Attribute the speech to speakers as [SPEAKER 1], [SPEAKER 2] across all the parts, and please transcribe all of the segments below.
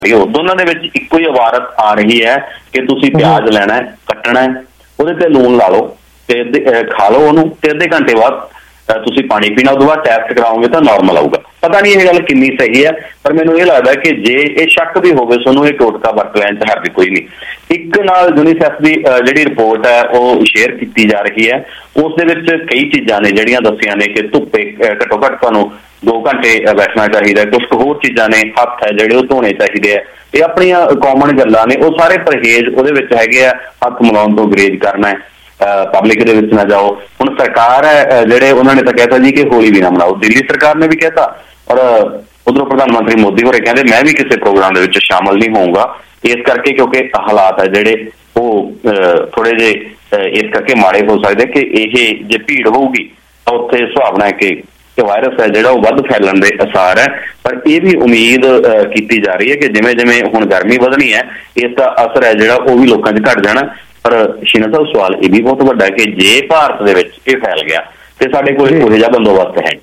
[SPEAKER 1] दोनों के इको ही इबारत आ रही है कि तुसी प्याज लेना है, कट्टना है, ਉਹਦੇ ਤੇ लून ला लो ते खा लो ਉਹਨੂੰ ਤੇ ਅੱਧੇ घंटे बाद तुसी पानी पीना, उस बाद टैस्ट कराओगे तो नॉर्मल आऊगा। पता नहीं ये गल कितनी सही है, पर मैनूं ये लगता है कि जे ये शक भी होवे सोनू ये टोटका वरत लैण च हर्ज कोई नहीं। एक नाल यूनीसेफ की जिहड़ी रिपोर्ट है वो शेयर की जा रही है, उस दे विच कई चीज़ां ने जिहड़ियां दस्सियां ने कि धुप्पे घट्टो घट्ट तुहानूं 2 घंटे बैठना चाहिए, कुछ होर चीज़ां ने हत्थ है जिहड़े धोने चाहिए। ये अपनी कॉमन गल्लां ने, वो सारे परहेज उहदे विच हैगे आ। हत्थ मिलाउण तो गुरेज करना है, पब्लिक दे विच ना जाओ। हुण सरकार है जिहड़े उन्होंने तो कहता जी कि होली भी ना मनाओ, दिल्ली सरकार ने भी कहता, और उधरों प्रधानमंत्री मोदी होरे कहते मैं भी किसी प्रोग्राम दे विच शामिल नहीं होऊंगा, इस करके क्योंकि हालात है जिहड़े वो थोड़े जे इस करके माड़े हो सकते कि ये जे भीड़ होगी तो उत्थे सुभावना है कि वायरस है जिहड़ा वो वध फैलण दे आसार है। पर यह भी उम्मीद की जा रही है कि जिवें जिवें हुण गर्मी वधनी है, इसका असर है जिहड़ा वो भी लोकां च घट जाना। पर शीना साहब सवाल ये भी बहुत वड्डा है कि जे भारत दे विच ये फैल गया तो साडे कोल उहो जिहा बंदोबस्त है।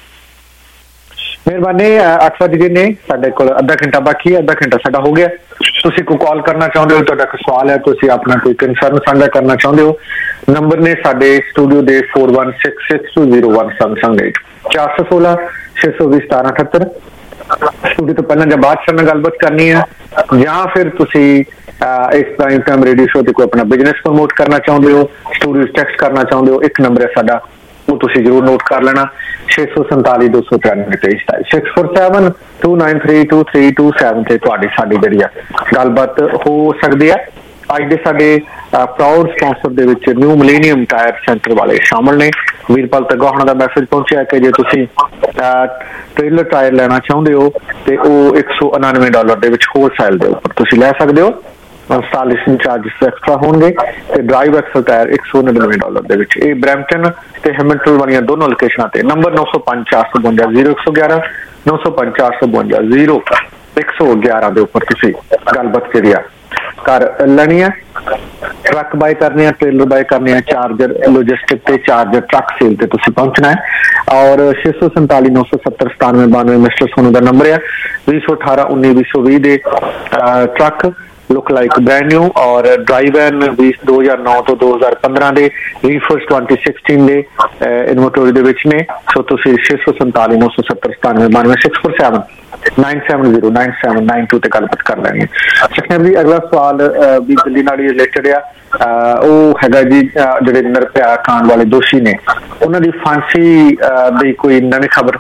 [SPEAKER 2] मेहरबानी। अक्सर जी ने साडे कोल अद्धा घंटा बाकी है, अद्धा घंटा साडा हो गया। तुसीं कोई कॉल करना चाहुंदे हो, तुहाडा कोई सवाल है, तुसीं अपना कोई कंसर्न साझा करना चाहुंदे हो, नंबर ने साडे स्टूडियो दे 4166201778 416 620 1778। स्टूडियो तो पहला जब बादशाह नाल गलबात करनी है, या फिर तुसीं इस प्राइम टाइम रेडियो शो ते कोई अपना बिजनेस प्रमोट करना चाहते हो, स्टूडियो टैक्सट करना चाहते हो, एक नंबर है साडा, वो तुसीं जरूर नोट कर लेना 647 293 647 293 2327 ते तुहाडी साडी जिहड़ी गलबात हो सकती है। अज दे साडे प्राउड स्पॉन्सर दे विच न्यू मिलेनियम टायर सेंटर वाले शामिल ने। वीरपाल तगोहना दा मैसेज पहुंचा कि जे तुसीं ट्रेलर टायर लेना चाहुंदे हो ते वो $199 दे विच होलसेल दे उपर तुसीं लै सकदे हो। इंस्टॉलेशन चार्जिस एक्स्ट्रा होंगे ते ड्राइव एक्सल टायर $199 दे विच। ये ब्रैम्पटन ते हैमिल्टन वालियां दोनों लोकेशनां ते। नंबर 905 452 0111 905 452 0111 दे उपर तुसीं गलबात करिए कर लैनी है। ट्रक बाय करने हैं, ट्रेलर बाय करने हैं, चार्जर लॉजिस्टिक ते चार्जर ट्रक सेल ते तुसीं पहुंचना है। और 647 970 97 92 मिस्टर सोनू का नंबर है। 2018 19 2020 दे truck look like brand new और ड्राइव एन 2009 तो 2015 दे रीफर्स 2016 दे इन्वेंटरी दे विच ने। सो तुसीं 647 970 97 92 647 970 9792 ते गलबात कर लैनी है। सखनेब जी अगला सवाल भी दिल्ली नाल रिलेटेड है, वो हैगा जी जिहड़े निर्भया कांड वाले दोषी ने उन्हां दी फांसी दी कोई नवीं खबर?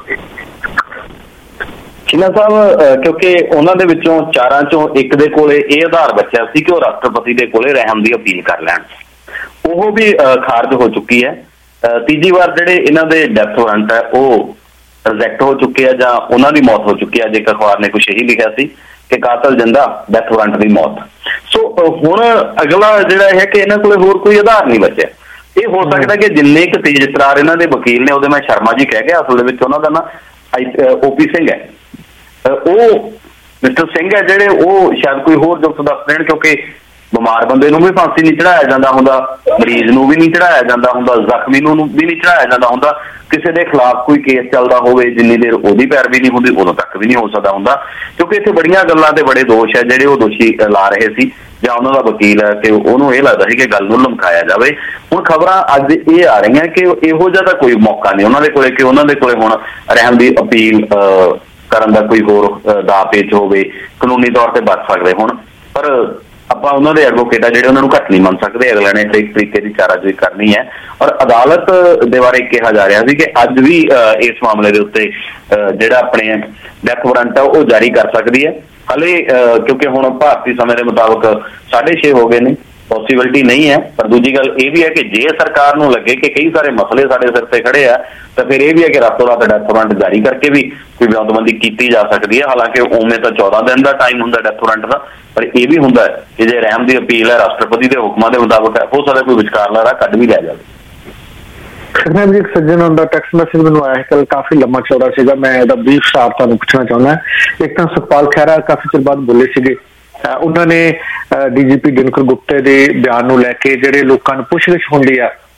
[SPEAKER 1] शीना साहब क्योंकि उन्होंने विचों चारां चों एक दे कोले ये आधार बचा सी कि वो राष्ट्रपति दे कोले रहम की अपील कर लैण, वो भी खारिज हो चुकी है। तीजी बार जिहड़े इन्हां दे डैथ वारंट है वो रिजैक्ट हो चुके हैं जां उन्हां दी मौत हो चुकी है। अज एक अखबार ने कुछ यही लिखा सी कि कातल जिंदा डैथ वारंट की मौत। सो हुण अगला जिहड़ा है कि इन्हां कोले होर कोई आधार नहीं बचा। ये हो सकता है कि जिन्ने क तेज तरार इन्हां दे वकील ने, उहदे मैं शर्मा जी कह गया, असल दे विच उन्हां दा ना OP सिंह है, वो मिस्टर सिंह है जिहड़े वो शायद कोई होर जुगत दस देण, क्योंकि बीमार बंदे नूं भी फांसी नहीं चढ़ाया जाता हुंदा, मरीज नूं भी नहीं चढ़ाया जाता हुंदा, जख्मी नूं भी नहीं चढ़ाया जाता हुंदा। किसी के खिलाफ कोई केस चलता होवे जिन्नी देर ओहदी पैरवी नहीं हुंदी उदों तक भी नहीं हो सकता हुंदा, क्योंकि इत्थे बड़ियां गल्लां ते बड़े दोष है जिहड़े वो दोषी ला रहे सी जां उन्हां दा वकील है कि उहनूं इह लगदा सी कि गल नूं लमकाया जावे। हुण खबरां अज ये आ रही हैं कि इहो जिहा तां कोई मौका नहीं उन्हां दे कोले कि उन्हां दे कोले हुण रहम दी अपील करन दा कोई होर दा पेच होवे, कानूनी तौर पर बच सकदे हुण। पर ਆਪਾਂ ਉਹਨਾਂ ਦੇ ਐਡਵੋਕੇਟ ਆ ਜਿਹੜੇ ਉਹਨਾਂ ਨੂੰ ਘੱਟ ਨਹੀਂ ਮੰਨ ਸਕਦੇ, ਅਗਲੇ ਨੇ ਇੱਕ ਤਰੀਕੇ ਦੀ ਚਾਰਾਜੋਈ ਕਰਨੀ ਹੈ। ਔਰ ਅਦਾਲਤ ਦੇ ਬਾਰੇ ਕਿਹਾ ਜਾ ਰਿਹਾ ਸੀ ਕਿ ਅੱਜ ਵੀ ਇਸ ਮਾਮਲੇ ਦੇ ਉੱਤੇ ਜਿਹੜਾ ਆਪਣੇ ਡੈਥ ਵਾਰੰਟ ਆ ਉਹ ਜਾਰੀ ਕਰ ਸਕਦੀ ਹੈ ਹਲੇ, ਕਿਉਂਕਿ ਹੁਣ ਭਾਰਤੀ ਸਮੇਂ ਦੇ ਮੁਤਾਬਕ 6:30 ਹੋ ਗਏ ਨੇ, पॉसिबिलिटी नहीं है। पर दूजी गल ये भी है कि जे सरकार नूं लगे कि कई सारे मसले साडे सिर ते खड़े आ तो फिर यह भी है कि रातों रात डैथ वारंट जारी करके भी कोई ब्यादबंदी की जा सकती है। हालांकि उमें तो 14 दिन का टाइम होंगे डैथ वारंट का, पर यह भी होंगे कि जे रहम की अपील है राष्ट्रपति के हुक्मां के मुताबिक है, हो सकता कोई विचकारला राह कढ भी लै जाए।
[SPEAKER 2] खरना जी एक सज्जन का टैक्स मैसेज मैंने आया कल, काफी लंबा चौड़ा सीगा, मैं इसका ब्रीफ सार तुहानूं पुछना चाहुंदा। एक तो सुखपाल खैरा काफी चिर बाद बोले सीगे, उन्होंने DGP दिनकर गुप्ते के बयान नूं लैके जिहड़े लोकां नूं पुछगिछ हुंदी आ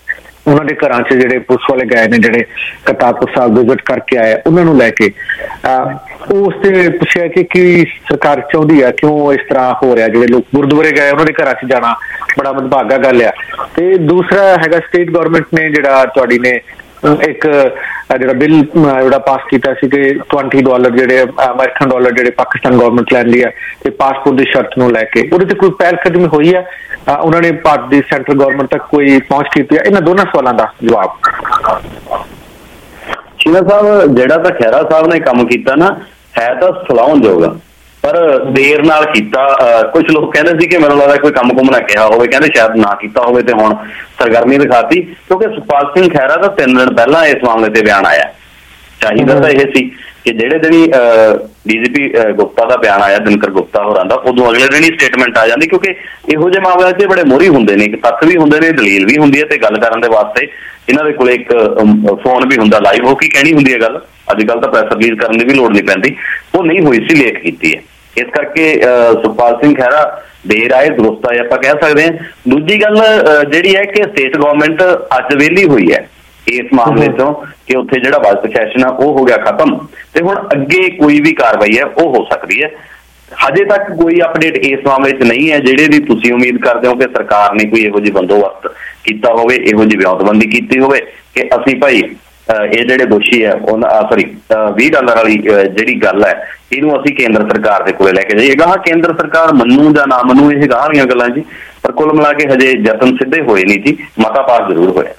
[SPEAKER 2] ਉਹਨਾਂ ਦੇ ਘਰਾਂ 'ਚ ਜਿਹੜੇ ਪੁਲਿਸ ਵਾਲੇ ਗਏ ਨੇ, ਜਿਹੜੇ ਕਰਤਾਰਪੁਰ ਸਾਹਿਬ ਵਿਜ਼ਿਟ ਕਰਕੇ ਆਏ, ਉਹਨਾਂ ਨੂੰ ਲੈ ਕੇ ਉਸ ਤੇ ਪੁੱਛਿਆ ਕਿ ਕੀ ਸਰਕਾਰ ਚਾਹੁੰਦੀ ਹੈ, ਕਿਉਂ ਇਸ ਤਰ੍ਹਾਂ ਹੋ ਰਿਹਾ, ਜਿਹੜੇ ਲੋਕ ਗੁਰਦੁਆਰੇ ਗਏ ਉਹਨਾਂ ਦੇ ਘਰਾਂ 'ਚ ਜਾਣਾ ਬੜਾ ਮੰਦਭਾਗਾ ਗੱਲ ਆ। ਤੇ ਦੂਸਰਾ ਹੈਗਾ ਸਟੇਟ ਗਵਰਨਮੈਂਟ ਨੇ ਜਿਹੜਾ ਤੁਹਾਡੀ ਨੇ ਇੱਕ ਜਿਹੜਾ ਬਿੱਲ ਜਿਹੜਾ ਪਾਸ ਕੀਤਾ ਸੀ ਕਿ $20 ਜਿਹੜੇ ਅਮਰੀਕਨ ਡਾਲਰ ਜਿਹੜੇ ਪਾਕਿਸਤਾਨ ਗਵਰਨਮੈਂਟ ਲੈਂਦੀ ਹੈ ਤੇ ਪਾਸਪੋਰਟ ਦੀ ਸ਼ਰਤ ਨੂੰ ਲੈ ਕੇ ਉਹਦੇ ਤੇ ਕੋਈ ਪਹਿਲ ਕਦਮੀ ਹੋਈ ਹੈ? ਉਹਨਾਂ ਨੇ ਭਾਰਤ ਦੀ ਸੈਂਟਰਲ ਗਵਰਨਮੈਂਟ ਤੱਕ ਕੋਈ ਪਹੁੰਚ ਕੀਤੀ ਹੈ? ਇਹਨਾਂ ਦੋਨਾਂ ਸਵਾਲਾਂ ਦਾ ਜਵਾਬ।
[SPEAKER 1] ਸ਼ੀਨਾ ਸਾਹਿਬ, ਜਿਹੜਾ ਤਾਂ ਖਹਿਰਾ ਸਾਹਿਬ ਨੇ ਕੰਮ ਕੀਤਾ ਨਾ, ਹੈ ਤਾਂ ਸਲਾਹੁਣਯੋਗ, ਪਰ ਦੇਰ ਨਾਲ ਕੀਤਾ। ਕੁਝ ਲੋਕ ਕਹਿੰਦੇ ਸੀ ਕਿ ਮੈਨੂੰ ਲੱਗਦਾ ਕੋਈ ਕੰਮ ਕੁੰਮ ਨਾ ਕਿਹਾ ਹੋਵੇ, ਕਹਿੰਦੇ ਸ਼ਾਇਦ ਨਾ ਕੀਤਾ ਹੋਵੇ ਤੇ ਹੁਣ ਸਰਗਰਮੀ ਦਿਖਾਤੀ, ਕਿਉਂਕਿ ਸੁਖਪਾਲ ਸਿੰਘ ਖਹਿਰਾ ਦਾ 3 ਦਿਨ ਪਹਿਲਾਂ ਇਸ ਮਾਮਲੇ ਤੇ ਬਿਆਨ ਆਇਆ। ਚਾਹੀਦਾ ਤਾਂ ਇਹ ਸੀ ਕਿ ਜਿਹੜੇ ਦਿਨ ਡੀਜੀਪੀ ਗੁਪਤਾ ਦਾ ਬਿਆਨ ਆਇਆ, ਦਿਨਕਰ ਗੁਪਤਾ ਹੋਰਾਂ ਦਾ, ਉਦੋਂ ਅਗਲੇ ਦਿਨ ਹੀ ਸਟੇਟਮੈਂਟ ਆ ਜਾਂਦੀ, ਕਿਉਂਕਿ ਇਹੋ ਜਿਹੇ ਮਾਮਲਿਆਂ 'ਚ ਬੜੇ ਮੋਹਰੀ ਹੁੰਦੇ ਨੇ, ਇੱਕ ਤੱਥ ਵੀ ਹੁੰਦੇ ਨੇ, ਦਲੀਲ ਵੀ ਹੁੰਦੀ ਹੈ, ਤੇ ਗੱਲ ਕਰਨ ਦੇ ਵਾਸਤੇ ਇਹਨਾਂ ਦੇ ਕੋਲ ਇੱਕ ਫੋਨ ਵੀ ਹੁੰਦਾ, ਲਾਈਵ ਹੋ ਕੇ ਕਹਿਣੀ ਹੁੰਦੀ ਹੈ ਗੱਲ। ਅੱਜ ਕੱਲ੍ਹ ਤਾਂ ਪ੍ਰੈਸ ਰਿਲੀਜ਼ ਕਰਨ ਦੀ ਵੀ ਲੋੜ ਨਹੀਂ ਪੈਂਦੀ, ਉਹ ਨਹੀਂ ਹੋਈ ਸੀ, ਲੇਟ ਕੀਤੀ ਹੈ। ਇਸ ਕਰਕੇ ਸੁਖਪਾਲ ਸਿੰਘ ਖਹਿਰਾ ਦੇਰ ਆਏ ਦੁਰਸਤ ਆਏ ਆਪਾਂ ਕਹਿ ਸਕਦੇ ਹਾਂ। ਦੂਜੀ ਗੱਲ ਜਿਹੜੀ ਹੈ ਕਿ ਸਟੇਟ ਗਵਰਨਮੈਂਟ ਅੱਜ ਵਿਹਲੀ ਹੋਈ ਹੈ ਇਸ ਮਾਮਲੇ ਤੋਂ, ਕਿ ਉੱਥੇ ਜਿਹੜਾ ਵਾਈਸ ਪ੍ਰਸ਼ਾਸਨ ਆ ਉਹ ਹੋ ਗਿਆ ਖਤਮ, ਤੇ ਹੁਣ ਅੱਗੇ ਕੋਈ ਵੀ ਕਾਰਵਾਈ ਹੈ ਉਹ ਹੋ ਸਕਦੀ ਹੈ। ਹਜੇ ਤੱਕ ਕੋਈ ਅਪਡੇਟ ਇਸ ਮਾਮਲੇ 'ਚ ਨਹੀਂ ਹੈ ਜਿਹੜੇ ਦੀ ਤੁਸੀਂ ਉਮੀਦ ਕਰਦੇ ਹੋ ਕਿ ਸਰਕਾਰ ਨੇ ਕੋਈ ਇਹੋ ਜਿਹੀ ਬੰਦੋਬਸਤ ਕੀਤਾ ਹੋਵੇ, ਇਹੋ ਜਿਹੀ ਵਿਉਂਤਬੰਦੀ ਕੀਤੀ ਹੋਵੇ ਕਿ ਅਸੀਂ ਭਾਈ ਇਹ ਜਿਹੜੇ ਦੋਸ਼ੀ ਹੈ $20 ਵਾਲੀ ਜਿਹੜੀ ਗੱਲ ਹੈ ਇਹਨੂੰ ਅਸੀਂ ਕੇਂਦਰ ਸਰਕਾਰ ਦੇ ਕੋਲੇ ਲੈ ਕੇ ਜਾਈਏ। ਗਾਹਾਂ ਕੇਂਦਰ ਸਰਕਾਰ ਮੰਨੂ ਜਾਂ ਨਾ ਮੰਨੂ, ਇਹ ਗਾਹਾਂ ਵਾਲੀਆਂ ਗੱਲਾਂ ਜੀ, ਪਰ ਕੁੱਲ ਮਿਲਾ ਕੇ ਹਜੇ ਯਤਨ ਸਿੱਧੇ ਹੋਏ ਨਹੀਂ ਜੀ, ਮਤਾ ਪਾਸ ਜ਼ਰੂਰ ਹੋਇਆ।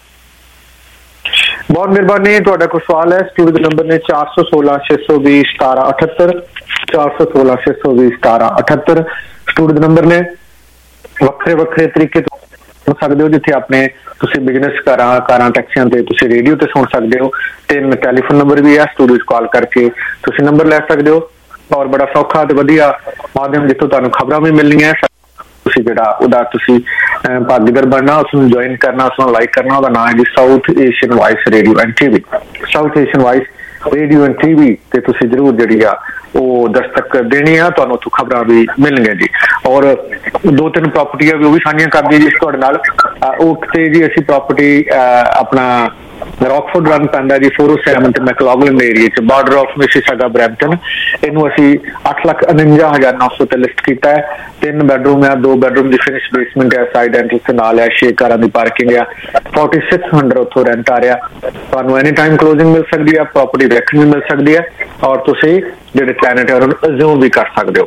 [SPEAKER 2] ਬਹੁਤ ਮਿਹਰਬਾਨੀ। ਤੁਹਾਡਾ ਕੋਈ ਸਵਾਲ ਹੈ? ਸਟੂਡੀਓ ਦਾ ਨੰਬਰ ਨੇ 416 620 1778 416 620 1778। ਸਟੂਡੀਓ ਦੇ ਨੰਬਰ ਨੇ ਵੱਖਰੇ ਵੱਖਰੇ ਤਰੀਕੇ ਤੋਂ ਸੁਣ ਸਕਦੇ ਹੋ, ਜਿੱਥੇ ਆਪਣੇ ਤੁਸੀਂ ਬਿਜ਼ਨਸ ਕਾਰਾਂ ਟੈਕਸੀਆਂ ਤੇ ਤੁਸੀਂ ਰੇਡੀਓ ਤੇ ਸੁਣ ਸਕਦੇ ਹੋ। 3 ਟੈਲੀਫੋਨ ਨੰਬਰ ਵੀ ਹੈ, ਸਟੂਡੀਓ 'ਚ ਕਾਲ ਕਰਕੇ ਤੁਸੀਂ ਨੰਬਰ ਲੈ ਸਕਦੇ ਹੋ। ਔਰ ਬੜਾ ਸੌਖਾ ਤੇ ਵਧੀਆ ਮਾਧਿਅਮ ਜਿੱਥੋਂ ਤੁਹਾਨੂੰ ਖਬਰਾਂ ਵੀ ਮਿਲਣੀਆਂ। ਤੁਸੀਂ ਜਿਹੜਾ ਉਹਦਾ ਤੁਸੀਂ ਭਾਗੀਦਾਰ ਬਣਨਾ, ਉਸਨੂੰ ਜੁਆਇਨ ਕਰਨਾ, ਉਸਨੂੰ ਲਾਈਕ ਕਰਨਾ। ਉਹਦਾ ਨਾਮ ਹੈ ਜੀ South Asian voice radio and TV, South Asian voice radio and TV ਤੇ ਤੁਸੀਂ ਜ਼ਰੂਰ ਜਿਹੜੀ ਆ ਉਹ ਦਸਤਕ ਦੇਣੀ ਆ, ਤੁਹਾਨੂੰ ਉੱਥੋਂ ਖਬਰਾਂ ਵੀ ਮਿਲਣਗੀਆਂ ਜੀ। ਔਰ 2-3 ਪ੍ਰਾਪਰਟੀਆਂ ਵੀ ਉਹ ਵੀ ਸਾਂਝੀਆਂ ਕਰਦੀ ਜੀ ਤੁਹਾਡੇ ਨਾਲ। ਉਹ ਕਿਤੇ ਜੀ ਅਸੀਂ ਪ੍ਰਾਪਰਟੀ ਆਪਣਾ ਰੌਕਫੋਰਡ ਰਨ ਪੈਂਦਾ ਜੀ 407 ਤੇ ਮੈਕਲੌਗਲਨ ਏਰੀਆ 'ਚ, ਬਾਰਡਰ ਆਫ ਮਿਸੀਸਾਗਾ ਬਰੈਂਪਟਨ। ਇਹਨੂੰ ਅਸੀਂ 8,49,900 ਤੇ ਲਿਸਟ ਕੀਤਾ ਹੈ। 3 ਬੈਡਰੂਮ ਆ, 2 ਬੈਡਰੂਮ ਦੀ ਫਿਨਿਸ਼ ਬੇਸਮੈਂਟ ਹੈ, ਸਾਈਡ ਐਂਟਰੈਂਸ ਦੇ ਨਾਲ ਹੈ, 6 ਕਾਰਾਂ ਦੀ ਪਾਰਕਿੰਗ ਆ, 4600 ਉੱਥੋਂ ਰੈਂਟ ਆ ਰਿਹਾ। ਤੁਹਾਨੂੰ ਐਨੀ ਟਾਈਮ ਕਲੋਜ਼ਿੰਗ ਮਿਲ ਸਕਦੀ ਹੈ, ਪ੍ਰਾਪਰਟੀ ਵੈਕਨ ਵੀ ਮਿਲ ਸਕਦੀ ਹੈ, ਔਰ ਤੁਸੀਂ ਜਿਹੜੇ ਟੈਨੈਂਟ ਹੈ ਉਹਨੂੰ ਅਜ਼ਿਊਮ ਵੀ ਕਰ ਸਕਦੇ ਹੋ।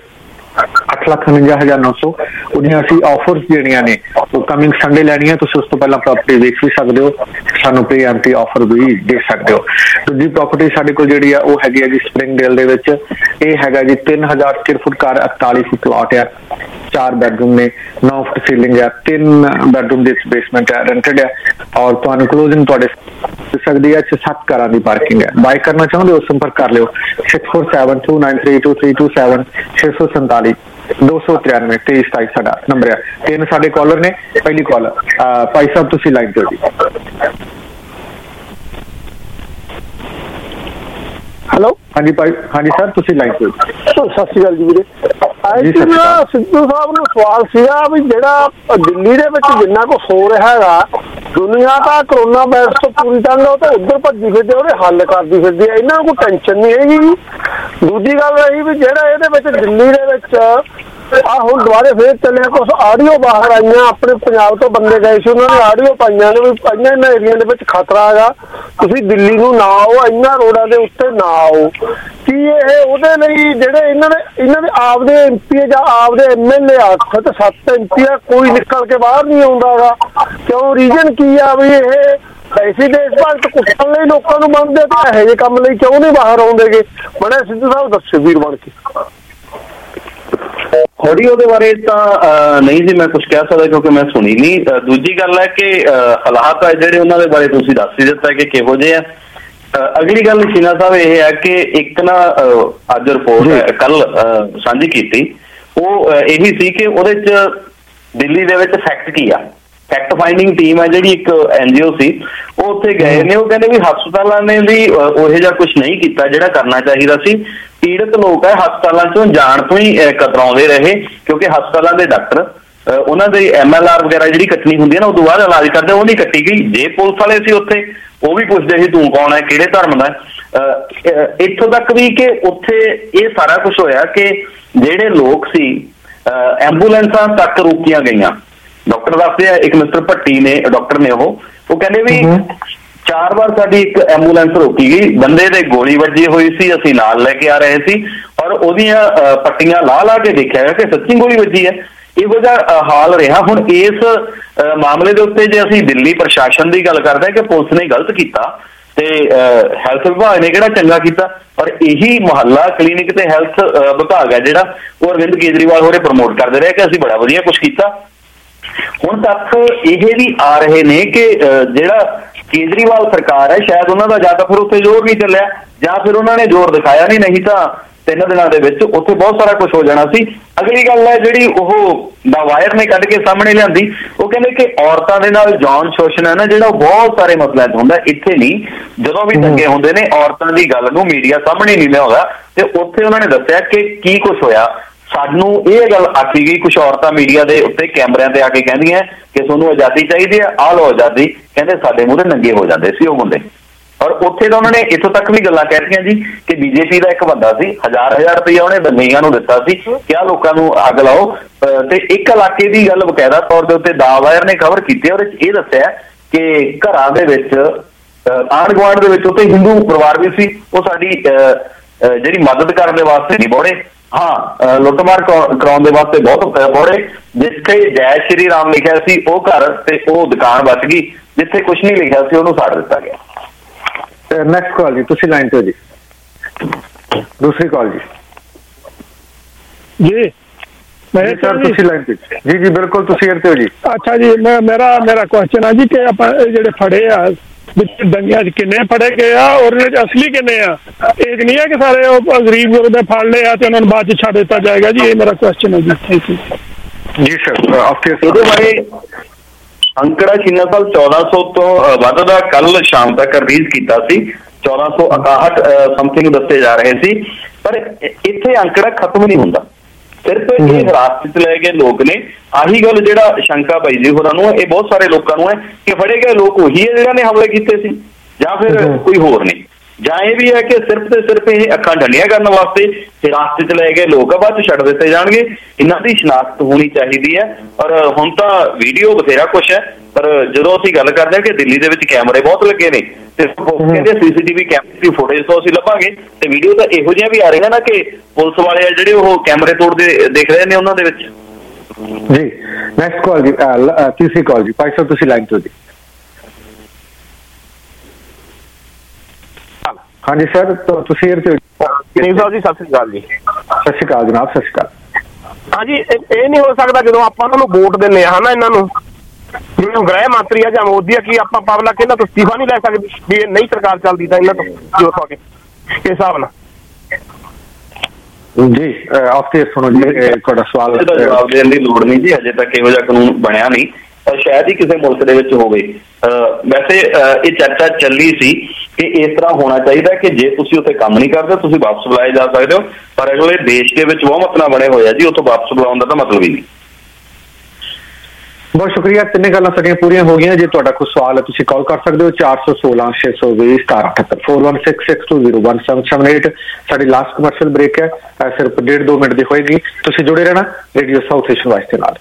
[SPEAKER 2] 8,49,900 ਉਹਦੀਆਂ ਅਸੀਂ ਆਫਰਸ ਜਿਹੜੀਆਂ ਨੇ ਉਹ ਕਮਿੰਗ ਸੰਡੇ ਲੈਣੀਆਂ। ਤੁਸੀਂ ਉਸ ਤੋਂ ਪਹਿਲਾਂ ਪ੍ਰਾਪਰਟੀ ਵੇਚ ਵੀ ਸਕਦੇ ਹੋ, ਸਾਨੂੰ ਪ੍ਰੀਐਮਪਟੀ ਆਫਰ ਵੀ ਦੇ ਸਕਦੇ ਹੋ। ਦੂਜੀ ਪ੍ਰਾਪਰਟੀ ਸਾਡੇ ਕੋਲ ਜਿਹੜੀ ਆ ਉਹ ਹੈਗੀ ਹੈ ਜੀ ਸਪਰਿੰਗਡੇਲ ਦੇ ਵਿੱਚ। ਇਹ ਹੈਗਾ ਜੀ 3000 ਸਕੁਅਰ ਫੁੱਟ ਘਰ, 48 ਫੁੱਟ ਪਲਾਟ ਆ, 4 ਬੈਡਰੂਮ ਨੇ, 9 ਫੁੱਟ ਸੀਲਿੰਗ ਹੈ, 3 ਬੈਡਰੂਮ ਦੀ ਬੇਸਮੈਂਟ ਹੈ, ਰੈਂਟਡ ਹੈ, ਔਰ ਤੁਹਾਨੂੰ ਕਲੋਜ਼ਿੰਗ ਤੁਹਾਡੇ ਸਕਦੀ ਹੈ। 7 ਕਾਰਾਂ ਦੀ ਪਾਰਕਿੰਗ ਹੈ। ਬਾਈ ਕਰਨਾ ਚਾਹੁੰਦੇ ਹੋ ਸੰਪਰਕ ਕਰ ਲਿਓ 6472932327 647 293 2327 ਸਾਡਾ ਨੰਬਰ ਹੈ। 3 ਸਾਡੇ ਕਾਲਰ ਨੇ। ਪਹਿਲੀ ਕਾਲਰ ਭਾਈ ਸਾਹਿਬ ਤੁਸੀਂ ਲਾਈਨ ਤੇ ਹੋ ਜੀ।
[SPEAKER 3] ਹੈਲੋ,
[SPEAKER 2] ਹਾਂਜੀ ਭਾਈ, ਹਾਂਜੀ ਸਰ ਤੁਸੀਂ ਲਾਈਨ ਤੇ ਹੋ।
[SPEAKER 3] ਸਤਿ ਸ਼੍ਰੀ ਅਕਾਲ ਜੀ ਵੀਰੇ। ਸਿੱਧੂ ਸਾਹਿਬ ਨੂੰ ਸਵਾਲ ਸੀਗਾ ਵੀ ਜਿਹੜਾ ਦਿੱਲੀ ਦੇ ਵਿੱਚ ਜਿੰਨਾ ਕੁ ਹੋ ਰਿਹਾ ਹੈਗਾ, ਦੁਨੀਆ ਤਾਂ ਕਰੋਨਾ ਵਾਇਰਸ ਤੋਂ ਪੂਰੀ ਤਰ੍ਹਾਂ ਉਹ ਤਾਂ ਉੱਧਰ ਭੱਜੀ ਫਿਰਦੀ, ਉਹਦੇ ਹੱਲ ਕਰਦੀ ਫਿਰਦੀ ਹੈ, ਇਹਨਾਂ ਨੂੰ ਕੋਈ ਟੈਨਸ਼ਨ ਨਹੀਂ ਹੈਗੀ ਜੀ। ਦੂਜੀ ਗੱਲ ਰਹੀ ਵੀ ਜਿਹੜਾ ਇਹਦੇ ਵਿੱਚ ਦਿੱਲੀ ਦੇ ਵਿੱਚ ਹੁਣ ਦੁਬਾਰੇ ਫੇਰ ਚੱਲਿਆ, ਕੁਛ ਆਡੀਓ ਬਾਹਰ ਆਈਆਂ, ਆਪਣੇ ਪੰਜਾਬ ਤੋਂ ਬੰਦੇ ਗਏ ਸੀ, ਉਹਨਾਂ ਨੇ ਆਡੀਓ ਪਾਈਆਂ ਨੇ ਵੀ ਇਹਨਾਂ ਏਰੀਆ ਦੇ ਵਿੱਚ ਖਤਰਾ ਹੈਗਾ, ਤੁਸੀਂ ਦਿੱਲੀ ਨੂੰ ਨਾ ਆਓ, ਇਹਨਾਂ ਰੋਡਾਂ ਦੇ ਉੱਤੇ ਨਾ ਆਓ। ਕੀ ਇਹ ਉਹਦੇ ਲਈ ਜਿਹੜੇ ਇਹਨਾਂ ਦੇ ਆਪਦੇ MP ਜਾਂ ਆਪਦੇ MLA 7 MP ਆ, ਕੋਈ ਨਿਕਲ ਕੇ ਬਾਹਰ ਨਹੀਂ ਆਉਂਦਾ ਗਾ? ਕਿਉਂ? ਰੀਜ਼ਨ ਕੀ ਆ ਵੀ ਇਹ ਐਸੀ ਦੇਸ਼ ਭਗਤ ਕੁੱਟਣ ਲਈ ਲੋਕਾਂ ਨੂੰ ਮੰਨਦੇ ਤੇ ਇਹੋ ਜਿਹੇ ਕੰਮ ਲਈ ਕਿਉਂ ਨਹੀਂ ਬਾਹਰ ਆਉਂਦੇਗੇ? ਬੜੇ ਸਿੱਧੂ ਸਾਹਿਬ ਦੱਸੋ ਵੀਰ ਬਣ ਕੇ।
[SPEAKER 1] ਆਡੀਓ ਦੇ ਬਾਰੇ ਤਾਂ ਨਹੀਂ ਜੀ ਮੈਂ ਕੁਝ ਕਹਿ ਸਕਦਾ, ਕਿਉਂਕਿ ਮੈਂ ਸੁਣੀ ਨਹੀਂ। ਦੂਜੀ ਗੱਲ ਹੈ ਕਿ ਹਾਲਾਤ ਜਿਹੜੇ ਉਹਨਾਂ ਦੇ ਬਾਰੇ ਤੁਸੀਂ ਦੱਸ ਹੀ ਦਿੱਤਾ ਕਿ ਕਿਹੋ ਜਿਹੇ ਆ। ਅਗਲੀ ਗੱਲ ਸ਼ੀਨਾ ਸਾਹਿਬ ਇਹ ਹੈ ਕਿ ਇੱਕ ਨਾ ਅੱਜ ਰਿਪੋਰਟ ਕੱਲ ਸਾਂਝੀ ਕੀਤੀ, ਉਹ ਇਹੀ ਸੀ ਕਿ ਉਹਦੇ 'ਚ ਦਿੱਲੀ ਦੇ ਵਿੱਚ ਫੈਕਟ ਕੀ ਆ, ਫੈਕਟ ਫਾਈਂਡਿੰਗ ਟੀਮ ਹੈ ਜਿਹੜੀ ਇੱਕ NGO ਸੀ, ਉਹ ਉੱਥੇ ਗਏ ਨੇ। ਉਹ ਕਹਿੰਦੇ ਵੀ ਹਸਪਤਾਲਾਂ ਨੇ ਵੀ ਉਹੋ ਜਿਹਾ ਕੁਝ ਨਹੀਂ ਕੀਤਾ ਜਿਹੜਾ ਕਰਨਾ ਚਾਹੀਦਾ ਸੀ। ਪੀੜਤ ਲੋਕ ਹੈ ਹਸਪਤਾਲਾਂ 'ਚੋਂ ਜਾਣ ਤੋਂ ਹੀ ਕਤਰਾਉਂਦੇ ਰਹੇ, ਕਿਉਂਕਿ ਹਸਪਤਾਲਾਂ ਦੇ ਡਾਕਟਰ ਉਹਨਾਂ ਦੀ MLR ਵਗੈਰਾ ਜਿਹੜੀ ਕੱਟਣੀ ਹੁੰਦੀ ਹੈ ਨਾ, ਉਦੋਂ ਬਾਅਦ ਇਲਾਜ ਕਰਦੇ, ਉਹ ਨਹੀਂ ਕੱਟੀ ਗਈ। ਜੇ ਪੁਲਿਸ ਵਾਲੇ ਸੀ ਉੱਥੇ, ਉਹ ਵੀ ਪੁੱਛਦੇ ਸੀ ਤੂੰ ਕੌਣ ਹੈ, ਕਿਹੜੇ ਧਰਮ ਦਾ। ਇੱਥੋਂ ਤੱਕ ਵੀ ਕਿ ਉੱਥੇ ਇਹ ਸਾਰਾ ਕੁਝ ਹੋਇਆ ਕਿ ਜਿਹੜੇ ਲੋਕ ਸੀ ਐਂਬੂਲੈਂਸਾਂ ਤੱਕ ਰੋਕੀਆਂ ਗਈਆਂ। ਡਾਕਟਰ ਦੱਸਦੇ ਆ, ਇੱਕ ਮਿਸਟਰ ਭੱਟੀ ਨੇ, ਡਾਕਟਰ ਨੇ, ਉਹ ਕਹਿੰਦੇ ਵੀ 4 ਵਾਰ ਸਾਡੀ ਇੱਕ ਐਂਬੂਲੈਂਸ ਰੋਕੀ ਗਈ, ਬੰਦੇ ਦੇ ਗੋਲੀ ਵੱਜੀ ਹੋਈ ਸੀ, ਅਸੀਂ ਨਾਲ ਲੈ ਕੇ ਆ ਰਹੇ ਸੀ ਔਰ ਉਹਦੀਆਂ ਪੱਟੀਆਂ ਲਾ ਕੇ ਦੇਖਿਆ ਕਿ ਸੱਚੀ ਗੋਲੀ ਵੱਜੀ ਹੈ। ਇਹੋ ਜਿਹਾ ਹਾਲ ਰਿਹਾ। ਹੁਣ ਇਸ ਮਾਮਲੇ ਦੇ ਉੱਤੇ ਜੇ ਅਸੀਂ ਦਿੱਲੀ ਪ੍ਰਸ਼ਾਸਨ ਦੀ ਗੱਲ ਕਰਦੇ ਹਾਂ ਕਿ ਪੁਲਿਸ ਨੇ ਗਲਤ ਕੀਤਾ ਤੇ ਹੈਲਥ ਵਿਭਾਗ ਨੇ ਕਿਹੜਾ ਚੰਗਾ ਕੀਤਾ, ਪਰ ਇਹੀ ਮੁਹੱਲਾ ਕਲੀਨਿਕ ਤੇ ਹੈਲਥ ਵਿਭਾਗ ਹੈ ਜਿਹੜਾ ਉਹ ਅਰਵਿੰਦ ਕੇਜਰੀਵਾਲ ਹੋਰੇ ਪ੍ਰਮੋਟ ਕਰਦੇ ਰਹੇ ਕਿ ਅਸੀਂ ਬੜਾ ਵਧੀਆ ਕੁਝ ਕੀਤਾ। ਹੁਣ ਤੱਕ ਇਹ ਵੀ ਆ ਰਹੇ ਨੇ ਕਿ ਜਿਹੜਾ ਕੇਜਰੀਵਾਲ ਸਰਕਾਰ ਹੈ, ਸ਼ਾਇਦ ਉਹਨਾਂ ਦਾ ਜਾਂ ਤਾਂ ਫਿਰ ਉੱਥੇ ਜ਼ੋਰ ਨਹੀਂ ਚੱਲਿਆ ਜਾਂ ਫਿਰ ਉਹਨਾਂ ਨੇ ਜ਼ੋਰ ਦਿਖਾਇਆ ਨਹੀਂ ਤਾਂ 3 ਦਿਨਾਂ ਦੇ ਵਿੱਚ ਉੱਥੇ ਬਹੁਤ ਸਾਰਾ ਕੁਝ ਹੋ ਜਾਣਾ ਸੀ। ਅਗਲੀ ਗੱਲ ਹੈ ਜਿਹੜੀ ਉਹ ਦਾ ਵਾਇਰ ਨੇ ਕੱਢ ਕੇ ਸਾਹਮਣੇ ਲਿਆਂਦੀ, ਉਹ ਕਹਿੰਦੇ ਕਿ ਔਰਤਾਂ ਦੇ ਨਾਲ ਯੌਨ ਸ਼ੋਸ਼ਣ ਹੈ ਨਾ ਜਿਹੜਾ, ਉਹ ਬਹੁਤ ਸਾਰੇ ਮਸਲਿਆਂ 'ਚ ਹੁੰਦਾ। ਇੱਥੇ ਨਹੀਂ, ਜਦੋਂ ਵੀ ਦੰਗੇ ਹੁੰਦੇ ਨੇ ਔਰਤਾਂ ਦੀ ਗੱਲ ਨੂੰ ਮੀਡੀਆ ਸਾਹਮਣੇ ਨਹੀਂ ਲਿਆਉਂਦਾ ਤੇ ਉੱਥੇ ਉਹਨਾਂ ਨੇ ਦੱਸਿਆ ਕਿ ਕੀ ਕੁਝ ਹੋਇਆ। ਸਾਨੂੰ ਇਹ ਗੱਲ ਆਖੀ ਗਈ, ਕੁਝ ਔਰਤਾਂ ਮੀਡੀਆ ਦੇ ਉੱਤੇ ਕੈਮਰਿਆਂ ਤੇ ਆ ਕੇ ਕਹਿੰਦੀਆਂ ਕਿ ਤੁਹਾਨੂੰ ਆਜ਼ਾਦੀ ਚਾਹੀਦੀ ਹੈ, ਆਹ ਲਓ ਆਜ਼ਾਦੀ, ਕਹਿੰਦੇ ਸਾਡੇ ਮੂਹਰੇ ਨੰਗੇ ਹੋ ਜਾਂਦੇ ਸੀ ਉਹ ਬੰਦੇ। ਔਰ ਉੱਥੇ ਤਾਂ ਉਹਨਾਂ ਨੇ ਇੱਥੋਂ ਤੱਕ ਵੀ ਗੱਲਾਂ ਕਹਿਤੀਆਂ ਜੀ ਕਿ BJP ਦਾ ਇੱਕ ਬੰਦਾ ਸੀ, 1000 ਰੁਪਇਆ ਉਹਨੇ ਦੰਗਿਆਂ ਨੂੰ ਦਿੱਤਾ ਸੀ ਕਿ ਆਹ ਲੋਕਾਂ ਨੂੰ ਅੱਗ ਲਾਓ, ਤੇ ਇੱਕ ਇਲਾਕੇ ਦੀ ਗੱਲ ਬਕਾਇਦਾ ਤੌਰ ਦੇ ਉੱਤੇ ਦਾ ਵਾਇਰ ਨੇ ਕਵਰ ਕੀਤੀ। ਔਰ ਇਹ ਦੱਸਿਆ ਕਿ ਘਰਾਂ ਦੇ ਵਿੱਚ ਆਂਢ ਗੁਆਂਢ ਦੇ ਵਿੱਚ ਉੱਥੇ ਹਿੰਦੂ ਪਰਿਵਾਰ ਵੀ ਸੀ, ਉਹ ਸਾਡੀ ਜਿਹੜੀ ਮਦਦ ਕਰਨ ਦੇ ਵਾਸਤੇ ਨਹੀਂ ਬੋੜੇ, ਹਾਂ ਲੁੱਟਮਾਰ ਕਰਾਉਣ ਦੇ ਵਾਸਤੇ ਬਹੁਤ ਬੋੜੇ। ਜਿੱਥੇ ਜੈ ਸ਼੍ਰੀ ਰਾਮ ਲਿਖਿਆ ਸੀ ਉਹ ਘਰ ਤੇ ਉਹ ਦੁਕਾਨ ਬਚ ਗਈ, ਜਿੱਥੇ ਕੁਝ ਨਹੀਂ ਲਿਖਿਆ ਸੀ ਉਹਨੂੰ ਸਾੜ ਦਿੱਤਾ ਗਿਆ।
[SPEAKER 2] ਨੈਕਸਟ ਕਾਲ ਜੀ, ਤੁਸੀਂ ਲਾਈਨ ਤੇ ਹੋ ਜੀ। ਦੂਸਰੀ ਕਾਲ ਜੀ।
[SPEAKER 3] ਜੀ
[SPEAKER 2] ਮੈਂ ਸਰ ਤੁਸੀਂ ਲਾਈਨ ਤੇ ਜੀ ਬਿਲਕੁਲ ਤੁਸੀਂ ਏਅਰ ਤੇ ਹੋ ਜੀ।
[SPEAKER 3] ਅੱਛਾ ਜੀ, ਮੇਰਾ ਕੁਐਸਚਨ ਆ ਜੀ ਕਿ ਆਪਾਂ ਜਿਹੜੇ ਫੜੇ ਆ ਦੰਗਿਆਂ 'ਚ ਕਿੰਨੇ ਫੜੇ ਗਏ ਆ ਔਰ ਇਹਦੇ 'ਚ ਅਸਲੀ ਕਿੰਨੇ ਆ? ਇਹ ਨਹੀਂ ਹੈ ਕਿ ਸਾਰੇ ਉਹ ਗਰੀਬ ਲੋਕ ਦੇ ਫੜ ਲਏ ਆ ਤੇ ਉਹਨਾਂ ਨੂੰ ਬਾਅਦ 'ਚ ਛੱਡ ਦਿੱਤਾ ਜਾਏਗਾ ਜੀ। ਇਹ ਮੇਰਾ ਕੁਐਸਚਨ ਹੈ ਜੀ। ਥੈਂਕ ਯੂ
[SPEAKER 2] ਜੀ ਸਰ।
[SPEAKER 1] ਇਹਦੇ ਬਾਰੇ ਅੰਕੜਾ ਸ਼ੀਨਾ ਸਾਹਿਬ 1400 ਤੋਂ ਵੱਧ ਦਾ ਕੱਲ ਸ਼ਾਮ ਤੱਕ ਰਿਲੀਜ਼ ਕੀਤਾ ਸੀ, 1461 ਸਮਥਿੰਗ ਦੱਸੇ ਜਾ ਰਹੇ ਸੀ। ਪਰ ਇੱਥੇ ਅੰਕੜਾ ਖਤਮ ਨਹੀਂ ਹੁੰਦਾ, ਸਿਰਫ ਇਹ ਹਿਰਾਸਤ 'ਚ ਲੈ ਗਏ ਲੋਕ ਨੇ। ਆਹੀ ਗੱਲ ਜਿਹੜਾ ਸ਼ੰਕਾ ਬਾਈ ਜੀ ਹੋਰਾਂ ਨੂੰ, ਇਹ ਬਹੁਤ ਸਾਰੇ ਲੋਕਾਂ ਨੂੰ ਹੈ ਕਿ ਫੜੇ ਗਏ ਲੋਕ ਉਹੀ ਹੈ ਜਿਹੜਾ ਨੇ ਹਮਲੇ ਕੀਤੇ ਸੀ ਜਾਂ ਫਿਰ ਕੋਈ ਹੋਰ ਨੇ, ਜਾਂ ਇਹ ਵੀ ਹੈ ਕਿ ਸਿਰਫ ਤੇ ਸਿਰਫ ਇਹ ਅੱਖਾਂ ਢੰਡੀਆਂ ਕਰਨ ਵਾਸਤੇ ਹਿਰਾਸਤ 'ਚ ਲੈ ਗਏ ਲੋਕ ਆ, ਬਾਅਦ 'ਚ ਛੱਡ ਦਿੱਤੇ ਜਾਣਗੇ। ਇਹਨਾਂ ਦੀ ਸ਼ਨਾਖਤ ਹੋਣੀ ਚਾਹੀਦੀ ਹੈ। ਔਰ ਹੁਣ ਤਾਂ ਵੀਡੀਓ ਬਥੇਰਾ ਕੁਛ ਹੈ, ਪਰ ਜਦੋਂ ਅਸੀਂ ਗੱਲ ਕਰਦੇ ਹਾਂ ਕਿ ਦਿੱਲੀ ਦੇ ਵਿੱਚ ਕੈਮਰੇ ਬਹੁਤ ਲੱਗੇ ਨੇ ਤੇ ਕਹਿੰਦੇ CCTV ਕੈਮਰੇ ਦੀ ਫੁਟੇਜ ਤੋਂ ਅਸੀਂ ਲੱਭਾਂਗੇ, ਤੇ ਵੀਡੀਓ ਤਾਂ ਇਹੋ ਜਿਹੀਆਂ ਵੀ ਆ ਰਹੀਆਂ ਨਾ ਕਿ ਪੁਲਿਸ ਵਾਲੇ ਆ ਜਿਹੜੇ ਉਹ ਕੈਮਰੇ ਤੋੜਦੇ ਦਿਖ ਰਹੇ ਨੇ ਉਹਨਾਂ ਦੇ ਵਿੱਚ
[SPEAKER 2] ਜੀ। ਨੈਕਸਟ ਕਾਲ ਜੀ, ਤੀਸਰੀ ਕਾਲ ਜੀ। ਭਾਈ ਸਾਹਿਬ ਤੁਸੀਂ ਲਾਈਨ ਤੋਂ ਜੀ। ਹਾਂਜੀ ਸਰ, ਤੁਸੀਂ ਏਅਰ ਤੇ
[SPEAKER 3] ਕਿੰਨੀ ਸਾਹਿਬ ਜੀ। ਸਤਿ ਸ੍ਰੀ ਅਕਾਲ ਜੀ।
[SPEAKER 2] ਸਤਿ ਸ਼੍ਰੀ ਅਕਾਲ ਜਨਾਬ, ਸਤਿ ਸ਼੍ਰੀ ਅਕਾਲ।
[SPEAKER 3] ਹਾਂਜੀ, ਇਹ ਨਹੀਂ ਹੋ ਸਕਦਾ ਜਦੋਂ ਆਪਾਂ ਉਹਨਾਂ ਨੂੰ ਵੋਟ ਦਿੰਦੇ ਆ ਨਾ, ਇਹਨਾਂ ਨੂੰ ਜਿਵੇਂ ਗ੍ਰਹਿ ਮੰਤਰੀ ਆ ਜਾਂ ਮੋਦੀ ਆ, ਕਿ ਆਪਾਂ ਪਬਲਿਕ ਇਹਨਾਂ ਤੋਂ ਅਸਤੀਫਾ ਨਹੀਂ ਲੈ ਸਕਦੇ ਵੀ ਇਹ ਨਹੀਂ ਸਰਕਾਰ ਚੱਲਦੀ ਤਾਂ ਇਹਨਾਂ ਤੋਂ ਜੋ ਤੁਹਾਡੇ ਇਸ ਹਿਸਾਬ ਨਾਲ
[SPEAKER 2] ਜੀ। ਆਫਟਰ ਸੁਣੋ ਜੀ ਤੁਹਾਡਾ ਸਵਾਲ
[SPEAKER 1] ਦਾ ਜਵਾਬ ਦੇਣ ਦੀ ਲੋੜ ਨਹੀਂ ਜੀ, ਹਜੇ ਤੱਕ ਇਹੋ ਜਿਹਾ ਕਾਨੂੰਨ ਬਣਿਆ ਨਹੀਂ, ਸ਼ਾਇਦ ਹੀ ਕਿਸੇ ਮੁਲਕ ਦੇ ਵਿੱਚ ਹੋਵੇ। ਵੈਸੇ ਇਹ ਚਰਚਾ ਚੱਲੀ ਸੀ ਕਿ ਇਸ ਤਰ੍ਹਾਂ ਹੋਣਾ ਚਾਹੀਦਾ ਕਿ ਜੇ ਤੁਸੀਂ ਉੱਥੇ ਕੰਮ ਨਹੀਂ ਕਰਦੇ ਤੁਸੀਂ ਵਾਪਸ ਬੁਲਾਏ ਜਾ ਸਕਦੇ ਹੋ, ਪਰ ਅਗਲੇ ਦੇਸ਼ ਦੇ ਵਿੱਚ ਬਹੁਮਤ ਨਾਲ ਬਣੇ ਹੋਏ ਆ ਜੀ, ਉੱਥੋਂ ਵਾਪਸ ਬੁਲਾਉਣ ਦਾ ਤਾਂ ਮਤਲਬ ਹੀ ਨਹੀਂ।
[SPEAKER 2] ਬਹੁਤ ਸ਼ੁਕਰੀਆ, ਤਿੰਨੇ ਗੱਲਾਂ ਸਾਡੀਆਂ ਪੂਰੀਆਂ ਹੋ ਗਈਆਂ। ਜੇ ਤੁਹਾਡਾ ਕੋਈ ਸਵਾਲ ਹੈ ਤੁਸੀਂ ਕਾਲ ਕਰ ਸਕਦੇ ਹੋ 416 620 1778 4166201778। ਸਾਡੀ ਲਾਸਟ ਕਮਰਸ਼ੀਅਲ ਬ੍ਰੇਕ ਹੈ, ਸਿਰਫ 1.5-2 ਮਿੰਟ ਦੀ ਹੋਏਗੀ। ਤੁਸੀਂ ਜੁੜੇ ਰਹਿਣਾ ਰੇਡੀਓ ਸਾਊਥ ਏਸ਼ੀਅਨ ਵਾਇਸ ਦੇ ਨਾਲ।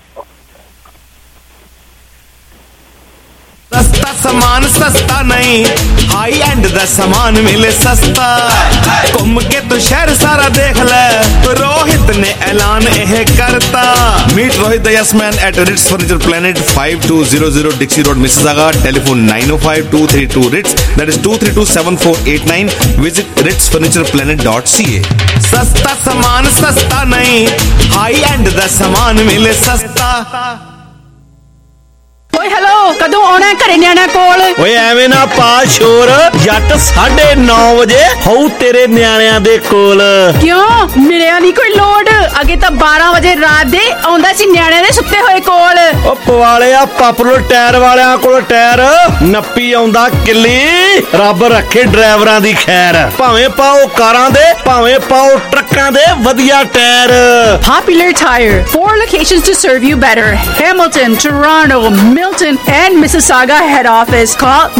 [SPEAKER 4] सस्ता सामान सस्ता नहीं, हाई एंड दा सामान मिले सस्ता। घूम के तो शहर सारा देख ले, रोहित ने ऐलान यह करता। Meet Rohit the yes man at Rits furniture planet 5200 Dixie road Mississauga. Telephone 905-232 Rits, that is 232-7489। Visit ritsfurnitureplanet.ca। सस्ता सामान सस्ता नहीं, हाई एंड दा सामान मिले सस्ता।
[SPEAKER 5] ਓਏ ਹੈਲੋ, ਕਦੋਂ ਆਉਣਾ ਘਰੇ ਨਿਆਣਾ ਕੋਲ?
[SPEAKER 6] ਓਏ ਐਵੇਂ ਨਾ ਪਾ ਸ਼ੋਰ, ਜੱਟ 9:30 ਵਜੇ ਹੋਊ ਤੇਰੇ ਨਿਆਣਿਆਂ ਦੇ ਕੋਲ।
[SPEAKER 5] ਕਿਉਂ, ਮਿਲਿਆ ਨਹੀਂ ਕੋਈ ਲੋਡ? ਅੱਗੇ ਤਾਂ 12 ਵਜੇ ਰਾਤ ਦੇ ਆਉਂਦਾ ਸੀ ਨਿਆਣਿਆਂ ਦੇ ਸੁੱਤੇ ਹੋਏ ਕੋਲ।
[SPEAKER 6] ਓ ਪਵਾਲਿਆ ਪਾਪੂਲਰ ਟਾਇਰ ਵਾਲਿਆਂ ਕੋਲ ਟਾਇਰ ਨੱਪੀ ਆਉਂਦਾ ਕਿੱਲੀ। ਰੱਬ ਰੱਖੇ ਡਰਾਈਵਰਾਂ ਦੀ ਖੈਰ, ਭਾਵੇਂ ਪਾਓ ਕਾਰਾਂ ਦੇ ਭਾਵੇਂ ਪਾਓ ਟਰੱਕਾਂ ਦੇ ਵਧੀਆ tyre.
[SPEAKER 5] Popular Tire, 4 locations to serve you better. Hamilton, Toronto, Milton, and Mississauga head office. Call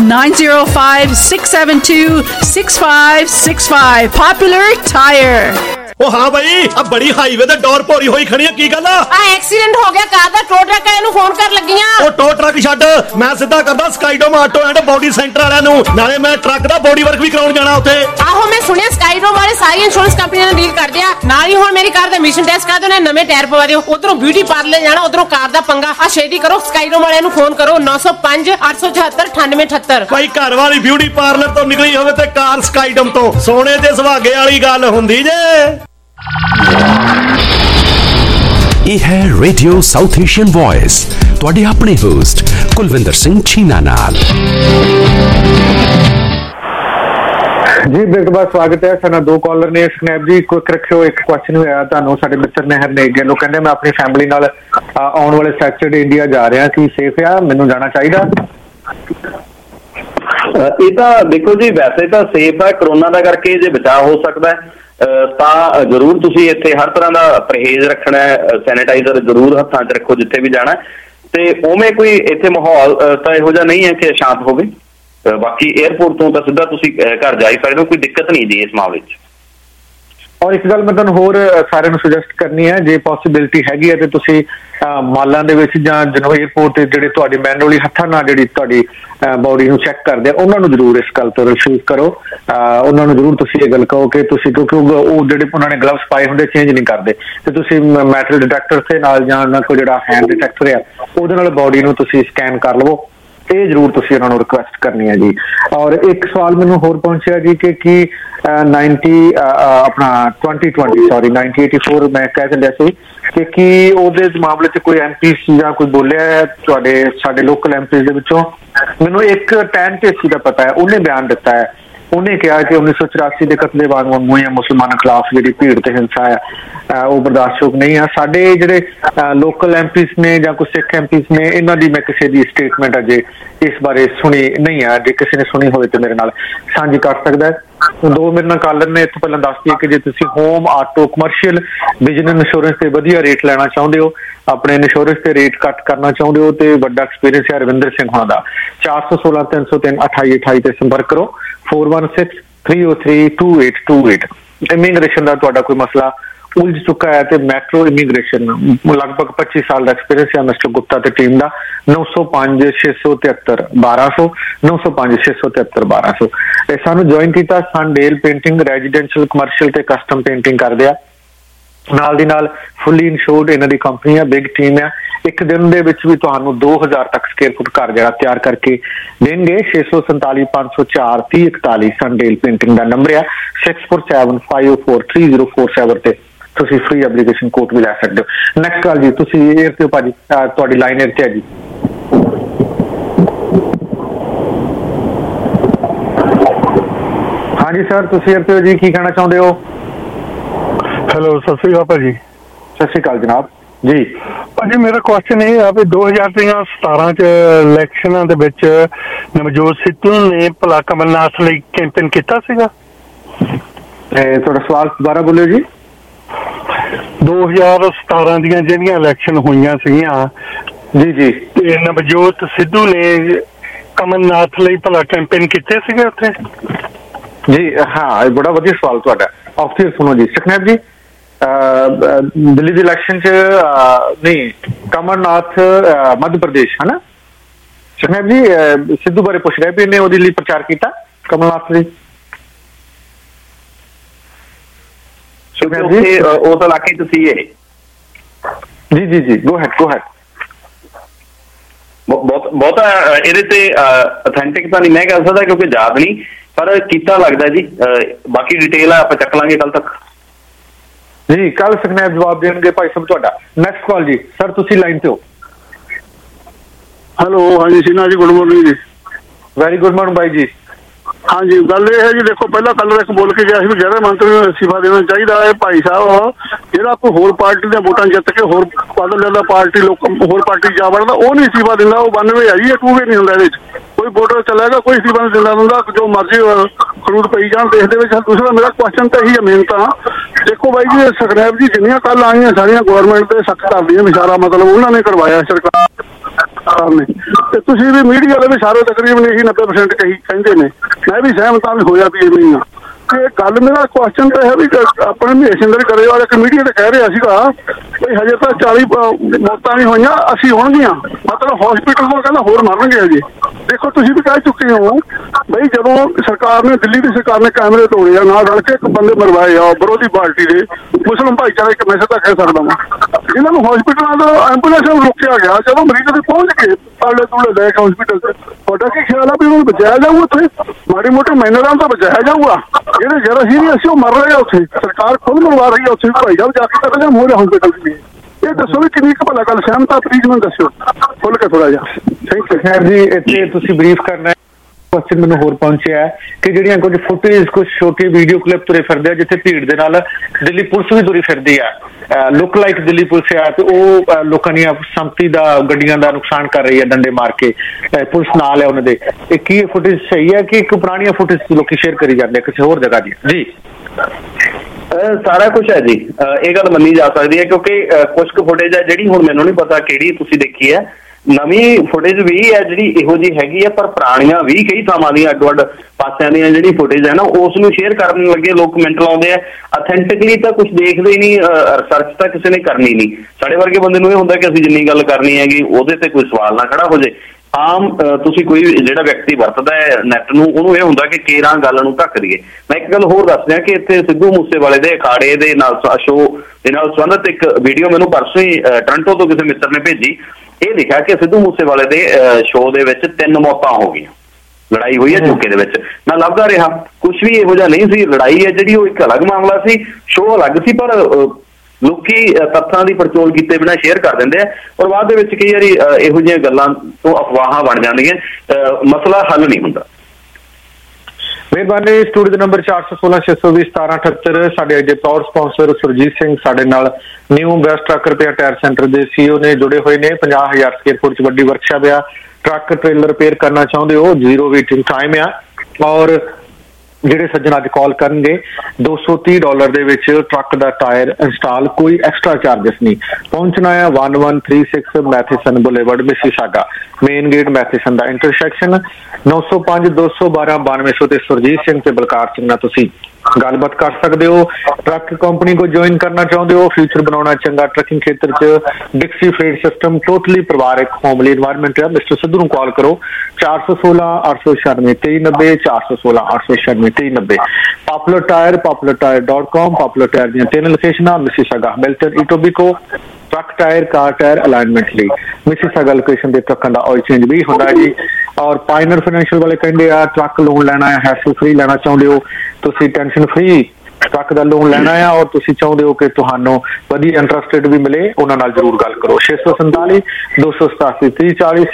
[SPEAKER 5] 905-672-6565. Popular Tire.
[SPEAKER 6] ਓ ਹਾਂ ਬਈ, ਆ ਬੜੀ ਹਾਈਵੇ ਤੇ ਡੋਰ ਭੋਰੀ ਹੋਈ ਖੜੀ ਆ, ਕੀ ਗੱਲ ਆ?
[SPEAKER 7] ਐਕਸੀਡੈਂਟ ਹੋ ਗਿਆ ਕਾਰ ਦਾ, ਟੋ ਟਰੱਕ ਵਾਲਿਆਂ ਨੂੰ ਫੋਨ ਕਰ ਲੱਗੀਆਂ।
[SPEAKER 6] ਉਹ ਟੋ ਟਰੱਕ ਛੱਡ, ਮੈਂ ਸਿੱਧਾ ਕਰਦਾ Skydome auto and body centre ਵਾਲਿਆਂ ਨੂੰ। ਨਾਲੇ ਮੈਂ ਟਰੱਕ ਦਾ ਬੋਡੀ ਵਰਕ ਵੀ ਕਰਾਉਣ ਜਾਣਾ ਉੱਥੇ।
[SPEAKER 7] ਆਹੋ, ਮੈਂ ਸੁਣਿਆ ਸਕਾਈਡੋਮ ਵਾਲੇ ਸਾਰੀ ਇੰਸ਼ੋਰੈਂਸ ਕੰਪਨੀਆਂ ਨਾਲ ਡੀਲ ਕਰਦੇ ਆ। ਨਾਲ ਹੀ ਹੁਣ ਮੇਰੀ ਕਾਰ ਦਾ ਐਮਿਸ਼ਨ ਟੈਸਟ ਕਰ ਦਿਓ, ਨਵੇਂ ਟਾਇਰ ਪਵਾ ਦਿਓ। ਉਧਰੋਂ ਬਿਊਟੀ ਪਾਰਲਰ ਜਾਣਾ, ਉਧਰੋਂ ਕਾਰ ਦਾ ਪੰਗਾ। ਆ ਛੇਤੀ ਕਰੋ, ਸਕਾਈਡੋਮ ਵਾਲਿਆਂ ਨੂੰ ਫੋਨ ਕਰੋ 905-874-9878।
[SPEAKER 6] ਭਾਈ ਘਰ ਵਾਲੀ ਬਿਊਟੀ ਪਾਰਲਰ ਤੋਂ ਨਿਕਲੀ ਹੋਵੇ ਤੇ ਕਾਰ ਸਕਾਈਡੋਮ ਤੋਂ, ਸੋਨੇ ਤੇ ਸੁਹਾਗੇ ਵਾਲੀ ਗੱਲ ਹੁੰਦੀ ਜੇ।
[SPEAKER 8] ਇਹ ਹੈ ਰੇਡੀਓ ਸਾਊਥ ਏਸ਼ੀਅਨ ਵੌਇਸ, ਤੁਹਾਡੇ ਆਪਣੇ ਹੋਸਟ ਕੁਲਵਿੰਦਰ ਸਿੰਘ ਛੀਨਾ ਨਾਲ।
[SPEAKER 2] ਜੀ ਬਿਲਕੁਲ ਸਵਾਗਤ ਹੈ। ਸਾਡਾ 2 ਕਾਲਰ ਨੇ। ਸਨੈਪ ਜੀ ਕੁਇਕ ਰੱਖਿਓ, ਇੱਕ ਕੁਐਸਚਨ ਹੋਇਆ ਤੁਹਾਨੂੰ। ਸਾਡੇ ਮਿੱਤਰ ਨੇ ਹਰਨੇਕ ਗਿੱਲ ਕਹਿੰਦੇ ਮੈਂ ਆਪਣੀ ਫੈਮਿਲੀ ਨਾਲ ਆਉਣ ਵਾਲੇ ਸੈਚਰਡੇ ਇੰਡੀਆ ਜਾ ਰਿਹਾ, ਕੀ ਸੇਫ ਆ, ਮੈਨੂੰ ਜਾਣਾ ਚਾਹੀਦਾ?
[SPEAKER 1] ਇਹ ਤਾਂ ਦੇਖੋ ਜੀ, ਵੈਸੇ ਤਾਂ ਸੇਫ ਹੈ। ਕਰੋਨਾ ਦਾ ਕਰਕੇ ਜੇ ਬਚਾਅ ਹੋ ਸਕਦਾ ਤਾਂ ਜ਼ਰੂਰ ਤੁਸੀਂ ਇੱਥੇ ਹਰ ਤਰ੍ਹਾਂ ਦਾ ਪਰਹੇਜ਼ ਰੱਖਣਾ ਹੈ। ਸੈਨੀਟਾਈਜ਼ਰ ਜ਼ਰੂਰ ਹੱਥਾਂ 'ਚ ਰੱਖੋ ਜਿੱਥੇ ਵੀ ਜਾਣਾ। ਤੇ ਉਵੇਂ ਕੋਈ ਇੱਥੇ ਮਾਹੌਲ ਤਾਂ ਇਹੋ ਜਿਹਾ ਨਹੀਂ ਹੈ ਕਿ ਸ਼ਾਂਤ ਹੋਵੇ। ਬਾਕੀ 에ਅਰਪੋਰਟ ਤੋਂ ਤਾਂ ਸਿੱਧਾ ਤੁਸੀਂ ਘਰ ਜਾ ਹੀ ਸਕਦੇ ਹੋ, ਕੋਈ ਦਿੱਕਤ ਨਹੀਂ ਜੀ ਇਸ ਮਾਮਲੇ 'ਚ।
[SPEAKER 2] ਔਰ ਇੱਕ ਗੱਲ ਮੈਂ ਤੁਹਾਨੂੰ ਹੋਰ ਸਾਰਿਆਂ ਨੂੰ ਸੁਜੈਸਟ ਕਰਨੀ ਹੈ, ਜੇ ਪੋਸੀਬਿਲਿਟੀ ਹੈਗੀ ਹੈ ਤੇ ਤੁਸੀਂ ਮਾਲਾਂ ਦੇ ਵਿੱਚ ਜਾਂ ਜਦੋਂ 에ਅਰਪੋਰਟ ਤੇ ਜਿਹੜੇ ਤੁਹਾਡੇ ਮੈਨੂਅਲੀ ਹੱਥਾਂ ਨਾਲ ਜਿਹੜੀ ਤੁਹਾਡੀ ਬੋਡੀ ਨੂੰ ਚੈੱਕ ਕਰਦੇ ਆ, ਉਹਨਾਂ ਨੂੰ ਜ਼ਰੂਰ ਇਸ ਗੱਲ ਤੋਂ ਰਿਫਿਊਜ਼ ਕਰੋ। ਉਹਨਾਂ ਨੂੰ ਜ਼ਰੂਰ ਤੁਸੀਂ ਇਹ ਗੱਲ ਕਹੋ ਕਿ ਤੁਸੀਂ, ਕਿਉਂਕਿ ਉਹ ਜਿਹੜੇ ਉਹਨਾਂ ਨੇ ਗਲਵਸ ਪਾਏ ਹੁੰਦੇ ਚੇਂਜ ਨਹੀਂ ਕਰਦੇ, ਤੇ ਤੁਸੀਂ ਮੈਟਲ ਡਿਟੈਕਟਰ ਦੇ ਨਾਲ ਜਾਂ ਉਹਨਾਂ ਕੋਲ ਜਿਹੜਾ ਹੈਂਡ ਡਿਟੈਕਟਰ ਆ ਉਹਦੇ ਨਾਲ ਬੋਡੀ ਨੂੰ ਤੁਸੀਂ ਸਕੈਨ ਕਰ ਲਵੋ। ਇਹ ਜ਼ਰੂਰ ਤੁਸੀਂ ਉਹਨਾਂ ਨੂੰ ਰਿਕੁਐਸਟ ਕਰਨੀ ਹੈ ਜੀ। ਔਰ ਇੱਕ ਸਵਾਲ ਮੈਨੂੰ ਹੋਰ ਪਹੁੰਚਿਆ ਜੀ ਕਿ ਕੀ 1984 ਮੈਂ ਕਹਿ ਚੱਲਿਆ ਸੀ ਕਿ ਕੀ ਉਹਦੇ ਮਾਮਲੇ 'ਚ ਕੋਈ ਐਮਪੀ ਜਾਂ ਕੋਈ ਬੋਲਿਆ ਹੈ ਤੁਹਾਡੇ ਸਾਡੇ ਲੋਕਲ ਐਮਪੀ ਦੇ ਵਿੱਚੋਂ? ਮੈਨੂੰ ਇੱਕ ਟੈਨ ਢੇਸੀ ਦਾ ਪਤਾ ਹੈ, ਉਹਨੇ ਬਿਆਨ ਦਿੱਤਾ ਹੈ। ਉਹਨੇ ਕਿਹਾ ਕਿ 1984 ਦੇ ਕਤਲੇ ਵਾਂਗੂ ਮੁਸਲਮਾਨਾਂ ਖਿਲਾਫ ਜਿਹੜੀ ਭੀੜ ਤੇ ਹਿੰਸਾ ਹੈ ਉਹ ਬਰਦਾਸ਼ਤਯੋਗ ਨਹੀਂ ਆ। ਸਾਡੇ ਜਿਹੜੇ ਲੋਕਲ ਐਮਪੀਸ ਨੇ ਜਾਂ ਕੋਈ ਸਿੱਖ ਐਮਪੀਸ ਨੇ, ਇਹਨਾਂ ਦੀ ਮੈਂ ਕਿਸੇ ਦੀ ਸਟੇਟਮੈਂਟ ਅਜੇ ਇਸ ਬਾਰੇ ਸੁਣੀ ਨਹੀਂ ਆ। ਜੇ ਕਿਸੇ ਨੇ ਸੁਣੀ ਹੋਵੇ ਤੇ ਮੇਰੇ ਨਾਲ ਸਾਂਝੀ ਕਰ ਸਕਦਾ ਹੈ। 2 ਮੇਰੇ ਨਾਲ ਕਾਲਰ ਨੇ। ਇੱਥੋਂ ਪਹਿਲਾਂ ਦੱਸ ਦਈਏ ਕਿ ਜੇ ਤੁਸੀਂ home, auto, commercial, business insurance ਤੇ ਵਧੀਆ ਰੇਟ ਲੈਣਾ ਚਾਹੁੰਦੇ ਹੋ, ਆਪਣੇ ਇੰਸ਼ੋਰੈਂਸ ਤੇ ਰੇਟ ਕੱਟ ਕਰਨਾ ਚਾਹੁੰਦੇ ਹੋ ਤੇ ਵੱਡਾ ਐਕਸਪੀਰੀਅੰਸ ਹੈ ਰਵਿੰਦਰ ਸਿੰਘ ਹੋਣਾ ਦਾ, 416 303 2828 ਤੇ ਸੰਪਰਕ ਕਰੋ। 4163032828। ਇਮੀਗ੍ਰੇਸ਼ਨ ਦਾ ਤੁਹਾਡਾ ਕੋਈ ਮਸਲਾ ਉਲਝ ਚੁੱਕਾ ਹੈ ਤੇ ਮੈਟਰੋ ਇਮੀਗ੍ਰੇਸ਼ਨ ਲਗਭਗ 25 ਸਾਲ ਦਾ ਐਕਸਪੀਰੀਅੰਸ ਹੈ ਮਿਸਟਰ ਗੁਪਤਾ ਤੇ ਟੀਮ ਦਾ। 905-673-1200 905-673-1200। ਇਹ ਸਾਨੂੰ ਜੁਆਇਨ ਕੀਤਾ ਸਨਡੇਲ ਪੇਂਟਿੰਗ, ਰੈਜ਼ੀਡੈਂਸ਼ੀਅਲ, ਕਮਰਸ਼ੀਅਲ ਤੇ ਕਸਟਮ ਪੇਂਟਿੰਗ ਕਰਦੇ ਆ। ਨਾਲ ਦੀ ਨਾਲ ਫੁੱਲੀ ਇਨਸ਼ੋਰਡ ਇਹਨਾਂ ਦੀ ਕੰਪਨੀ ਆ, ਬਿਗ ਟੀਮ ਆ। ਇੱਕ ਦਿਨ ਦੇ ਵਿੱਚ ਵੀ ਤੁਹਾਨੂੰ 2000 ਤੱਕ ਸਕੁਅਰ ਫੁੱਟ ਘਰ ਜਿਹੜਾ ਤਿਆਰ ਕਰਕੇ ਦੇਣਗੇ। 647 504 3041 ਸਨਡੇਲ ਪੇਂਟਿੰਗ ਦਾ ਨੰਬਰ ਆ। 6475043047 ਤੇ ਤੁਸੀਂ ਫ੍ਰੀ ਐਪਲੀਕੇਸ਼ਨ ਕੋਡ ਵੀ ਲੈ ਸਕਦੇ ਹੋ। ਨੈਕਸਟ ਕਾਲ ਜੀ, ਤੁਸੀਂ 에ਅਰ ਤੇ ਹੋ ਭਾਜੀ, ਤੁਹਾਡੀ ਲਾਈਨ 에ਅਰ ਤੇ ਹੈ ਜੀ। ਹਾਂਜੀ ਸਰ, ਤੁਸੀਂ 에ਅਰ ਤੇ ਹੋ ਜੀ, ਕੀ ਕਹਿਣਾ ਚਾਹੁੰਦੇ ਹੋ?
[SPEAKER 3] ਹੈਲੋ, ਸਤਿ ਸ਼੍ਰੀ ਅਕਾਲ ਭਾਜੀ।
[SPEAKER 2] ਸਤਿ ਸ਼੍ਰੀ ਅਕਾਲ ਜਨਾਬ ਜੀ।
[SPEAKER 3] ਭਾਜੀ ਮੇਰਾ ਕੁਐਸਚਨ ਇਹ ਆ ਵੀ 2017 ਚ ਇਲੈਕਸ਼ਨਾਂ ਦੇ ਵਿੱਚ ਨਵਜੋਤ ਸਿੱਧੂ ਨੇ ਭਲਾ ਕਮਲਨਾਥ ਲਈ ਕੈਂਪੇਨ ਕੀਤਾ ਸੀਗਾ?
[SPEAKER 2] ਤੁਹਾਡਾ ਸਵਾਲ ਦੁਬਾਰਾ ਬੋਲਿਓ ਜੀ।
[SPEAKER 3] 2017 ਦੀਆਂ ਜਿਹੜੀਆਂ ਇਲੈਕਸ਼ਨ ਹੋਈਆਂ ਸੀਗੀਆਂ
[SPEAKER 2] ਜੀ ਜੀ,
[SPEAKER 3] ਤੇ ਨਵਜੋਤ ਸਿੱਧੂ ਨੇ ਕਮਲਨਾਥ ਲਈ ਭਲਾ ਕੈਂਪੇਨ ਕੀਤੇ ਸੀਗੇ ਉੱਥੇ?
[SPEAKER 2] ਜੀ ਹਾਂ, ਇਹ ਬੜਾ ਵਧੀਆ ਸਵਾਲ ਤੁਹਾਡਾ। ਆਫਟਰ ਸੁਣੋ ਜੀ ਸੁਖਨੈਬ ਜੀ, ਦਿੱਲੀ ਦੇ ਇਲੈਕਸ਼ਨ ਚ ਨਹੀਂ, ਕਮਲਨਾਥ ਮੱਧ ਪ੍ਰਦੇਸ਼ ਹੈ ਨਾ ਸੁਖਨੈਬ ਜੀ, ਸਿੱਧੂ ਬਾਰੇ ਪੁੱਛ ਰਹੇ ਵੀ ਇਹਨੇ ਉਹਦੇ ਲਈ ਪ੍ਰਚਾਰ ਕੀਤਾ ਕਮਲਨਾਥ ਲਈ?
[SPEAKER 1] ਉਸ ਇਲਾਕੇ ਚ ਸੀ ਇਹ?
[SPEAKER 2] ਜੀ ਜੀ ਜੀ, ਗੋ ਹੈਡ।
[SPEAKER 1] ਬਹੁਤਾ ਇਹਦੇ ਤੇ ਅਥੈਂਟਿਕ ਤਾਂ ਨਹੀਂ ਮੈਂ ਕਹਿ ਸਕਦਾ ਕਿਉਂਕਿ ਯਾਦ ਨਹੀਂ, ਪਰ ਕੀਤਾ ਲੱਗਦਾ ਜੀ। ਬਾਕੀ ਡਿਟੇਲ ਆਪਾਂ ਚੱਕ ਲਾਂਗੇ ਕੱਲ ਤੱਕ
[SPEAKER 2] ਜੀ। ਕੱਲ ਸੁਖਨੈਬ ਜਵਾਬ ਦੇਣਗੇ ਭਾਈ ਸਾਹਿਬ ਤੁਹਾਡਾ। ਨੈਕਸਟ ਕਾਲ ਜੀ। ਸਰ ਤੁਸੀਂ ਲਾਈਨ ਤੇ ਹੋ।
[SPEAKER 3] ਹੈਲੋ, ਹਾਂਜੀ ਸੀਨਾ ਜੀ, ਗੁੱਡ ਮਾਰਨਿੰਗ ਜੀ।
[SPEAKER 2] ਵੈਰੀ ਗੁੱਡ ਮਾਰਨਿੰਗ ਬਾਈ ਜੀ।
[SPEAKER 3] ਹਾਂਜੀ, ਗੱਲ ਇਹ ਹੈ ਜੀ, ਦੇਖੋ ਪਹਿਲਾਂ ਕੱਲ੍ਹ ਇੱਕ ਬੋਲ ਕੇ ਗਿਆ ਸੀ ਵੀ ਗ੍ਰਹਿ ਮੰਤਰੀ ਨੂੰ ਅਸਤੀਫਾ ਦੇਣਾ ਚਾਹੀਦਾ ਹੈ। ਭਾਈ ਸਾਹਿਬ, ਜਿਹੜਾ ਕੋਈ ਹੋਰ ਪਾਰਟੀ ਦੀਆਂ ਵੋਟਾਂ ਜਿੱਤ ਕੇ ਹੋਰ ਬਦਲ ਲੈਂਦਾ ਪਾਰਟੀ, ਲੋਕ ਹੋਰ ਪਾਰਟੀ ਜਾ ਵੜਦਾ, ਉਹ ਨਹੀਂ ਅਸਤੀਫਾ ਦਿੰਦਾ। ਉਹ 92 ਹੈ ਜੀ, ਇਹ 2 ਨਹੀਂ ਹੁੰਦਾ। ਇਹਦੇ 'ਚ ਕੋਈ ਵੋਟਰ ਚਲੇਗਾ, ਕੋਈ ਅਸਤੀਫਾ ਨਹੀਂ ਦਿੰਦਾ ਹੁੰਦਾ, ਜੋ ਮਰਜ਼ੀ ਖਰੂਦ ਪਈ ਜਾਣ ਦੇਸ਼ ਦੇ ਵਿੱਚ। ਦੂਸਰਾ ਮੇਰਾ ਕੁਐਸਚਨ ਤਾਂ ਇਹੀ ਹੈ ਮੇਨ ਤਾਂ, ਦੇਖੋ ਬਾਈ ਜੀ, ਸਕ੍ਰੈਪ ਜੀ ਜਿੰਨੀਆਂ ਕੱਲ੍ਹ ਆਈਆਂ ਸਾਰੀਆਂ ਗੌਰਮੈਂਟ 'ਤੇ ਸਖਤ ਕਰਦੀਆਂ ਵੀ ਸਾਰਾ, ਮਤਲਬ ਉਹਨਾਂ ਨੇ ਕਰਵਾਇਆ ਸਰਕਾਰ ਨੇ, ਤੇ ਤੁਸੀਂ ਵੀ ਮੀਡੀਆ ਵਾਲੇ ਵੀ ਸਾਰੇ ਤਕਰੀਬਨ ਇਹੀ 90% ਕਹਿੰਦੇ ਨੇ। ਮੈਂ ਵੀ ਸਹਿਮਤ ਹਾਂ ਵੀ ਹੋਇਆ ਵੀ ਇਵੇਂ ਹੀ ਆ। ਤੇ ਗੱਲ ਮੇਰਾ ਕੁਐਸਚਨ ਤਾਂ ਹੈ ਵੀ ਆਪਣੇ ਮਹੇਸ਼ਿੰਦਰ ਗਰੇਵਾਲ ਇੱਕ ਮੀਡੀਆ ਤੇ ਕਹਿ ਰਿਹਾ ਸੀਗਾ ਵੀ ਹਜੇ ਤਾਂ 40 ਮੌਤਾਂ ਨਹੀਂ ਹੋਈਆਂ, 80 ਹੋਣਗੀਆਂ, ਮਤਲਬ ਹਸਪੀਟਲ ਤੋਂ ਕਹਿੰਦਾ ਹੋਰ ਮਰਨਗੇ ਹਜੇ। ਦੇਖੋ ਤੁਸੀਂ ਵੀ ਕਹਿ ਚੁੱਕੇ ਹੋ ਬਈ, ਜਦੋਂ ਸਰਕਾਰ ਨੇ, ਦਿੱਲੀ ਦੀ ਸਰਕਾਰ ਨੇ ਕੈਮਰੇ ਤੋੜੇ ਆ, ਨਾਲ ਰਲ ਕੇ ਇੱਕ ਬੰਦੇ ਮਰਵਾਏ ਆ ਵਿਰੋਧੀ ਪਾਰਟੀ ਦੇ, ਮੁਸਲਿਮ ਭਾਈਚਾਰੇ, ਇੱਕ ਮੈਸੇਜ ਤਾਂ ਕਹਿ ਸਕਦਾ ਮੈਂ, ਇਹਨਾਂ ਨੂੰ ਹਸਪੀਟਲਾਂ ਦਾ ਐਂਬੂਲੈਂਸ ਨੂੰ ਰੋਕਿਆ ਗਿਆ। ਜਦੋਂ ਮਰੀਜ਼ ਦੇ ਪਹੁੰਚ ਕੇ ਤਾਲੇ ਤੂਲੇ ਲੈ ਕੇ ਹਸਪੀਟਲ 'ਚ, ਤੁਹਾਡਾ ਕੀ ਖਿਆਲ ਆ ਵੀ ਉਹਨੂੰ ਬਚਾਇਆ ਜਾਊਗਾ? ਉੱਥੇ ਮਾੜੀ ਮੋਟੇ ਮੈਨਰਾਂ ਤਾਂ ਬਚਾਇਆ ਜਾਊਗਾ, ਜਿਹੜੇ ਜਰਾ ਸੀਰੀਅਸ ਉਹ ਮਰ ਰਹੇ ਆ ਉੱਥੇ, ਸਰਕਾਰ ਖੁਦ ਮਰਵਾ ਰਹੀ ਆ ਉੱਥੇ। ਭਾਈ ਸਾਹਿਬ ਜਾ ਕੇ ਕਰ ਜਾਂ ਮੋੜੇ ਹਸਪੀਟਲ 'ਚ ਵੀ ਇਹ ਦੱਸੋ ਵੀ ਕਿੰਨੀ ਕੁ ਭਲਾ ਗੱਲ ਸਹਿਮਤ ਆ? ਪਲੀਜ਼ ਮੈਨੂੰ ਦੱਸਿਓ ਖੁੱਲ ਕੇ ਥੋੜਾ ਜਿਹਾ।
[SPEAKER 2] Thank you. ਖੈਰ ਜੀ, ਇੱਥੇ ਤੁਸੀਂ ਬਰੀਫ ਕਰਨਾ ਕੁਐਸਚਨ ਮੈਨੂੰ ਹੋਰ ਪਹੁੰਚਿਆ ਕਿ ਜਿਹੜੀਆਂ ਕੁਝ ਫੁਟੇਜ, ਕੁਝ ਛੋਟੀ ਵੀਡੀਓ ਕਲਿੱਪ ਤੁਰੇ ਫਿਰਦੇ ਆ ਜਿੱਥੇ ਭੀੜ ਦੇ ਨਾਲ ਦਿੱਲੀ ਪੁਲਿਸ ਵੀ ਤੁਰੀ ਫਿਰਦੀ ਆ, ਲੁੱਕ ਲਾਈਕ ਦਿੱਲੀ ਪੁਲਿਸ ਆ, ਤੇ ਉਹ ਲੋਕਾਂ ਦੀਆਂ ਸੰਪਤੀ ਦਾ, ਗੱਡੀਆਂ ਦਾ ਨੁਕਸਾਨ ਕਰ ਰਹੀ ਹੈ ਡੰਡੇ ਮਾਰ ਕੇ, ਪੁਲਿਸ ਨਾਲ ਹੈ ਉਹਨਾਂ ਦੇ। ਇਹ ਕੀ ਫੁਟੇਜ ਸਹੀ ਹੈ ਕਿ ਇੱਕ ਪੁਰਾਣੀਆਂ ਫੁਟੇਜ ਲੋਕੀ ਸ਼ੇਅਰ ਕਰੀ ਜਾਂਦੇ ਕਿਸੇ ਹੋਰ ਜਗ੍ਹਾ ਦੀ? ਜੀ
[SPEAKER 1] ਸਾਰਾ ਕੁਝ ਹੈ ਜੀ, ਇਹ ਗੱਲ ਮੰਨੀ ਜਾ ਸਕਦੀ ਹੈ ਕਿਉਂਕਿ ਕੁਝ ਕੁ ਫੁਟੇਜ ਹੈ ਜਿਹੜੀ, ਹੁਣ ਮੈਨੂੰ ਨਹੀਂ ਪਤਾ ਕਿਹੜੀ ਤੁਸੀਂ ਦੇਖੀ ਹੈ, ਨਵੀਂ ਫੁਟੇਜ ਵੀ ਹੈ ਜਿਹੜੀ ਇਹੋ ਜਿਹੀ ਹੈਗੀ ਹੈ, ਪਰ ਪੁਰਾਣੀਆਂ ਵੀ ਕਈ ਥਾਵਾਂ ਦੀਆਂ ਅੱਡ-ਅੱਡ ਪਾਸਿਆਂ ਦੀਆਂ ਜਿਹੜੀ ਫੁਟੇਜ ਹੈ ਨਾ, ਉਸ ਨੂੰ ਸ਼ੇਅਰ ਕਰਨ ਲੱਗੇ ਲੋਕ ਕਮੈਂਟ ਲਾਉਂਦੇ ਆ। ਅਥੈਂਟਿਕਲੀ ਤਾਂ ਕੁਝ ਦੇਖਦੇ ਹੀ ਨਹੀਂ, ਰਿਸਰਚ ਤਾਂ ਕਿਸੇ ਨੇ ਕਰਨੀ ਨਹੀਂ। ਸਾਡੇ ਵਰਗੇ ਬੰਦੇ ਨੂੰ ਇਹ ਹੁੰਦਾ ਕਿ ਅਸੀਂ ਜਿੰਨੀ ਗੱਲ ਕਰਨੀ ਹੈਗੀ ਉਹਦੇ ਤੇ ਕੋਈ ਸਵਾਲ ਨਾ ਖੜਾ ਹੋ ਜਾਏ। ਆਮ ਤੁਸੀਂ ਕੋਈ ਜਿਹੜਾ ਵਿਅਕਤੀ ਵਰਤਦਾ ਹੈ ਨੈਟ ਨੂੰ, ਉਹਨੂੰ ਇਹ ਹੁੰਦਾ ਕਿ ਕੇਰਾਂ ਗੱਲ ਨੂੰ ਢੱਕ ਦਈਏ। ਮੈਂ ਇੱਕ ਗੱਲ ਹੋਰ ਦੱਸ ਦਿਆਂ ਕਿ ਇੱਥੇ ਸਿੱਧੂ ਮੂਸੇਵਾਲੇ ਦੇ ਅਖਾੜੇ ਦੇ ਨਾਲ ਸ਼ੋਅ ਦੇ ਨਾਲ ਸੰਬੰਧਿਤ ਇੱਕ ਵੀਡੀਓ ਮੈਨੂੰ ਪਰਸੋਂ ਹੀ ਟੋਰਾਂਟੋ ਤੋਂ ਕਿਸੇ ਮਿੱਤਰ ਨੇ ਭੇਜੀ। ਇਹ ਲਿਖਿਆ ਕਿ ਸਿੱਧੂ ਮੂਸੇਵਾਲੇ ਦੇ ਸ਼ੋਅ ਦੇ ਵਿੱਚ 3 ਮੌਤਾਂ ਹੋ ਗਈਆਂ, ਲੜਾਈ ਹੋਈ ਹੈ ਝੁੱਕੇ ਦੇ ਵਿੱਚ। ਮੈਂ ਲੱਭਦਾ ਰਿਹਾ, ਕੁਝ ਵੀ ਇਹੋ ਜਿਹਾ ਨਹੀਂ ਸੀ। ਲੜਾਈ ਹੈ ਜਿਹੜੀ ਉਹ ਇੱਕ ਅਲੱਗ ਮਾਮਲਾ ਸੀ, ਸ਼ੋਅ ਅਲੱਗ ਸੀ, ਪਰ ਲੋਕੀ ਤੱਥਾਂ ਦੀ ਪੜਚੋਲ ਕੀਤੇ ਬਿਨਾਂ ਸ਼ੇਅਰ ਕਰ ਦਿੰਦੇ ਆ, ਔਰ ਬਾਅਦ ਦੇ ਵਿੱਚ ਕਈ ਵਾਰੀ ਇਹੋ ਜਿਹੀਆਂ ਗੱਲਾਂ ਤੋਂ ਅਫਵਾਹਾਂ ਬਣ ਜਾਂਦੀਆਂ, ਮਸਲਾ ਹੱਲ ਨਹੀਂ ਹੁੰਦਾ।
[SPEAKER 2] ਮਿਹਰਬਾਨੀ। ਸਟੂਡੀਓ ਦੇ ਨੰਬਰ 416-620-1778। ਸਾਡੇ ਅੱਜ ਦੇ ਪਾਵਰ ਸਪਾਂਸਰ ਸੁਰਜੀਤ ਸਿੰਘ ਸਾਡੇ ਨਾਲ new best truck repair tyre centre ਦੇ CEO ਨੇ ਜੁੜੇ ਹੋਏ ਨੇ। 50,000 ਸਕੁਅਰ ਫੁੱਟ 'ਚ ਵੱਡੀ ਵਰਕਸ਼ਾਪ ਆ। ਟਰੱਕ ਟ੍ਰੇਲਰ ਰਿਪੇਅਰ ਕਰਨਾ ਚਾਹੁੰਦੇ ਹੋ, 0 ਵੇਟਿੰਗ ਟਾਈਮ ਆ। ਔਰ ਜਿਹੜੇ ਸੱਜਣ ਅੱਜ ਕਾਲ ਕਰਨਗੇ $230 ਦੇ ਵਿੱਚ ਟਰੱਕ ਦਾ ਟਾਇਰ ਇੰਸਟਾਲ, ਕੋਈ ਐਕਸਟਰਾ ਚਾਰਜਸ ਨਹੀਂ। ਪਹੁੰਚਣਾ ਆ 1136 Mathieson boulevard, Mississauga, main gate Mathieson ਦਾ ਇੰਟਰਸੈਕਸ਼ਨ। 905-212-9200 ਤੇ ਸੁਰਜੀਤ ਸਿੰਘ ਤੇ ਬਲਕਾਰ ਸਿੰਘ ਨਾਲ ਤੁਸੀਂ ਗੱਲਬਾਤ ਕਰ ਸਕਦੇ ਹੋ। ਟਰੱਕ ਕੰਪਨੀ ਕੋ ਜੁਆਇਨ ਕਰਨਾ ਚਾਹੁੰਦੇ ਹੋ, ਫਿਊਚਰ ਬਣਾਉਣਾ ਚੰਗਾ ਟਰੱਕਿੰਗ ਖੇਤਰ 'ਚ ਡਿਕਸੀ ਫਰੇਟ ਸਿਸਟਮ ਟੋਟਲੀ ਪਰਿਵਾਰਿਕ ਹੋਮਲੀ ਇਨਵਾਇਰਮੈਂਟ ਹੈ। ਮਿਸਟਰ ਸਿੱਧੂ ਨੂੰ ਕਾਲ ਕਰੋ 416-896-2390 416-896-2390। Popular tyre, populartire.com। Popular tyre ਦੀਆਂ 3 ਲੋਕੇਸ਼ਨਾਂ Mississauga, Milton, Etobicoke. Truck tyre, car tyre alignment ਲਈ ਮਿਸੀਸਾਗਾ ਲੋਕੇਸ਼ਨ ਦੇ ਟਰੱਕਾਂ ਦਾ ਆਇਲ ਚੇਂਜ ਵੀ ਹੁੰਦਾ ਹੈ ਜੀ। ਔਰ ਪਾਇਨਰ ਫਾਈਨੈਂਸ਼ੀਅਲ ਵਾਲੇ ਕਹਿੰਦੇ ਆ ਟਰੱਕ ਲੋਨ ਲੈਣਾ ਹੈ, ਹੈਸਲ ਫ੍ਰੀ ਲੈਣਾ ਚਾਹੁੰਦੇ ਹੋ, ਤੁਸੀਂ ਟੈਨਸ਼ਨ ਫ੍ਰੀ ਟਰੱਕ ਦਾ ਲੋਨ ਲੈਣਾ ਆ, ਔਰ ਤੁਸੀਂ ਚਾਹੁੰਦੇ ਹੋ ਕਿ ਤੁਹਾਨੂੰ ਵਧੀਆ ਇੰਟਰਸਟ ਰੇਟ ਵੀ ਮਿਲੇ, ਉਹਨਾਂ ਨਾਲ ਜ਼ਰੂਰ ਗੱਲ ਕਰੋ। 647-287-3040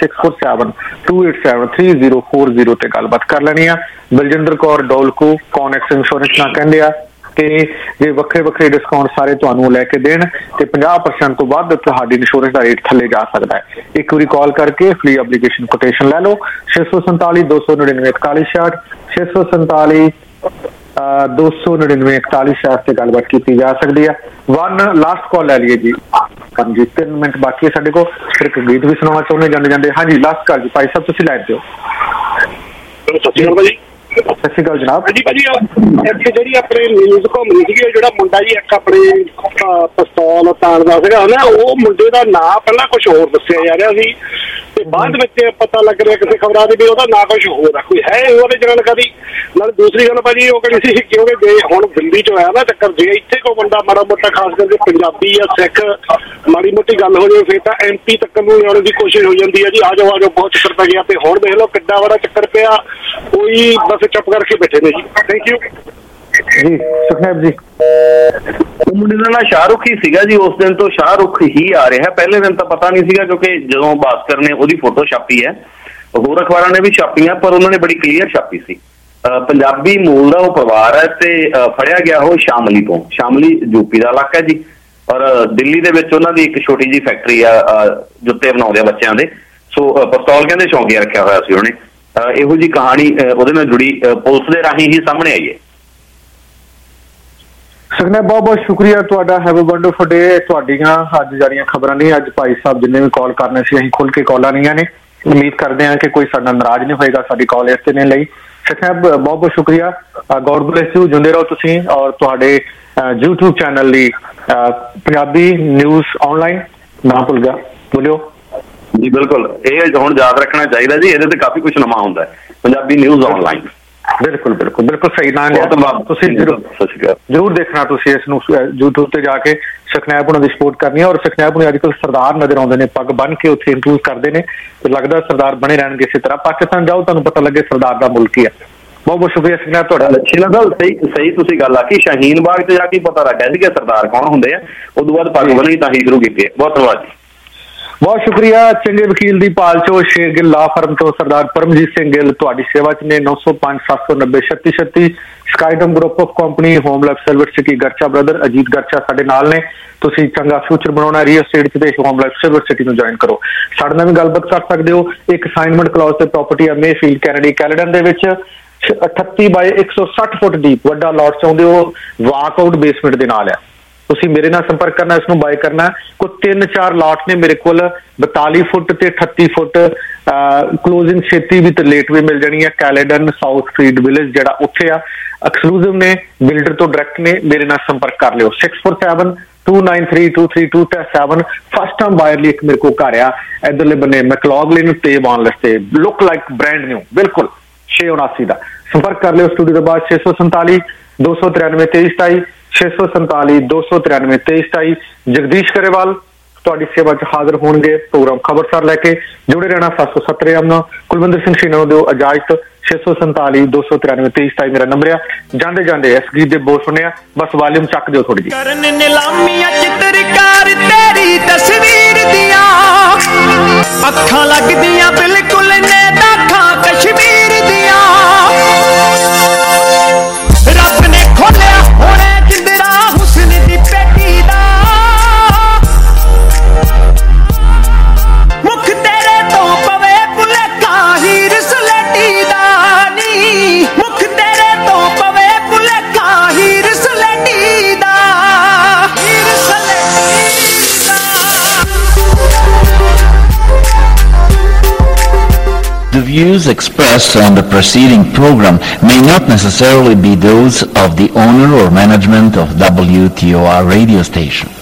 [SPEAKER 2] 647-287-3040 ਤੇ ਗੱਲਬਾਤ ਕਰ ਲੈਣੀ ਆ। Baljinder Kaur Dolco Conex insurance ਨਾਲ ਕਹਿੰਦੇ ਆ ਕਿ ਜੇ ਵੱਖਰੇ ਵੱਖਰੇ ਡਿਸਕਾਊਂਟ ਸਾਰੇ ਤੁਹਾਨੂੰ ਲੈ ਕੇ ਦੇਣ ਤੇ 50% ਤੋਂ ਵੱਧ ਤੁਹਾਡੀ ਇੰਸ਼ੋਰੈਂਸ ਦਾ ਰੇਟ ਥੱਲੇ ਜਾ ਸਕਦਾ ਹੈ। ਇੱਕ ਵਾਰੀ ਕਾਲ ਕਰਕੇ ਫ੍ਰੀ ਐਪਲੀਕੇਸ਼ਨ ਕੋਟੇਸ਼ਨ ਲੈ ਲਓ। 647-299-4166 647-299-4166 ਤੇ ਗੱਲਬਾਤ ਕੀਤੀ ਜਾ ਸਕਦੀ ਹੈ। ਲਾਸਟ ਕਾਲ ਲੈ ਲਈਏ ਜੀ। ਹਾਂਜੀ 3 ਮਿੰਟ ਬਾਕੀ ਹੈ ਸਾਡੇ ਕੋਲ, ਫਿਰ ਇੱਕ ਗੀਤ ਵੀ ਸੁਣਾਉਣਾ ਚਾਹੁੰਦੇ ਜਾਂਦੇ ਜਾਂਦੇ। ਹਾਂਜੀ ਲਾਸਟ ਕਾਲ ਜੀ, ਭਾਈ ਸਾਹਿਬ ਤੁਸੀਂ ਲੈ ਦਿਓ। ਸਤਿ ਸ਼੍ਰੀ ਅਕਾਲ ਜਨਾਬ।
[SPEAKER 3] ਜੀ ਭਾਜੀ, ਇੱਥੇ ਜਿਹੜੀ ਆਪਣੇ ਨਿਊਜ਼ ਘੁੰਮ ਰਹੀ ਸੀਗੀ, ਜਿਹੜਾ ਮੁੰਡਾ ਜੀ ਇੱਕ ਆਪਣੇ ਪਿਸਤੌਲ ਤਾਣਦਾ ਸੀਗਾ ਨਾ, ਉਹ ਮੁੰਡੇ ਦਾ ਨਾਂ ਪਹਿਲਾਂ ਕੁਝ ਹੋਰ ਦੱਸਿਆ ਜਾ ਰਿਹਾ ਸੀ ਤੇ ਬਾਅਦ ਵਿੱਚ ਪਤਾ ਲੱਗ ਰਿਹਾ ਕਿਸੇ ਖਬਰਾਂ ਦੇ ਵੀ ਉਹਦਾ ਨਾਂ ਕੁਝ ਹੋਰ ਆ। ਕੋਈ ਹੈ ਉਹਦੇ ਜਾਣਕਾਰੀ? ਨਾਲ ਦੂਸਰੀ ਗੱਲ ਭਾਜੀ ਉਹ ਕਹਿੰਦੀ ਸੀ ਕਿਉਂਕਿ ਜੇ ਹੁਣ ਦਿੱਲੀ 'ਚ ਹੋਇਆ ਨਾ ਚੱਕਰ, ਜੇ ਇੱਥੇ ਕੋਈ ਬੰਦਾ ਮਾੜਾ ਮੋਟਾ ਖਾਸ ਕਰਕੇ ਪੰਜਾਬੀ ਜਾਂ ਸਿੱਖ ਮਾੜੀ ਮੋਟੀ ਗੱਲ ਹੋ ਜਾਵੇ ਫਿਰ ਤਾਂ MP ਤੱਕ ਨੂੰ ਆਉਣ ਦੀ ਕੋਸ਼ਿਸ਼ ਹੋ ਜਾਂਦੀ ਹੈ ਜੀ। ਆ ਜਾਓ ਬਹੁਤ ਚੱਕਰ ਪੈ ਗਿਆ। ਤੇ ਹੁਣ ਦੇਖ ਲਓ ਕਿੱਡਾ ਬੜਾ ਚੱਕਰ ਪਿਆ, ਕੋਈ ਬਸ ਚੁੱਪ ਕਰਕੇ ਬੈਠੇ ਨੇ ਜੀ। Thank you.
[SPEAKER 2] ਜੀ ਸੁਖਨੈਬ ਜੀ,
[SPEAKER 1] ਉਹ ਮੁੰਡੇ ਦਾ ਨਾਂ ਸ਼ਾਹਰੁਖ ਹੀ ਸੀਗਾ ਜੀ। ਉਸ ਦਿਨ ਤੋਂ ਸ਼ਾਹਰੁਖ ਹੀ ਆ ਰਿਹਾ। ਪਹਿਲੇ ਦਿਨ ਤਾਂ ਪਤਾ ਨਹੀਂ ਸੀਗਾ, ਕਿਉਂਕਿ ਜਦੋਂ ਭਾਸਕਰ ਨੇ ਉਹਦੀ ਫੋਟੋ ਛਾਪੀ ਹੈ, ਹੋਰ ਅਖਬਾਰਾਂ ਨੇ ਵੀ ਛਾਪੀਆਂ, ਪਰ ਉਹਨਾਂ ਨੇ ਬੜੀ ਕਲੀਅਰ ਛਾਪੀ ਸੀ। ਪੰਜਾਬੀ ਮੂਲ ਦਾ ਉਹ ਪਰਿਵਾਰ ਹੈ ਤੇ ਫੜਿਆ ਗਿਆ ਉਹ ਸ਼ਾਮਲੀ ਤੋਂ। ਸ਼ਾਮਲੀ ਯੂਪੀ ਦਾ ਇਲਾਕਾ ਜੀ, ਔਰ ਦਿੱਲੀ ਦੇ ਵਿੱਚ ਉਹਨਾਂ ਦੀ ਇੱਕ ਛੋਟੀ ਜਿਹੀ ਫੈਕਟਰੀ ਆ ਜੁੱਤੇ ਬਣਾਉਂਦੇ ਆ ਬੱਚਿਆਂ ਦੇ। ਸੋ ਪਿਸਤੌਲ ਕਹਿੰਦੇ ਸ਼ੌਂਕੀਆ ਰੱਖਿਆ ਹੋਇਆ ਸੀ ਉਹਨੇ। ਇਹੋ ਜਿਹੀ ਕਹਾਣੀ ਉਹਦੇ ਨਾਲ ਜੁੜੀ ਪੁਲਿਸ ਦੇ ਰਾਹੀਂ ਹੀ ਸਾਹਮਣੇ ਆਈ ਹੈ।
[SPEAKER 2] ਸੁਖਨੈਬ ਬਹੁਤ ਬਹੁਤ ਸ਼ੁਕਰੀਆ ਤੁਹਾਡਾ। Have a wonderful day. ਤੁਹਾਡੀਆਂ ਅੱਜ ਜਿਹੜੀਆਂ ਖਬਰਾਂ ਨੇ, ਅੱਜ ਭਾਈ ਸਾਹਿਬ ਜਿੰਨੇ ਵੀ ਕਾਲ ਕਰਨੇ ਸੀ ਅਸੀਂ ਖੁੱਲ ਕੇ ਕਾਲਾਂ ਲਈਆਂ ਨੇ। ਉਮੀਦ ਕਰਦੇ ਹਾਂ ਕਿ ਕੋਈ ਸਾਡਾ ਨਾਰਾਜ਼ ਨਹੀਂ ਹੋਏਗਾ ਸਾਡੀ ਕਾਲ ਇਸ ਤੇ ਨੇ ਲਈ। ਸੁਖਨੈਬ ਬਹੁਤ ਬਹੁਤ ਸ਼ੁਕਰੀਆ। God bless you. ਜਿਉਂਦੇ ਰਹੋ ਤੁਸੀਂ, ਔਰ ਤੁਹਾਡੇ YouTube ਚੈਨਲ ਲਈ ਪੰਜਾਬੀ ਨਿਊਜ਼ ਆਨਲਾਈਨ ਨਾ ਭੁੱਲ ਗਿਆ ਬੋਲਿਓ
[SPEAKER 1] ਜੀ। ਬਿਲਕੁਲ, ਇਹ ਹੁਣ ਯਾਦ ਰੱਖਣਾ ਚਾਹੀਦਾ ਜੀ, ਇਹਦੇ ਤੇ ਕਾਫੀ ਕੁਝ ਨਵਾਂ ਹੁੰਦਾ ਹੈ। Punjabi news online.
[SPEAKER 2] ਬਿਲਕੁਲ ਬਿਲਕੁਲ ਬਿਲਕੁਲ ਸਹੀ ਨਾਂ ਲਿਆ ਤੁਸੀਂ। ਜ਼ਰੂਰ ਦੇਖਣਾ ਤੁਸੀਂ ਇਸ ਨੂੰ YouTube ਤੇ ਜਾ ਕੇ। ਸੁਖਨੈਬ ਉਹਨਾਂ ਦੀ ਸਪੋਰਟ ਕਰਨੀ ਹੈ, ਔਰ ਸੁਖਨੈਬ ਨੂੰ ਅੱਜ ਕੱਲ੍ਹ ਸਰਦਾਰ ਨਜ਼ਰ ਆਉਂਦੇ ਨੇ, ਪੱਗ ਬੰਨ ਕੇ ਉੱਥੇ ਇੰਟਰਵਿਊ ਕਰਦੇ ਨੇ ਤੇ ਲੱਗਦਾ ਸਰਦਾਰ ਬਣੇ ਰਹਿਣਗੇ ਇਸੇ ਤਰ੍ਹਾਂ। ਪਾਕਿਸਤਾਨ ਜਾਓ ਤੁਹਾਨੂੰ ਪਤਾ ਲੱਗੇ ਸਰਦਾਰ ਦਾ ਮੁਲਕ ਹੀ ਹੈ। ਬਹੁਤ ਬਹੁਤ ਸ਼ੁਕਰੀਆ ਸੁਖਨੈਬ ਤੁਹਾਡਾ।
[SPEAKER 1] ਸਹੀ ਤੁਸੀਂ ਗੱਲ ਆਖੀ। ਸ਼ਾਹੀਨ ਬਾਗ ਤੇ ਜਾ ਕੇ ਪਤਾ ਲੱਗਾ ਸੀ ਕਿ ਸਰਦਾਰ ਕੌਣ ਹੁੰਦੇ ਆ। ਉਦੋਂ ਬਾਅਦ ਪੱਗ ਬੰਨਣੀ ਤਾਂ ਹੀ ਸ਼ੁਰੂ ਕੀਤੀ ਹੈ। ਬਹੁਤ ਧੰਨਵਾਦ ਜੀ।
[SPEAKER 2] ਬਹੁਤ ਸ਼ੁਕਰੀਆ। ਚੰਗੇ ਵਕੀਲ ਦੀ ਭਾਲ ਚੋਂ ਸ਼ੇਰ ਗਿੱਲ ਲਾ ਫਰਮ ਤੋਂ ਸਰਦਾਰ ਪਰਮਜੀਤ ਸਿੰਘ ਗਿੱਲ ਤੁਹਾਡੀ ਸੇਵਾ ਚ ਨੇ। 905 790 3636 Skydom group of company, Home Life Silver City, Garcha brother Ajit Garcha ਸਾਡੇ ਨਾਲ ਨੇ। ਤੁਸੀਂ ਚੰਗਾ ਫਿਊਚਰ ਬਣਾਉਣਾ ਰੀਅਲ estate ਚ ਤੇ ਹੋਮ ਲਾਈਫ ਸਿਲਵਰ ਸਿਟੀ ਨੂੰ ਜੁਆਇਨ ਕਰੋ। ਸਾਡੇ ਨਾਲ ਵੀ ਗੱਲਬਾਤ ਕਰ ਸਕਦੇ ਹੋ। ਇੱਕ ਅਸਾਈਨਮੈਂਟ ਕਲੌਜ਼ ਤੇ ਪ੍ਰਾਪਰਟੀ ਆ ਮੇਫੀਲਡ ਕੈਨੇਡੀ ਕੈਲਡਨ ਦੇ ਵਿੱਚ 38 ਬਾਈ 160 ਫੁੱਟ ਡੀਪ ਵੱਡਾ ਲਾਟ ਚਾਹੁੰਦੇ ਹੋ, ਵਾਕਆਊਟ ਬੇਸਮੈਂਟ ਦੇ ਨਾਲ ਆ। ਤੁਸੀਂ ਮੇਰੇ ਨਾਲ ਸੰਪਰਕ ਕਰਨਾ, ਇਸ ਨੂੰ ਬਾਏ ਕਰਨਾ। ਕੋਈ 3-4 ਲਾਟ ਨੇ ਮੇਰੇ ਕੋਲ 42 ਫੁੱਟ ਤੇ 38 ਫੁੱਟ। ਕਲੋਜ਼ਿੰਗ ਛੇਤੀ ਵੀ ਤੇ ਲੇਟ ਵੀ ਮਿਲ ਜਾਣੀ ਹੈ। ਕੈਲੇਡਨ ਸਾਊਥ ਫੀਲਡ ਵਿਲੇਜ ਜਿਹੜਾ ਉੱਥੇ ਆ, ਐਕਸਕਲੂਸਿਵ ਨੇ, ਬਿਲਡਰ ਤੋਂ ਡਾਇਰੈਕਟ ਨੇ। ਮੇਰੇ ਨਾਲ ਸੰਪਰਕ ਕਰ ਲਿਓ 6472932327। ਫਸਟ ਟਾਈਮ ਬਾਇਰ ਲਈ ਇੱਕ ਮੇਰੇ ਕੋਲ ਘਰ ਆ ਇਧਰਲੇ ਬੰਨੇ ਮੈਕਲੌਗਲਿਨ ਤੇ ਵਾਨਲਸ ਤੇ, ਲੁੱਕ ਲਾਈਕ ਬ੍ਰਾਂਡ ਨਿਊ, ਬਿਲਕੁਲ 679 ਦਾ। ਸੰਪਰਕ ਕਰ ਲਿਓ ਸਟੂਡੀਓ ਦੇ ਬਾਅਦ 647 293 2327 647 293 2327। ਜਗਦੀਸ਼ ਕਰੇਵਾਲ ਤੁਹਾਡੀ ਸੇਵਾ ਚ ਹਾਜ਼ਰ ਹੋਣਗੇ। ਪ੍ਰੋਗਰਾਮ ਖਬਰਸਾਰ ਲੈ ਕੇ ਜੁੜੇ ਰਹਿਣਾ। 770 ਨਾਲ ਕੁਲਵਿੰਦਰ ਸਿੰਘ ਸ਼ੀਨਾ ਨੂੰ ਦਿਓ ਇਜਾਜ਼ਤ। 647 293 2327 ਮੇਰਾ ਨੰਬਰ ਆ। ਜਾਂਦੇ ਜਾਂਦੇ ਇਸ ਗੀਤ ਦੇ ਬੋਲ ਸੁਣਿਆ, ਬਸ ਵਾਲੀਅਮ ਚੱਕ ਦਿਓ ਥੋੜੀ ਜਿਹੀ।
[SPEAKER 9] ਕਰਨ ਨਿਲਾਮੀਆਂ ਚਿੱਤਰਕਾਰ ਤੇਰੀ ਤਸਵੀਰ ਦੀਆਂ, ਅੱਖਾਂ ਲੱਗਦੀਆਂ ਬਿਲਕੁਲ ਨੇ ਦਾਖਾਂ ਕਸ਼ਮੀਰ ਦੀਆਂ। ਰੱਬ ਨੇ ਖੋਲਿਆ ਹੋਣਾ ਜਿੰਦਰਾ ਹੁਸਨ ਦੀ ਪੇਟੀ ਦਾ, ਮੁਖ ਤੇਰੇ ਤੋਂ ਪਵੇ ਭੁਲੇਖਾ ਹੀਰ ਸਲੇਟੀ ਦਾ ਨੀ, ਮੁਖ ਤੇਰੇ ਤੋਂ ਪਵੇ ਭੁਲੇਖਾ ਹੀਰ ਸਲੇਟੀ ਦਾ, ਹੀਰ ਸਲੇਟੀ ਦਾ।
[SPEAKER 10] The views expressed on the preceding program may not necessarily be those of the owner or management of WTOR radio station.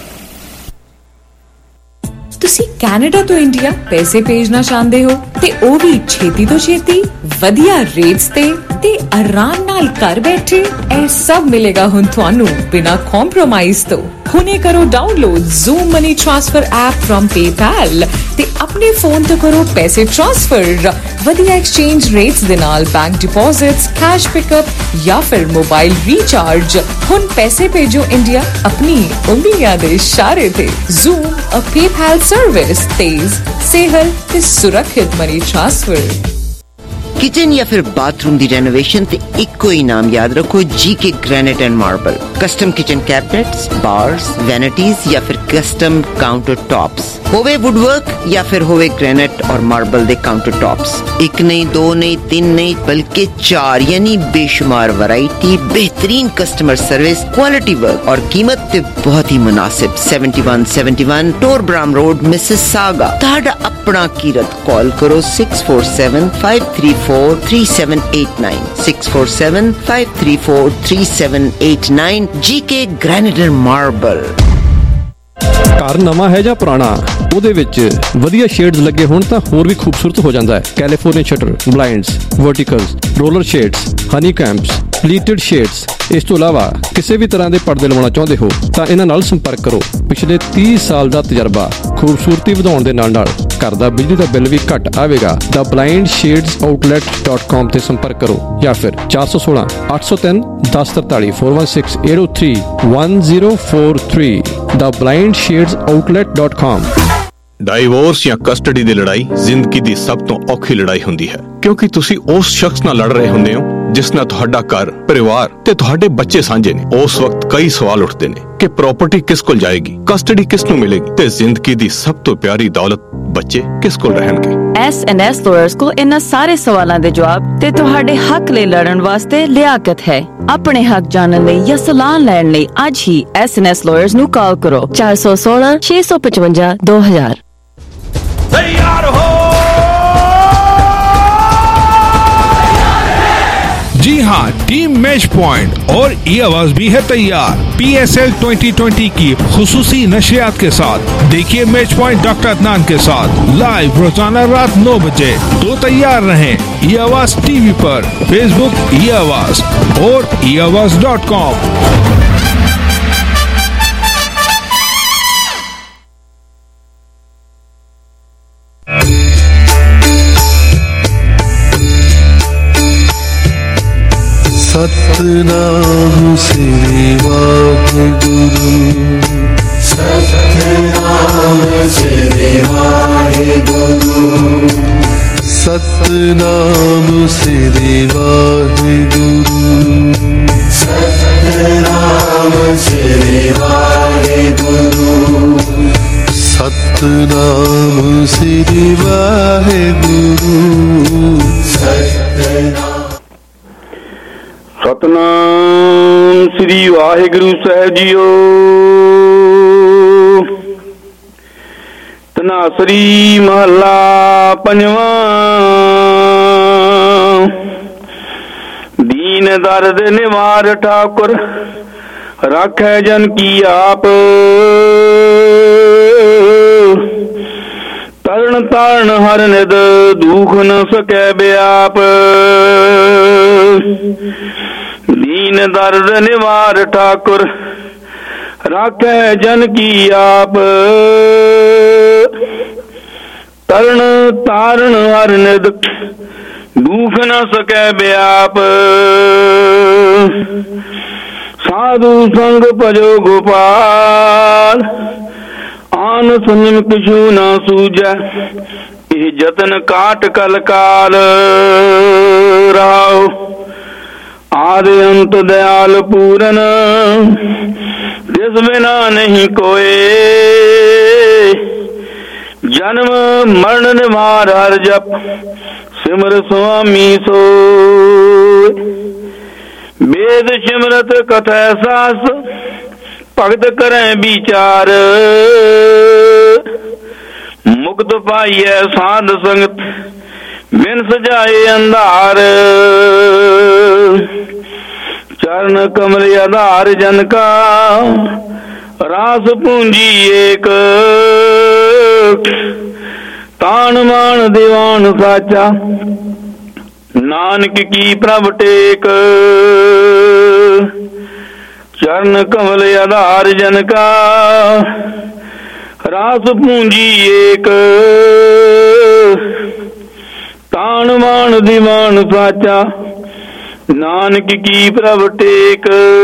[SPEAKER 11] ਤੁਸੀਂ ਕੈਨੇਡਾ ਤੋਂ ਇੰਡੀਆ ਪੈਸੇ ਭੇਜਣਾ ਚਾਹੁੰਦੇ ਹੋ ਤੇ ਉਹ ਵੀ ਛੇਤੀ ਤੋਂ ਛੇਤੀ, ਵਧੀਆ ਰੇਟਸ ਤੇ ਆਰਾਮ ਨਾਲ ਘਰ ਬੈਠੇ। ਇਹ ਸਭ ਮਿਲੇਗਾ ਹੁਣ ਤੁਹਾਨੂੰ ਬਿਨਾਂ ਕੰਪਰੋਮਾਈਜ਼ ਤੋਂ। ਹੁਣੇ ਕਰੋ download Zoom money transfer app firm PayPal ਤੇ ਆਪਣੇ ਫੋਨ ਤੋਂ ਕਰੋ ਪੈਸੇ ਟ੍ਰਾਂਸਫਰ ਵਧੀਆ ਐਕਸਚੇਂਜ ਰੇਟਸ ਦੇ ਨਾਲ, ਬੈਂਕ ਡਿਪੋਜ਼ਿਟਸ, ਕੈਸ਼ ਪਿਕਅਪ ਜਾਂ ਫਿਰ ਮੋਬਾਈਲ ਰੀਚਾਰਜ। ਹੁਣ ਪੈਸੇ ਭੇਜੋ ਇੰਡੀਆ ਆਪਣੀ ਉਂਗਲੀਆਂ ਦੇ ਇਸ਼ਾਰੇ ਤੇ। ਜ਼ੂਮ ਅ PayPal ਸਰਵਿਸ, ਤੇਜ਼, ਸੇਹਲ ਤੇ ਸੁਰੱਖਿਅਤ ਮਨੀ ਟ੍ਰਾਂਸਫਰ।
[SPEAKER 12] किचन या फिर बाथरूम दी रेनोवेशन ते इक्को ही नाम याद रखो, GK granite and marble. Custom kitchen cabinets, bars, vanities या फिर कस्टम काउंटर टॉप्स, होवे वुडवर्क या फिर होवे ग्रेनाइट और मार्बल दे काउंटर टॉप्स। एक नहीं, दो नहीं, तीन नहीं, बल्कि 4 यानी बेशुमार वैरायटी, बेहतरीन कस्टमर सर्विस, क्वालिटी वर्क और कीमत ते बहुत ही मुनासिब। 7171 टोरब्राम रोड, मिसिसागा। ताड़ा अपना कीरत कॉल करो 647-534 3789 647-534-3789। GK granite and marble.
[SPEAKER 13] ਘਰ ਨਵਾਂ ਹੈ ਜਾਂ ਪੁਰਾਣਾ, ਉਹਦੇ ਵਿੱਚ ਵਧੀਆ ਸ਼ੇਡਸ ਲੱਗੇ ਹੋਣ ਤਾਂ ਹੋਰ ਵੀ ਖੂਬਸੂਰਤ ਹੋ ਜਾਂਦਾ ਹੈ। California shutter, blinds, verticals, roller shades, honeycombs, pleated shades. ਇਸ ਤੋਂ ਇਲਾਵਾ ਕਿਸੇ ਵੀ ਤਰ੍ਹਾਂ ਦੇ ਪਰਦੇ ਲਵਾਉਣਾ ਚਾਹੁੰਦੇ ਹੋ ਤਾਂ ਇਹਨਾਂ ਨਾਲ ਸੰਪਰਕ ਕਰੋ। ਪਿਛਲੇ 30 ਸਾਲ ਦਾ ਤਜਰਬਾ, ਖੂਬਸੂਰਤੀ ਵਧਾਉਣ ਦੇ ਨਾਲ ਘਰ ਦਾ ਬਿਜਲੀ ਦਾ ਬਿੱਲ ਵੀ ਘੱਟ ਆਵੇਗਾ। theblindshadesoutlet.com ਤੇ ਸੰਪਰਕ ਕਰੋ ਜਾਂ ਫਿਰ 416 803 1043 416 803 1043 theblindshadesoutlet.com।
[SPEAKER 14] ਡਾਈਵੋਰਸ ਜਾਂ ਕਸਟਡੀ ਦੀ ਲੜਾਈ ਜ਼ਿੰਦਗੀ ਦੀ ਸਭ ਤੋਂ ਔਖੀ ਲੜਾਈ ਹੁੰਦੀ ਹੈ, ਕਿਉਂਕਿ ਤੁਸੀਂ ਉਸ ਸ਼ਖਸ ਨਾਲ ਲੜ ਰਹੇ ਹੁੰਦੇ ਹੋ ਜਿਸ ਨਾਲ ਤੁਹਾਡਾ ਘਰ, ਪਰਿਵਾਰ ਤੇ ਤੁਹਾਡੇ ਬੱਚੇ ਸਾਂਝੇ ਨੇ। ਉਸ ਵਕਤ ਕਈ ਸਵਾਲ ਉੱਠਦੇ ਨੇ ਕਿ ਪ੍ਰਾਪਰਟੀ ਕਿਸ ਕੋਲ ਜਾਏਗੀ, ਕਸਟਡੀ ਕਿਸ ਨੂੰ ਮਿਲੇਗੀ ਤੇ ਜ਼ਿੰਦਗੀ ਦੀ ਸਭ ਤੋਂ ਪਿਆਰੀ ਦੌਲਤ ਬੱਚੇ ਕਿਸ ਕੋਲ ਰਹਿਣਗੇ।
[SPEAKER 15] S&S ਲਾਇਰਸ ਕੋਲ ਇਹਨਾਂ ਸਾਰੇ ਸਵਾਲਾਂ ਦੇ ਜਵਾਬ ਤੇ ਤੁਹਾਡੇ ਹੱਕ ਲਈ ਲੜਨ ਵਾਸਤੇ ਲਿਆਕਤ ਹੈ। ਆਪਣੇ ਹੱਕ ਜਾਣਨ ਲਈ ਜਾਂ ਸਲਾਹ ਲੈਣ ਲਈ ਅੱਜ ਹੀ S&S ਲਾਇਰਸ ਨੂੰ ਕਾਲ ਕਰੋ 416 655 2000।
[SPEAKER 16] तैयार हो? जी हाँ, टीम मैच पॉइंट और ई आवाज भी है तैयार PSL 2020 की खुसूसी नशियात के साथ। देखिए मैच पॉइंट डॉक्टर अदनान के साथ लाइव रोजाना रात 9 बजे। तो तैयार रहें ई आवाज टीवी पर, फेसबुक ई आवाज और eAwaz.com।
[SPEAKER 17] सतनाम श्री वाहिगुरु, सतनाम श्री वाहिगुरु, सतनाम श्री वाहिगुरु, सतनाम श्री वाहिगुरु, सतनाम श्री वाहिगुरु, सतनाम।
[SPEAKER 18] सतनाम श्री वाहिगुरु साहिब जीओ। तनासरी महला पंजवा। दीन दर्द निवार ठाकुर राखै जन की आप। तरण तारण हर निद दुख न सकै व्याप। दीन दर्द निवार ठाकुर राखै जन की आप। तरण तारण हर निद दुख न सकै व्याप। साधु संग भजो गोपाल आन सुनिम किशु न सूझै। इह जतन काट कल काल राव। आदि अंत दयाल पूरन जिस बिना नहीं कोई। जन्म मरण निवार हर जप सिमर स्वामी सोय। वेद सिमरत कथै सास भगत करें विचार। मुक्त पाइए साध संगत बिन सजाए अंधार। चरण कमल आधार जन का रास पूंजी एक। तान मान दीवान साचा नानक की प्रभ टेक। चरण कमल आधार जन का रास पूंजी एक। तान मान दीवान साचा नानक की प्रभ टेक।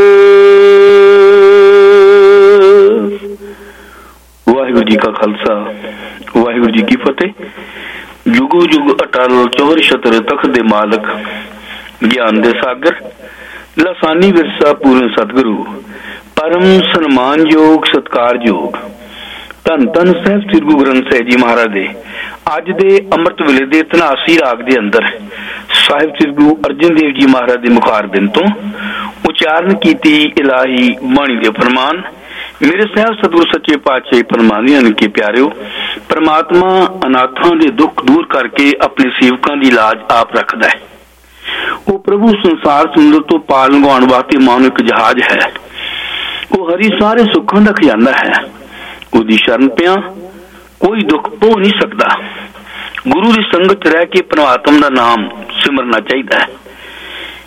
[SPEAKER 18] वाहिगुरु जी का खालसा वाहिगुरु जी की फतेह। जुगो जुग अटल चौर छतर तख्त दे मालक ज्ञान दे सागर लसानी विरसा पूर्ण सतगुरु परम सन्मानयोग सत्कारयोग धन धन साहिब श्री गुरु ग्रंथ साहिब जी महाराज दे अज दे अमृत वेले दे धनासी राग दे अंदर साहिब श्री गुरु अर्जन देव जी महाराज दे मुखार बिन तो उच्चारण कीती इलाही बाणी दे फरमान। मेरे साहब सतगुरु सच्चे पातशाह फरमांदे के प्यारिओ, परमात्मा अनाथां दे दुख दूर करके अपने सेवकां दी लाज आप रखदा है। वो प्रभु संसार सुंदर तो पाल लंघाउण वास्ते मानो एक जहाज है। वो हरी सारे सुखां दा खजाना है। उसदी शरण पिया कोई दुख हो नहीं सकता। गुरु की संगत रह के परमात्मा का नाम सिमरना चाहिए है।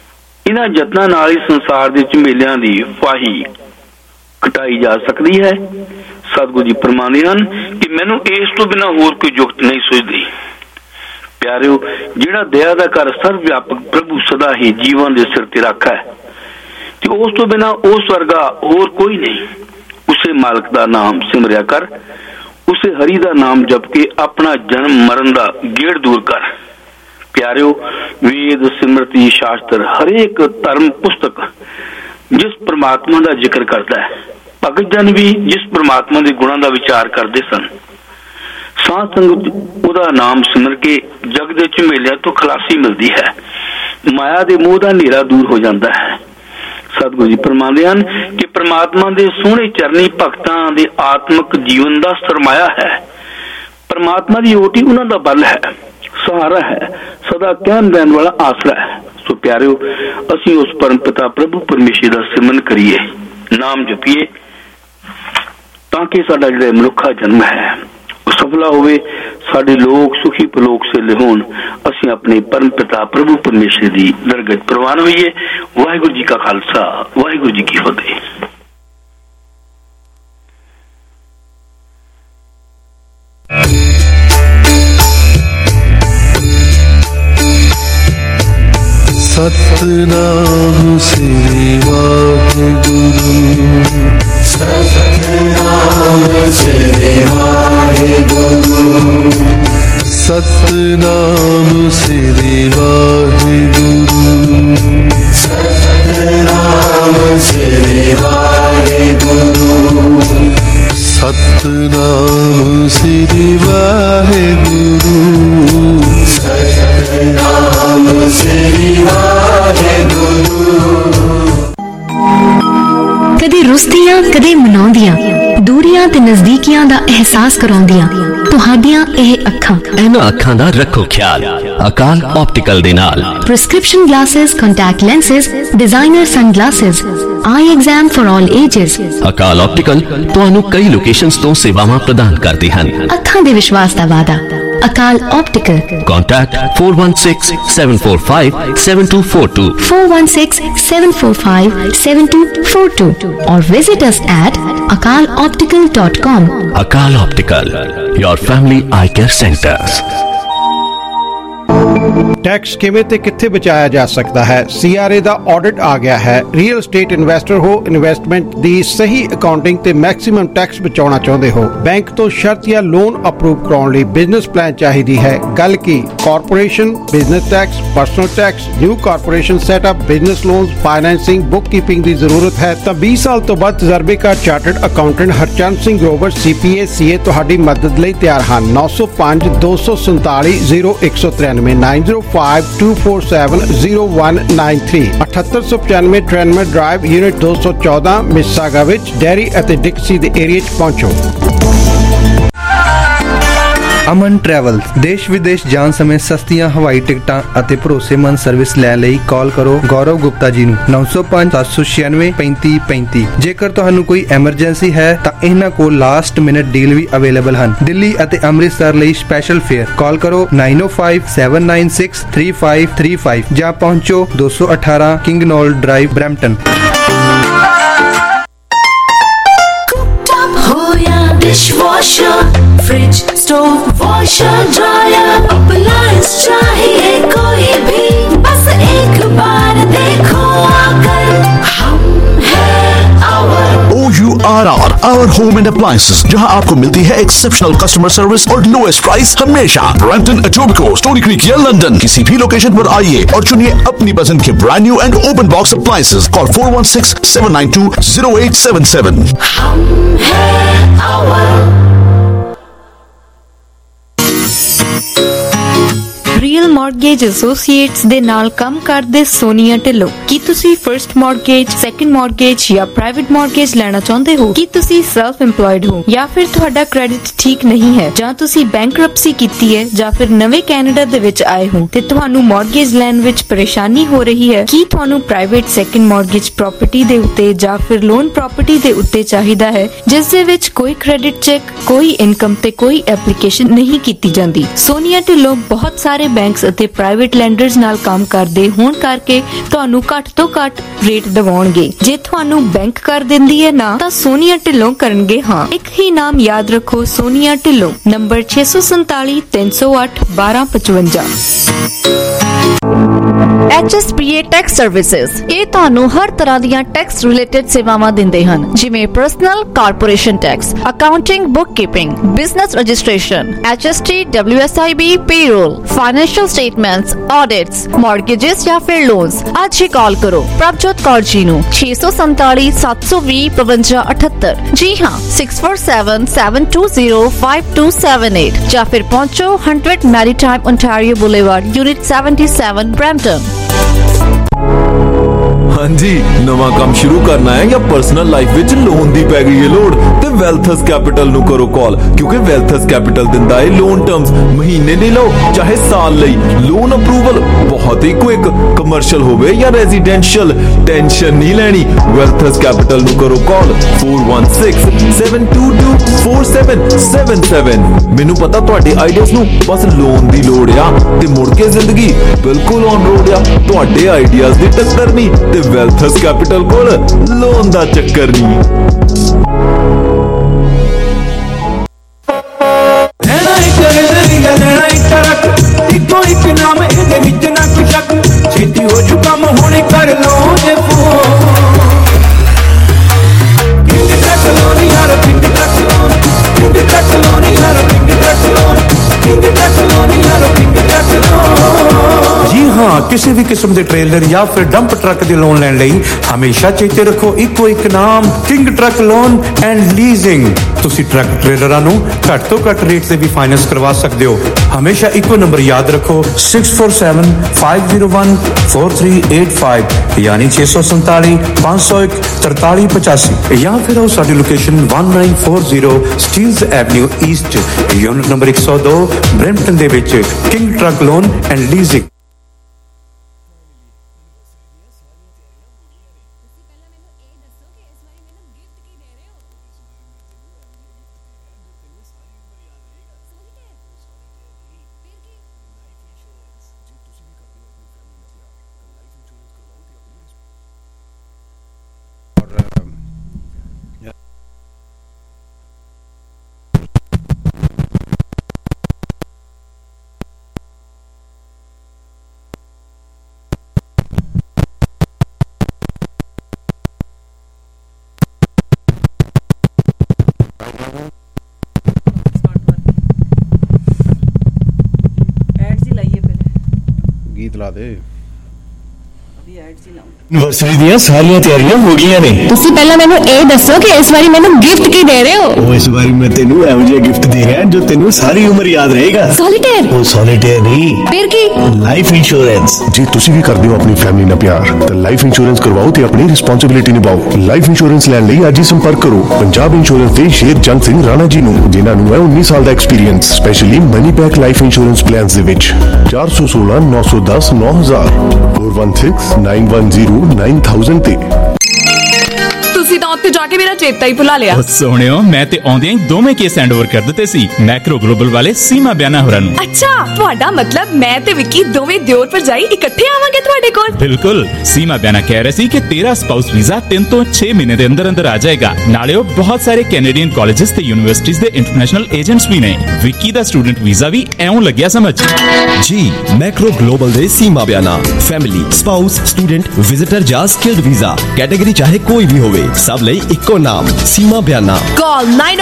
[SPEAKER 18] ਇਹਨਾਂ ਯਤਨਾਂ ਨਾਲ ਹੀ ਸੰਸਾਰ ਦੇ ਝਮੇਲਿਆਂ ਦੀ ਫਾਹੀ ਘਟਾਈ ਜਾ ਸਕਦੀ ਹੈ। ਸਤਿਗੁਰੂ ਜੀ ਫਰਮਾਉਂਦੇ ਹਨ ਕਿ ਮੈਨੂੰ ਇਸ ਤੋਂ ਬਿਨਾਂ ਹੋਰ ਕੋਈ ਯੁਕਤ ਨਹੀਂ ਸੁਝਦੀ। ਪਿਆਰਿਓ, ਜਿਹੜਾ ਦਇਆ ਦਾ ਘਰ ਸਰਵ ਵਿਆਪਕ ਪ੍ਰਭੂ ਸਦਾ ਹੀ ਜੀਵਨ ਦੇ ਸਿਰ ਤੇ ਰੱਖਾ ਹੈ ਤੇ ਉਸ ਤੋਂ ਬਿਨਾਂ ਉਸ ਵਰਗਾ ਹੋਰ ਕੋਈ ਨਹੀਂ। ਉਸੇ ਮਾਲਕ ਦਾ ਨਾਮ ਸਿਮਰਿਆ ਕਰ, ਉਸੇ ਹਰੀ ਦਾ ਨਾਮ ਜਪ ਕੇ ਆਪਣਾ ਜਨਮ ਮਰਨ ਦਾ ਗੇੜ ਦੂਰ ਕਰ। ਪਿਆਰਿਓ, ਵੇਦ, ਸਿਮਰਤੀ, ਸ਼ਾਸਤਰ, ਹਰੇਕ ਧਰਮ ਪੁਸਤਕ ਜਿਸ ਪ੍ਰਮਾਤਮਾ ਦਾ ਜ਼ਿਕਰ ਕਰਦਾ ਹੈ, ਭਗਤ ਜਨ ਵੀ ਜਿਸ ਪ੍ਰਮਾਤਮਾ ਦੇ ਗੁਣਾਂ ਦਾ ਵਿਚਾਰ ਕਰਦੇ ਸਨ, ਸਾਧ ਸੰਗਤ ਉਹਦਾ ਨਾਮ ਸਿਮਰ ਕੇ ਜਗ ਦੇ ਝਮੇਲਿਆਂ ਤੋਂ ਖਲਾਸੀ ਮਿਲਦੀ ਹੈ, ਮਾਇਆ ਦੇ ਮੋਹ ਦਾ ਹਨੇਰਾ ਦੂਰ ਹੋ ਜਾਂਦਾ ਹੈ। ਸਤਿਗੁਰੂ ਜੀ ਫਰਮਾਉਂਦੇ ਹਨ ਕਿ ਪ੍ਰਮਾਤਮਾ ਦੇ ਸੋਹਣੇ ਚਰਨੀ ਭਗਤਾਂ ਦੇ ਆਤਮਿਕ ਜੀਵਨ ਦਾ ਸਰਮਾਇਆ ਹੈ। ਪ੍ਰਮਾਤਮਾ ਦੀ ਓਟੀ ਉਹਨਾਂ ਦਾ ਬਲ ਹੈ, ਸਹਾਰਾ ਹੈ, ਸਦਾ ਕਹਿਣ ਦੇਣ ਵਾਲਾ ਆਸਰਾ ਹੈ। ਸੋ ਪਿਆਰਿਓ, ਅਸੀਂ ਉਸ ਪਰਮ ਪਿਤਾ ਪ੍ਰਭੂ ਪਰਮੇਸ਼ਰ ਦਾ ਸਿਮਰਨ ਕਰੀਏ, ਨਾਮ ਜਪੀਏ, ਤਾਂ ਕਿ ਸਾਡਾ ਜਿਹੜਾ ਮਨੁੱਖਾ ਜਨਮ ਹੈ ਉਹ ਸਫਲਾ ਹੋਵੇ, ਸਾਡੇ ਲੋਕ ਸੁਖੀ ਪਲੋਕ ਸੇ ਹੋਣ, ਅਸੀਂ ਆਪਣੇ ਪਰਮ ਪਿਤਾ ਪ੍ਰਭੂ ਪਰਮੇਸ਼ਰ ਦੀ ਦਰਗਾਹ ਪ੍ਰਵਾਨ ਹੋਈਏ। ਵਾਹਿਗੁਰੂ ਜੀ ਕਾ ਖਾਲਸਾ, ਵਾਹਿਗੁਰੂ ਜੀ ਕੀ ਫਤਿਹ।
[SPEAKER 17] सतनाम श्री वाहिगुरु, सतनाम श्री वाहिगुरु, सतनाम श्री वाहिगुरु, सतनाम श्री वाहिगुरु, सतनाम श्री वाहिगुरु, सतनाम श्री वाहिगुरु।
[SPEAKER 19] कदे रुसदियां कदे मनाउंदियां, दूरियां ते नजदीकियां दा एहसास कराउंदियां तुहाडियां ਇਹ ਅੱਖਾਂ।
[SPEAKER 8] ਇਹਨਾਂ ਅੱਖਾਂ ਦਾ ਰੱਖੋ ਖਿਆਲ ਅਕਾਲ ਆਪਟੀਕਲ ਦੇ ਨਾਲ।
[SPEAKER 19] Prescription glasses, contact lenses, designer sunglasses, eye exam for all ages.
[SPEAKER 8] Akal optical ਤੁਹਾਨੂੰ ਕਈ ਲੋਕੇਸ਼ਨਸ ਤੋਂ ਸੇਵਾਵਾਂ ਪ੍ਰਦਾਨ ਕਰਦੇ ਹਨ।
[SPEAKER 19] ਅੱਖਾਂ ਦੇ ਵਿਸ਼ਵਾਸ ਦਾ ਵਾਅਦਾ, अकाल ऑप्टिकल।
[SPEAKER 8] कॉन्टैक्ट 4167457242
[SPEAKER 19] 4167457242 और visit us at akaloptical.com।
[SPEAKER 8] Akal optical, your family eye care centre.
[SPEAKER 20] Tax किवें ते कित्थे बचाया जा सकता है? CRA ਦਾ ਆਡਿਟ ਆ ਗਿਆ ਹੈ। ਰੀਅਲ ਏਸਟੇਟ ਇਨਵੈਸਟਰ ਹੋ, ਇਨਵੈਸਟਮੈਂਟ ਦੀ ਸਹੀ ਅਕਾਊਂਟਿੰਗ ਤੇ ਮੈਕਸਿਮਮ ਟੈਕਸ ਬਚਾਉਣਾ ਚਾਹੁੰਦੇ ਹੋ, ਬੈਂਕ ਤੋਂ ਸ਼ਰਤ ਜਾਂ ਲੋਨ ਅਪਰੂਵ ਕਰਾਉਣ ਲਈ ਬਿਜ਼ਨਸ ਪਲਾਨ ਚਾਹੀਦੀ ਹੈ। ਗੱਲ ਕੀ corporation, business tax, personal tax, new corporation setup, business loans, financing, bookkeeping ਦੀ ਜ਼ਰੂਰਤ ਹੈ ਤਾਂ 20 ਸਾਲ ਤੋਂ ਵੱਧ ਤਜਰਬੇਕਾਰ chartered accountant Harchand Singh Grover CPA CA ਤੁਹਾਡੀ ਮਦਦ ਲਈ ਤਿਆਰ ਹਨ। 905 247 0193 9052470193 7895 ਟ੍ਰੈਨਮਰ ਡਰਾਈਵ ਯੂਨਿਟ 214 ਮਿਸਾਗਾ ਵਿੱਚ ਡੈਰੀ ਅਤੇ ਡਿਕਸੀ ਦੇ ਏਰੀਆ 'ਚ ਪਹੁੰਚੋ।
[SPEAKER 21] ਅਮਨ ਟਰੈਵਲ ਦੇਸ਼ ਵਿਦੇਸ਼ ਜਾਣ ਸਮੇਂ ਸਸਤੀਆਂ ਹਵਾਈ ਟਿਕਟਾਂ ਅਤੇ ਭਰੋਸੇਮੰਦ ਸਰਵਿਸ ਲੈਣ ਲਈ ਕਾਲ ਕਰੋ ਗੌਰਵ ਗੁਪਤਾ ਜੀ ਨੂੰ 905 796 3535। ਜੇਕਰ ਤੁਹਾਨੂੰ ਕੋਈ ਐਮਰਜੈਂਸੀ ਹੈ ਤਾਂ ਇਹਨਾਂ ਕੋਲ ਲਾਸਟ ਮਿੰਟ ਡੀਲ ਵੀ ਅਵੇਲੇਬਲ ਹਨ। ਦਿੱਲੀ ਅਤੇ ਅੰਮ੍ਰਿਤਸਰ ਲਈ ਸਪੈਸ਼ਲ ਫੇਅਰ ਕਾਲ ਕਰੋ 905 796 3535 ਜਾਂ ਪਹੁੰਚੋ 218 King Knoll Drive Brampton.
[SPEAKER 9] Dishwasher, fridge, stove, washer, dryer, appliance चाहिए कोई भी, बस एक बार देखो आकर, हम हैं
[SPEAKER 8] OURR, Our Home and Appliances, जहां आपको मिलती है एक्सेप्शनल कस्टमर सर्विस और लोएस्ट प्राइस हमेशा। ब्रैम्पटन, एटोबिको, स्टोनी क्रीक या लंदन, किसी भी लोकेशन पर आइए और चुनिए अपनी पसंद के brand new and open box appliances. Call 416-792-0877।
[SPEAKER 9] हम हैं
[SPEAKER 11] ਰੀਅਲ ਮਾਰਗੇਜ ਐਸੋਸੀਏਟਸ ਦੇ ਨਾਲ ਕੰਮ ਕਰਦੇ ਸੋਨੀਆ ਢਿੱਲੋਂ। ਕੀ ਤੁਸੀਂ ਫਰਸਟ ਮਾਰਗੇਜ, ਸੈਕੰਡ ਮਾਰਗੇਜ ਜਾਂ ਪ੍ਰਾਈਵੇਟ ਮਾਰਗੇਜ ਲੈਣਾ ਚਾਹੁੰਦੇ ਹੋ? ਕੀ ਤੁਸੀਂ ਸੈਲਫ ਇੰਪਲੋਇਡ ਹੋ ਜਾਂ ਫਿਰ ਤੁਹਾਡਾ ਕ੍ਰੈਡਿਟ ਠੀਕ ਨਹੀਂ ਹੈ ਜਾਂ ਤੁਸੀਂ ਬੈਂਕਰਪਸੀ ਕੀਤੀ ਹੈ ਜਾਂ ਫਿਰ ਨਵੇਂ ਕੈਨੇਡਾ ਦੇ ਵਿੱਚ ਆਏ ਹੋ ਤੇ ਤੁਹਾਨੂੰ ਮਾਰਗੇਜ ਲੈਣ ਵਿੱਚ ਪਰੇਸ਼ਾਨੀ ਹੋ ਰਹੀ ਹੈ? ਕੀ ਤੁਹਾਨੂੰ ਪ੍ਰਾਈਵੇਟ ਸੈਕੰਡ ਮਾਰਗੇਜ ਪ੍ਰਾਪਰਟੀ ਦੇ ਉੱਤੇ ਜਾਂ ਫਿਰ ਲੋਨ ਪ੍ਰਾਪਰਟੀ ਦੇ ਉੱਤੇ ਚਾਹੀਦਾ ਹੈ ਜਿਸ ਦੇ ਵਿੱਚ ਕੋਈ ਕ੍ਰੈਡਿਟ ਚੈੱਕ, ਕੋਈ ਇਨਕਮ ਤੇ ਕੋਈ ਐਪਲੀਕੇਸ਼ਨ ਨਹੀਂ ਕੀਤੀ ਜਾਂਦੀ? ਸੋਨੀਆ ਢਿੱਲੋਂ ਬਹੁਤ ਸਾਰੇ ਬੈਂਕਸ ਤੇ ਪ੍ਰਾਈਵੇਟ ਲੈਂਡਰਸ ਨਾਲ ਕੰਮ ਕਰਦੇ ਹੋਣ ਕਰਕੇ ਤੁਹਾਨੂੰ ਘੱਟ ਤੋਂ ਘੱਟ ਰੇਟ ਦਿਵਾਉਣਗੇ। ਜੇ ਤੁਹਾਨੂੰ ਬੈਂਕ ਕਰ ਦਿੰਦੀ ਹੈ ਨਾ ਤਾਂ ਸੋਨੀਆ ਢਿੱਲੋਂ ਕਰਨਗੇ ਹਾਂ। ਇੱਕ ਹੀ ਨਾਮ ਯਾਦ ਰੱਖੋ, Sonia Dhillon. Number 647 308 1255।
[SPEAKER 5] HSPA tax services ਇਹ ਤੁਹਾਨੂੰ ਹਰ ਤਰ੍ਹਾਂ ਦੀਆਂ ਟੈਕਸ ਰਿਲੇਟਡ ਸੇਵਾਵਾਂ ਦਿੰਦੇ ਹਨ, ਜਿਵੇਂ personal corporation tax, accounting, bookkeeping, business registration, HST, WSIB, payroll, financial statements, audits, mortgages ਜਾਂ ਫਿਰ ਲੋਨਸ। ਅੱਜ ਹੀ ਕਾਲ ਕਰੋ ਪ੍ਰਭਜੋਤ ਕੌਰ ਜੀ ਨੂੰ 647 720 5278। ਜੀ ਹਾਂ, 647 720 5278 ਜਾਂ ਫਿਰ ਪਹੁੰਚੋ 100 Maritime Ontario Boulevard, unit 77, Brampton.
[SPEAKER 4] ਹਾਂਜੀ, ਨਵਾਂ ਕੰਮ ਸ਼ੁਰੂ ਕਰਨਾ ਹੈ ਜਾਂ ਪਰਸਨਲ ਲਾਈਫ ਵਿੱਚ ਲੋਨ ਦੀ ਪੈ ਗਈ ਹੈ ਲੋੜ ਤੇ ਵੈਲਥਸ ਕੈਪੀਟਲ ਨੂੰ ਕਰੋ ਕਾਲ, ਕਿਉਂਕਿ ਵੈਲਥਸ ਕੈਪੀਟਲ ਦਿੰਦਾ ਹੈ ਲੋਨ ਟਰਮਸ ਮਹੀਨੇ ਲਈ ਲਓ ਚਾਹੇ ਸਾਲ ਲਈ। ਲੋਨ ਅਪਰੂਵਲ ਬਹੁਤ ਹੀ ਕੁਇਕ, ਕਮਰਸ਼ੀਅਲ ਹੋਵੇ ਜਾਂ ਰੈਜ਼ੀਡੈਂਸ਼ੀਅਲ, ਟੈਨਸ਼ਨ ਨਹੀਂ ਲੈਣੀ। ਵੈਲਥਸ ਕੈਪੀਟਲ ਨੂੰ ਕਰੋ ਕਾਲ 4167224777। ਮੈਨੂੰ ਪਤਾ ਤੁਹਾਡੇ ਆਈਡੀਆਜ਼ ਨੂੰ ਬਸ ਲੋਨ ਦੀ ਲੋੜ ਆ ਤੇ ਮੁੜ ਕੇ ਜ਼ਿੰਦਗੀ ਬਿਲਕੁਲ ਔਨ ਰੋਡ ਆ। ਤੁਹਾਡੇ ਆਈਡੀਆਜ਼ ਦੀ ਟੱਕਰ ਨਹੀਂ ਤੇ ਵੈਲਥਸ ਕੈਪੀਟਲ ਕੋਲ ਲੋਨ ਦਾ ਚੱਕਰ ਨਹੀਂ।
[SPEAKER 9] ਇੱਕੋ ਇੱਕ ਨਾਮ ਇਹਦੇ ਵਿੱਚ ਨਾ ਕੋਈ ਸ਼ੱਕ, ਛੇਤੀ ਹੋ ਜੂ ਕੰਮ ਹੁਣੇ ਕਰ ਲੋ ਜੇ ਫੋਨ। ਕਿੰਗ ਟਰੱਕ ਲੋਨ ਯਾਰ, King Truck Loan, King Truck Loan ਯਾਰ, King Truck Loan, King Truck Loan ਯਾਰ, ਕਿੰਗ ਟਰੱਕ ਲੋਨ। ਜੀ ਹਾਂ, ਕਿਸੇ ਵੀ ਕਿਸਮ ਦੇ ਟ੍ਰੇਲਰ ਜਾਂ ਫਿਰ ਡੰਪ ਟਰੱਕ ਦੇ ਲੋਨ ਲੈਣ ਲਈ ਹਮੇਸ਼ਾ ਚੇਤੇ ਰੱਖੋ ਇੱਕੋ ਇੱਕ ਨਾਮ, King Truck Loan and Leasing. ਤੁਸੀਂ ਟਰੱਕ ਟ੍ਰੇਲਰਾਂ ਨੂੰ ਘੱਟ ਤੋਂ ਘੱਟ ਰੇਟ ਤੇ ਵੀ ਫਾਈਨੈਂਸ ਕਰਵਾ ਸਕਦੇ ਹੋ। ਹਮੇਸ਼ਾ ਇੱਕੋ ਨੰਬਰ ਯਾਦ ਰੱਖੋ 647 501 4385 ਯਾਨੀ 647 501 4385 ਜਾਂ ਫਿਰ ਆਓ ਸਾਡੀ location 1940 Steeles Avenue East, unit number 102, Brampton ਦੇ ਵਿੱਚ King Truck Loan and Leasing.
[SPEAKER 20] ਗੀਤ ਲਾ ਦੇ।
[SPEAKER 6] ਯੂਨੀਵਰਸਿਟੀ ਦੀਆਂ ਸਾਰੀਆਂ ਤਿਆਰੀਆਂ ਹੋ ਗਈਆਂ ਨੇ।
[SPEAKER 19] ਤੁਸੀਂ ਪਹਿਲਾਂ ਮੈਨੂੰ ਇਹ ਦੱਸੋ ਕਿ ਇਸ ਵਾਰੀ ਮੈਨੂੰ ਗਿਫਟ ਕੀ ਦੇ ਰਹੇ ਹੋ?
[SPEAKER 6] ਉਹ ਇਸ ਵਾਰੀ ਮੈਂ ਤੈਨੂੰ ਇਹੋ ਜਿਹਾ ਗਿਫਟ ਦੇ ਰਿਹਾ ਜੋ ਤੈਨੂੰ ਸਾਰੀ ਉਮਰ ਯਾਦ ਰਹੇਗਾ।
[SPEAKER 19] ਸੋਲੀਟੇਅਰ?
[SPEAKER 6] ਉਹ ਸੋਲੀਟੇਅਰ ਨਹੀਂ,
[SPEAKER 19] ਫਿਰ ਕੀ?
[SPEAKER 6] Life insurance.
[SPEAKER 8] ਜੇ ਤੁਸੀਂ ਵੀ ਕਰਦੇ ਹੋ ਆਪਣੀ ਫੈਮਿਲੀ ਨਾਲ ਪਿਆਰ ਤਾਂ ਲਾਈਫ ਇੰਸ਼ੋਰੈਂਸ ਕਰਵਾਓ ਤੇ ਆਪਣੀ ਰਿਸਪੌਂਸਿਬਿਲਿਟੀ ਨਿਭਾਓ। ਲਾਈਫ ਇੰਸ਼ੋਰੈਂਸ ਲੈਣ ਲਈ ਅੱਜ ਹੀ ਸੰਪਰਕ ਕਰੋ ਪੰਜਾਬ ਇੰਸ਼ੋਰੈਂਸ ਦੇ ਸ਼ੇਰ ਜੰਗ ਸਿੰਘ ਰਾਣਾ ਜੀ ਨੂੰ, ਜਿਨ੍ਹਾਂ ਨੂੰ ਹੈ 19 ਸਾਲ ਦਾ experience, specially money back life insurance plans ਦੇ ਵਿੱਚ। 416 910 9000 416 910 9000 ਤੇ।
[SPEAKER 11] ਤੁਸੀਂ ਤਾਂ ਉੱਥੇ ਜਾ ਕੇ ਮੇਰਾ ਚੇਤਾ ਹੀ ਭੁਲਾ ਲਿਆ।
[SPEAKER 22] ਸੋਹਣਿਓ, ਮੈਂ ਤੇ ਆਉਂਦਿਆਂ ਹੀ ਦੋਵੇਂ ਕੇਸ ਹੈਂਡਓਵਰ ਕਰ ਦਿੱਤੇ ਸੀ ਮੈਕਰੋ ਗਲੋਬਲ ਵਾਲੇ ਸੀਮਾ ਬਿਆਨਾ ਹੋਰਾਂ ਨੂੰ।
[SPEAKER 11] ਅੱਛਾ, ਤੁਹਾਡਾ ਮਤਲਬ ਮੈਂ ਤੇ ਵਿੱਕੀ ਦੋਵੇਂ ਦਿਓਰ ਭਰਜਾਈ ਇਕੱਠੇ ਆਵਾਂਗੇ ਤੁਹਾਡੇ ਕੋਲ?
[SPEAKER 22] ਬਿਲਕੁਲ। ਸੀਮਾ ਬਿਆਨਾ ਕਹਿ ਰਹੇ ਸੀ ਕਿ ਤੇਰਾ ਸਪਾਊਸ ਵੀਜ਼ਾ 3 ਤੋਂ 6 ਮਹੀਨੇ ਦੇ ਅੰਦਰ ਅੰਦਰ ਆ ਜਾਏਗਾ। ਨਾਲੇ ਉਹ ਬਹੁਤ ਸਾਰੇ ਕੈਨੇਡੀਅਨ ਕਾਲਜਸ ਤੇ ਯੂਨੀਵਰਸਿਟੀਜ਼ ਦੇ ਇੰਟਰਨੈਸ਼ਨਲ ਏਜੰਟਸ ਵੀ ਨੇ। ਵਿੱਕੀ ਦਾ ਸਟੂਡੈਂਟ ਵੀਜ਼ਾ ਵੀ ਐਉਂ ਲੱਗਿਆ ਸਮਝ।
[SPEAKER 23] ਜੀ ਮੈਕਰੋ ਗਲੋਬਲ ਦੇ Seema Biana family, spouse, student, visitor ਜਾਂ ਸਕਿਲਡ ਵੀਜ਼ਾ ਕੈਟਾਗਰੀ ਚਾਹੇ ਕੋਈ ਵੀ ਹੋਵੇ, ਸਭ ਲਈ ਇੱਕੋ ਨਾਮ ਸੀਮਾ ਬਿਆਨਾ।
[SPEAKER 11] ਕਾਲ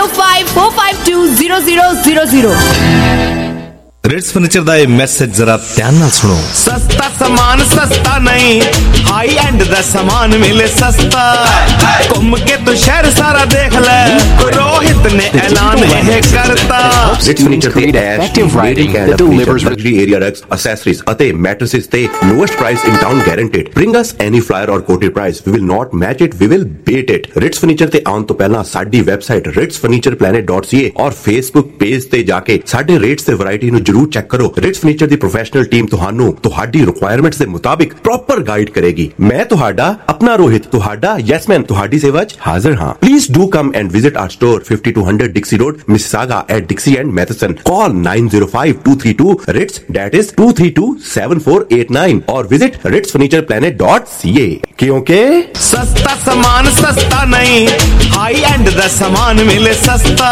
[SPEAKER 11] 9054520000।
[SPEAKER 24] ਰਿਟਸ ਫਰਨੀਚਰ ਦਾ ਇਹ ਮੈਸੇਜ ਜ਼ਰਾ ਧਿਆਨ ਨਾਲ ਸੁਣੋ।
[SPEAKER 9] ਸਸਤਾ ਸਮਾਨ ਸਸਤਾ ਨਹੀਂ, ਹਾਈ ਐਂਡ ਦਾ ਸਮਾਨ ਮਿਲੇ ਸਸਤਾ। ਘੁੰਮ ਕੇ ਤੂੰ ਸ਼ਹਿਰ ਸਾਰਾ ਦੇਖ ਲੈ, ਰੋਹਿਤ ਨੇ ਐਲਾਨ ਇਹ ਕਰਤਾ।
[SPEAKER 25] ਰਿਟਸ ਫਰਨੀਚਰ ਤੇ active riding and delivers luxury area rugs, accessories ਅਤੇ mattresses ਤੇ lowest price in town guaranteed. Bring us any flyer or quoted price. We will not match it, we will beat it. Ritz Furniture ਤੇ ਆਉਣ ਤੋਂ ਪਹਿਲਾਂ ਸਾਡੀ website ritsfurnitureplanet.ca ਔਰ Facebook page ਤੇ ਜਾ ਕੇ ਸਾਡੇ ਰੇਟਸ ਤੇ ਵੈਰਾਈਟੀ ਨੂੰ जरूर चेक करो। रिट्स फर्नीचर दी प्रोफेशनल टीम तुहानू तुहाडी रिक्वायरमेंट्स दे मुताबिक प्रॉपर गाइड करेगी। मैं तुहाडा अपना रोहित तुहाडा यसमैन तुहाडी सेवा च हाजिर हां। Please do come and visit our store 5200 Dixie Road, Mississauga at Dixie and Matheson. Call 905-232 Ritz, that is 232-7489 or visit ritzfurnitureplanet.ca। क्योंकि
[SPEAKER 6] सस्ता सामान सस्ता नहीं, हाई एंड दा सामान मिले सस्ता।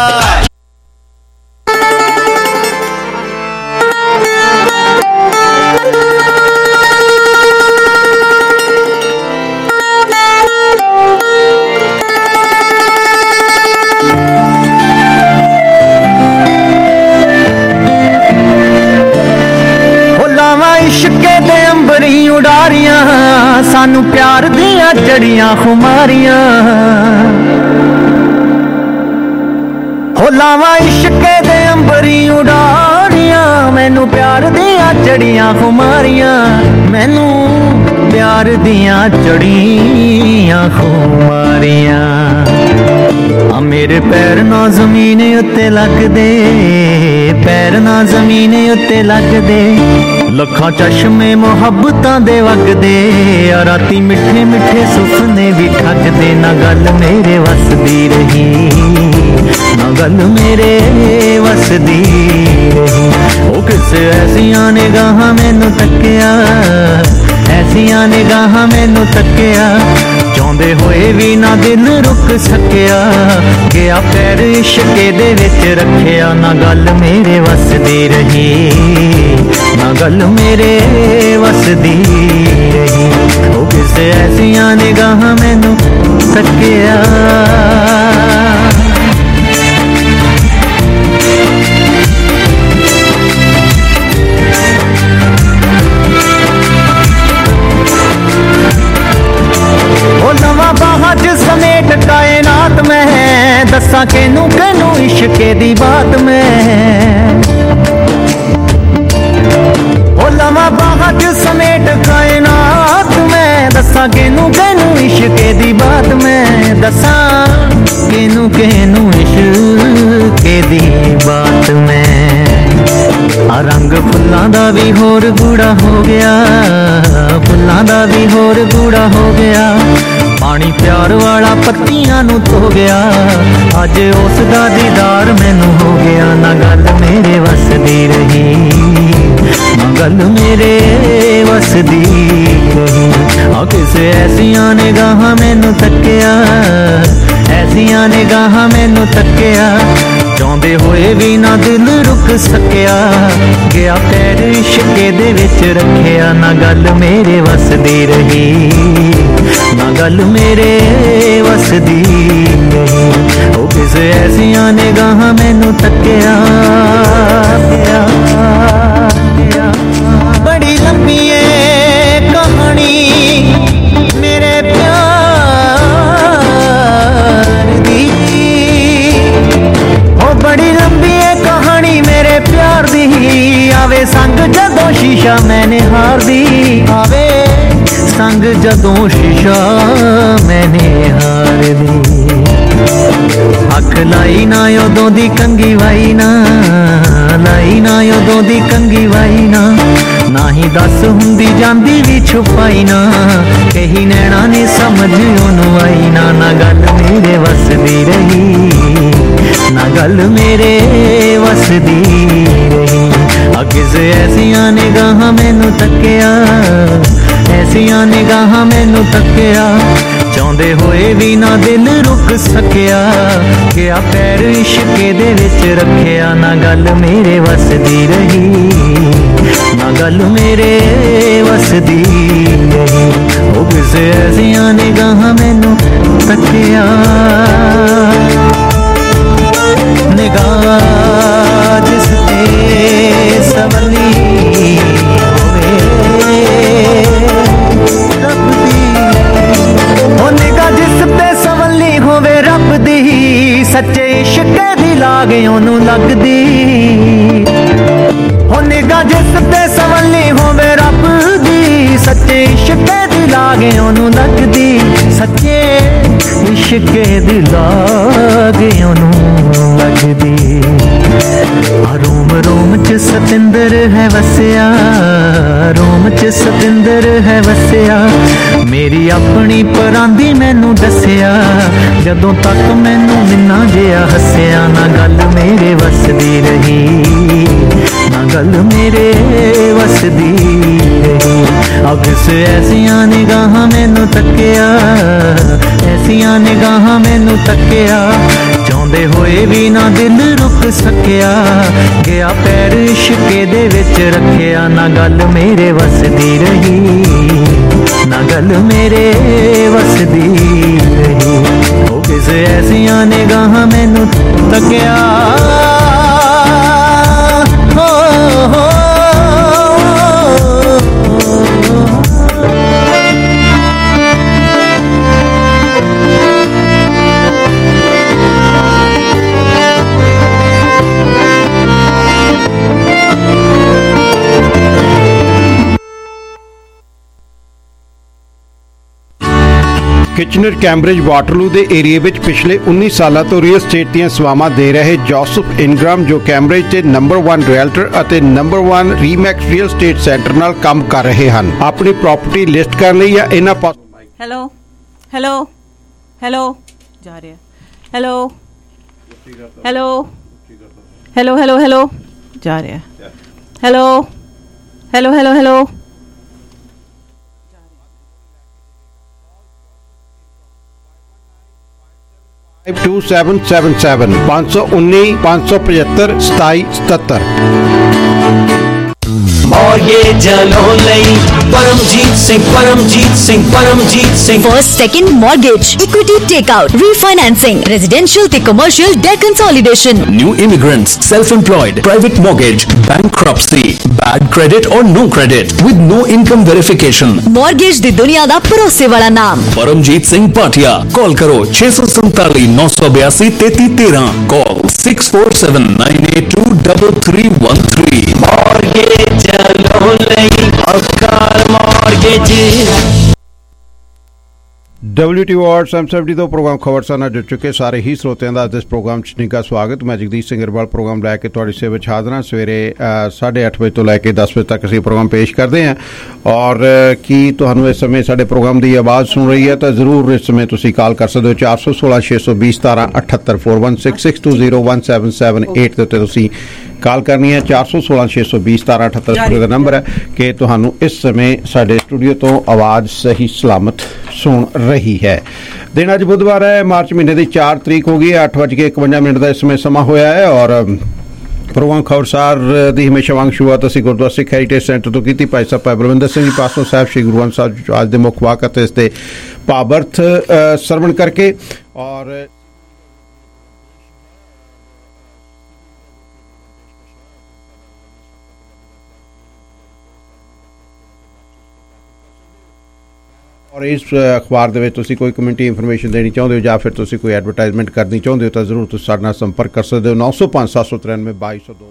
[SPEAKER 9] इश्के दे अंबरी उडारियां सानू प्यार दियां जड़ियां खुमारियां हो लावा इश्के दे अंबरी उडारियां मैनू प्यार दियां जड़ियां खुमारियां मैनू प्यार दियां जड़ियां खुमारियां मेरे पैर ना जमीन उत्ते लगदे पैर ना जमीन उत्ते लगदे लखां चश्मे मुहब्बतां दे वगदे राती मिठे मिठे सुपने भी ठगदे ना गल मेरे वसदी रही ना गल मेरे वसदी रही ओ किस ऐसियां निगाहां मैनू तक्किया ऐसियां निगाहां मैनू तक्किया चाहुंदे होए भी ना दिल रुक सकिया गया पैर इश्के दे विच रखिया ना गल मेरे वसदी रही ना गल मेरे वसदी रही ओ किसे ऐसियां निगाहां मैनू तक्किया समेट कायनात में दसा केनू केनू इश्के दी बात में ओ लवा बाहज समेट कायनात में दसा केनू केनू इश्के दी बात में दसा केनू केनू इश्के दी बात में रंग फुल्लां दा भी होर गूड़ा हो गया फुल्लां दा भी होर गूड़ा हो गया पानी प्यार वाला पत्तियां नू धो गया अज उस दा दीदार मैनू हो गया ना गल मेरे वसदी रही ना गल मेरे वसदी रही किसे ऐसियां निगाहां मैनू तक्किया ऐसियां निगाहां मैनू तक्किया चाहुंदे होए भी ना दिल रुक सकिया गया पैर इश्के दे विच रखिया ना गल मेरे वसदी रही ना गल मेरे वसदी रही ओ किसे ऐसियां निगाहां मैनू तक्किया बड़ी लंबी है कहानी मेरे प्यार दी बड़ी लंबी है कहानी मेरे प्यार दी आवे संग जदों शीशा मैंने हार दी आवे संग जदों शीशा मैंने हार दी अख लाई ना उदों दी कंगी वाई ना लाई ना उदों दी कंगी वाई ना ही दस हुंदी जांदी भी छुपाई ना कही नैना ने समझ ओनू आई ना गल मेरे वसदी रही ना गल मेरे वसदी रही किसे ऐसियां निगाहां मैनू तक्किया ऐसियां निगाहां मैनू तक्किया चाहुंदे होए भी ना दिल रुक सकिया गया पैर इश्के दे विच रखिया ना गल मेरे वसदी रही ना गल मेरे वसदी रही ओ किसे ऐसियां निगाहां मैनू तक्किया निगाह जिस ते सवली होवे रब दी ओ निगाह जिस ते सवली होवे रब दी सच्चे इश्क दी लाग ओनू लगदी ओ निगाह जिस ते सवली होवे रब दी सच्चे इश्क दी लाग ओनू लगदी सच्चे इश्क दी लाग ओनू लगदी रोम रोम च
[SPEAKER 1] सतिंदर है वसिया, रोम च सतिंदर है वसिया। मेरी अपनी परांदी मैनू दसिया, जदों तक मैनू मिन्ना जिहा हसिया। ना गल मेरे वसदी रही, ना गल मेरे वसदी रही। अब से ऐसियां निगाहां मैनू तकिया, ऐसियां निगाहां मैनू तकिया। चाहुंदे होए भी ना दिल रुक सकिया, गया पैर इश्के दे विच रखिया। ना गल मेरे वसदी रही, ना गल मेरे वसदी रही। ओ किस ऐसियां निगाहां मैनू तकिया। हो
[SPEAKER 20] ਕਿਚਨਰ ਕੈਂਬਰਿਜ ਵਾਟਰਲੂ ਦੇ ਏਰੀਏ ਵਿੱਚ ਪਿਛਲੇ 19 ਸਾਲਾਂ ਤੋਂ ਰੀਅਲ ਸਟੇਟ ਦੀਆਂ ਸੇਵਾਵਾਂ ਦੇ ਰਹੇ ਜੋਸਫ ਇਨਗ੍ਰਾਮ, ਜੋ ਕੈਂਬਰਿਜ ਦੇ ਨੰਬਰ 1 ਰੀਅਲਟਰ ਅਤੇ number 1 Remax real estate centre ਨਾਲ ਕੰਮ ਕਰ ਰਹੇ ਹਨ। ਆਪਣੀ ਪ੍ਰਾਪਰਟੀ ਲਿਸਟ ਕਰਨ ਲਈ ਜਾਂ ਇਹਨਾਂ
[SPEAKER 2] ਹੈਲੋ ਹੈਲੋ ਹੈਲੋ ਜਾ ਰਿਹਾ hello hello hello hello hello ਜਾ ਰਿਹਾ hello hello hello hello
[SPEAKER 20] 2777 519 575 2777।
[SPEAKER 9] Mortgage loan लई Paramjit Singh, Paramjit Singh, Paramjit Singh.
[SPEAKER 3] First second mortgage, equity takeout, refinancing, residential ते commercial debt consolidation,
[SPEAKER 8] new immigrants, self-employed, private mortgage, bankruptcy, bad credit or no credit with no income verification।
[SPEAKER 3] Mortgage दी दुनिया दा भरोसे वाला नाम
[SPEAKER 8] परमजीत सिंह पाटिया। Call करो 647 982 3313। Call 6479823313।
[SPEAKER 9] Mortgage loan लई अकार मॉर्गेज।
[SPEAKER 20] WTO Awards M70 ਤੋਂ ਪ੍ਰੋਗਰਾਮ ਖਬਰਸਾਰ ਨਾਲ ਜੁੜ ਚੁੱਕੇ ਸਾਰੇ ਹੀ ਸਰੋਤਿਆਂ ਦਾ ਇਸ ਪ੍ਰੋਗਰਾਮ 'ਚ ਨਿੱਘਾ ਸਵਾਗਤ। ਮੈਂ ਜਗਦੀਸ਼ ਸਿੰਘ ਅਰਵਾਲ ਪ੍ਰੋਗਰਾਮ ਲੈ ਕੇ ਤੁਹਾਡੀ ਸੇਵਾ 'ਚ ਹਾਜ਼ਰ ਹਾਂ। ਸਵੇਰੇ 8:30 ਵਜੇ ਤੋਂ ਲੈ ਕੇ 10 ਵਜੇ ਤੱਕ ਅਸੀਂ ਪ੍ਰੋਗਰਾਮ ਪੇਸ਼ ਕਰਦੇ ਹਾਂ। ਔਰ ਕੀ ਤੁਹਾਨੂੰ ਇਸ ਸਮੇਂ ਸਾਡੇ ਪ੍ਰੋਗਰਾਮ ਦੀ ਆਵਾਜ਼ ਸੁਣ ਰਹੀ ਹੈ ਤਾਂ ਜ਼ਰੂਰ ਇਸ ਸਮੇਂ ਤੁਸੀਂ ਕਾਲ ਕਰ ਸਕਦੇ ਹੋ 416 620 1778 4166201778 ਦੇ ਉੱਤੇ ਤੁਸੀਂ ਕਾਲ ਕਰਨੀ ਹੈ। 416 620 1778 ਦਾ ਨੰਬਰ ਹੈ ਕਿ ਤੁਹਾਨੂੰ ਇਸ ਸਮੇਂ ਸਾਡੇ ਸਟੂਡੀਓ ਤੋਂ ਆਵਾਜ਼ ਸਹੀ ਸਲਾਮਤ ਸੁਣ ਰਹੀ ਹੈ। ਦਿਨ ਅੱਜ ਬੁੱਧਵਾਰ ਹੈ, ਮਾਰਚ ਮਹੀਨੇ ਦੀ 4 ਤਰੀਕ ਹੋ ਗਈ ਹੈ। 8:51 ਦਾ ਇਸ ਸਮੇਂ ਸਮਾਂ ਹੋਇਆ ਹੈ। ਔਰ ਪ੍ਰੋਗਰਾਮ ਖਬਰਸਾਰ ਦੀ ਹਮੇਸ਼ਾ ਵਾਂਗ ਸ਼ੁਰੂਆਤ ਅਸੀਂ ਗੁਰਦੁਆਰਾ ਸਿੱਖ ਹੈਰੀਟੇਜ ਸੈਂਟਰ ਤੋਂ ਕੀਤੀ। ਭਾਈ ਸਾਹਿਬ ਭਾਈ ਬਲਵਿੰਦਰ ਸਿੰਘ ਜੀ ਪਾਸੋਂ ਸਾਹਿਬ ਸ਼੍ਰੀ ਗੁਰੂ ਗ੍ਰੰਥ ਸਾਹਿਬ ਅੱਜ ਦੇ ਮੁੱਖ ਵਾਕ ਅਤੇ ਇਸ ਦੇ ਭਾਵਅਰਥ ਸਰਵਣ ਕਰਕੇ। ਔਰ ਔਰ ਇਸ ਅਖਬਾਰ ਦੇ ਵਿੱਚ ਤੁਸੀਂ ਕੋਈ ਕਮਿਊਨਿਟੀ ਇਨਫੋਰਮੇਸ਼ਨ ਦੇਣੀ ਚਾਹੁੰਦੇ ਹੋ ਜਾਂ ਫਿਰ ਤੁਸੀਂ ਕੋਈ ਐਡਵਰਟਾਈਜ਼ਮੈਂਟ ਕਰਨੀ ਚਾਹੁੰਦੇ ਹੋ ਤਾਂ ਜ਼ਰੂਰ ਤੁਸੀਂ ਸਾਡੇ ਨਾਲ ਸੰਪਰਕ ਕਰ ਸਕਦੇ ਹੋ। 905 793 2202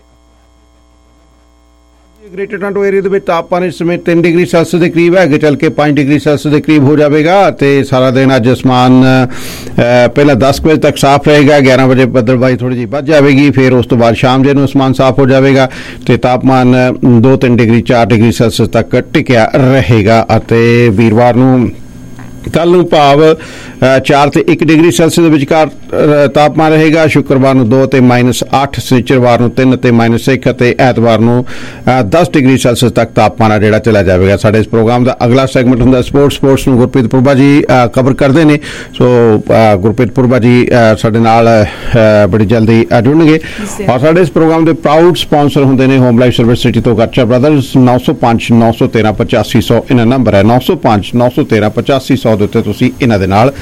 [SPEAKER 20] ਗ੍ਰੇਟਰ ਟੋਰਾਂਟੋ ਏਰੀਆ ਦੇ ਵਿੱਚ ਤਾਪਮਾਨ ਇਸ ਸਮੇਂ 3 ਡਿਗਰੀ ਸੈਲਸੀਅਸ ਦੇ ਕਰੀਬ ਹੈ, ਅੱਗੇ ਚੱਲ ਕੇ 5 ਡਿਗਰੀ ਸੈਲਸੀਅਸ ਦੇ ਕਰੀਬ ਹੋ ਜਾਵੇਗਾ। ਅਤੇ ਸਾਰਾ ਦਿਨ ਅੱਜ ਅਸਮਾਨ ਪਹਿਲਾਂ 10 ਵਜੇ ਤੱਕ ਸਾਫ਼ ਰਹੇਗਾ, 11 ਵਜੇ ਬੱਦਲਬਾਜ਼ੀ ਥੋੜ੍ਹੀ ਜਿਹੀ ਵੱਧ ਜਾਵੇਗੀ, ਫਿਰ ਉਸ ਤੋਂ ਬਾਅਦ ਸ਼ਾਮ ਜੇ ਨੂੰ ਅਸਮਾਨ ਸਾਫ਼ ਹੋ ਜਾਵੇਗਾ ਅਤੇ ਤਾਪਮਾਨ 2-3 ਡਿਗਰੀ 4 ਡਿਗਰੀ ਸੈਲਸੀਅਸ ਤੱਕ ਟਿਕਿਆ ਰਹੇਗਾ। ਅਤੇ ਵੀਰਵਾਰ ਨੂੰ ਕੱਲ ਨੂੰ ਭਾਵ 4 ਤੇ 1 ਡਿਗਰੀ ਸੈਲਸੀਅਸ ਦੇ ਵਿਚਕਾਰ ਤਾਪਮਾਨ ਰਹੇਗਾ। ਸ਼ੁੱਕਰਵਾਰ ਨੂੰ 2 ਤੇ -8, ਸ਼ਨੀਚਰਵਾਰ ਨੂੰ 3 ਤੇ -1 ਅਤੇ ਐਤਵਾਰ ਨੂੰ 10 ਡਿਗਰੀ ਸੈਲਸੀਅਸ ਤੱਕ ਤਾਪਮਾਨ ਆ ਜਿਹੜਾ ਚਲਾ ਜਾਵੇਗਾ। ਸਾਡੇ ਇਸ ਪ੍ਰੋਗਰਾਮ ਦਾ ਅਗਲਾ ਸੈਗਮੈਂਟ ਹੁੰਦਾ ਸਪੋਰਟਸ ਨੂੰ ਗੁਰਪ੍ਰੀਤ ਪੁਰਬਾ ਜੀ ਕਵਰ ਕਰਦੇ ਨੇ। ਸੋ ਗੁਰਪ੍ਰੀਤ ਪੁਰਬਾ ਜੀ ਸਾਡੇ ਨਾਲ ਬੜੀ ਜਲਦੀ ਜੁੜਨਗੇ। ਔਰ ਸਾਡੇ ਇਸ ਪ੍ਰੋਗਰਾਮ ਦੇ ਪ੍ਰਾਊਡ ਸਪਾਂਸਰ ਹੁੰਦੇ ਨੇ ਹੋਮ ਲਾਈਫ ਸਰਵਿਸ ਸਿਟੀ ਤੋਂ ਗਰਚਾ ਬ੍ਰਦਰਜ਼। 905 913 8500 ਇਹਨਾਂ ਨੰਬਰ ਹੈ। 905 913 8500 ਦੇ ਉੱਤੇ ਤੁਸੀਂ ਇਹਨਾਂ ਦੇ ਨਾਲ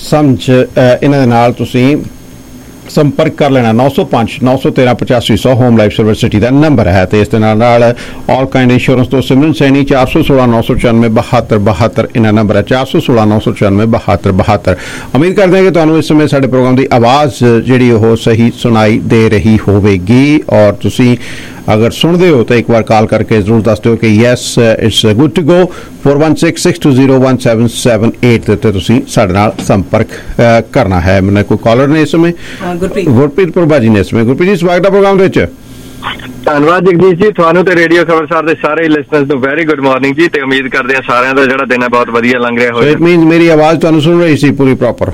[SPEAKER 20] ਤੁਸੀਂ ਸੰਪਰਕ ਕਰ ਲੈਣਾ। 905 913 8500 ਹੋਮ ਲਾਈਫ ਸਰਵਿਸ ਸਿਟੀ ਦਾ ਨੰਬਰ ਹੈ। ਤੇ ਇਸ ਦੇ ਨਾਲ ਆਲ ਕਾਈਂਡ ਇੰਸ਼ੋਰੈਂਸ ਤੋਂ ਸਿਮਰਨ ਸੈਣੀ 416 994 72 72 ਇਹਨਾਂ ਨੰਬਰ ਹੈ। 416 994 72 72। ਉਮੀਦ ਕਰਦੇ ਹਾਂ ਕਿ ਤੁਹਾਨੂੰ ਇਸ ਸਮੇਂ ਸਾਡੇ ਪ੍ਰੋਗਰਾਮ ਦੀ ਆਵਾਜ਼ ਜਿਹੜੀ ਉਹ ਸਹੀ ਸੁਣਾਈ ਦੇ ਰਹੀ ਹੋਵੇਗੀ। ਔਰ ਤੁਸੀਂ अगर सुनते हो तो एक बार कॉल करके जरूर दस दो कि yes it's good to go 4166201778 ते तुसी साडे नाल संपर्क करना है। मैंने कोई कॉलर ने इस समय गुरप्रीत पुरबा जी ने इस समय। गुरप्रीत जी स्वागत है प्रोग्राम दे विच।
[SPEAKER 7] ਧੰਨਵਾਦ ਜਗਦੀਸ਼ ਜੀ, ਤੁਹਾਨੂੰ ਤੇ ਰੇਡੀਓ ਖਬਰਸਾਰ ਦੇ ਸਾਰੇ ਲਿਸਨਰਸ ਨੂੰ ਵੈਰੀ ਗੁੱਡ ਮਾਰਨਿੰਗ ਜੀ, ਤੇ ਉਮੀਦ ਕਰਦੇ ਹਾਂ ਸਾਰਿਆਂ ਦਾ ਜਿਹੜਾ ਦਿਨ ਹੈ ਬਹੁਤ ਵਧੀਆ ਲੰਘ ਰਿਹਾ ਹੋਵੇਗਾ।
[SPEAKER 20] ਇਟ ਮੀਨਸ ਮੇਰੀ ਆਵਾਜ਼ ਤੁਹਾਨੂੰ ਸੁਣ ਰਹੀ ਸੀ ਪੂਰੀ ਪ੍ਰੋਪਰ?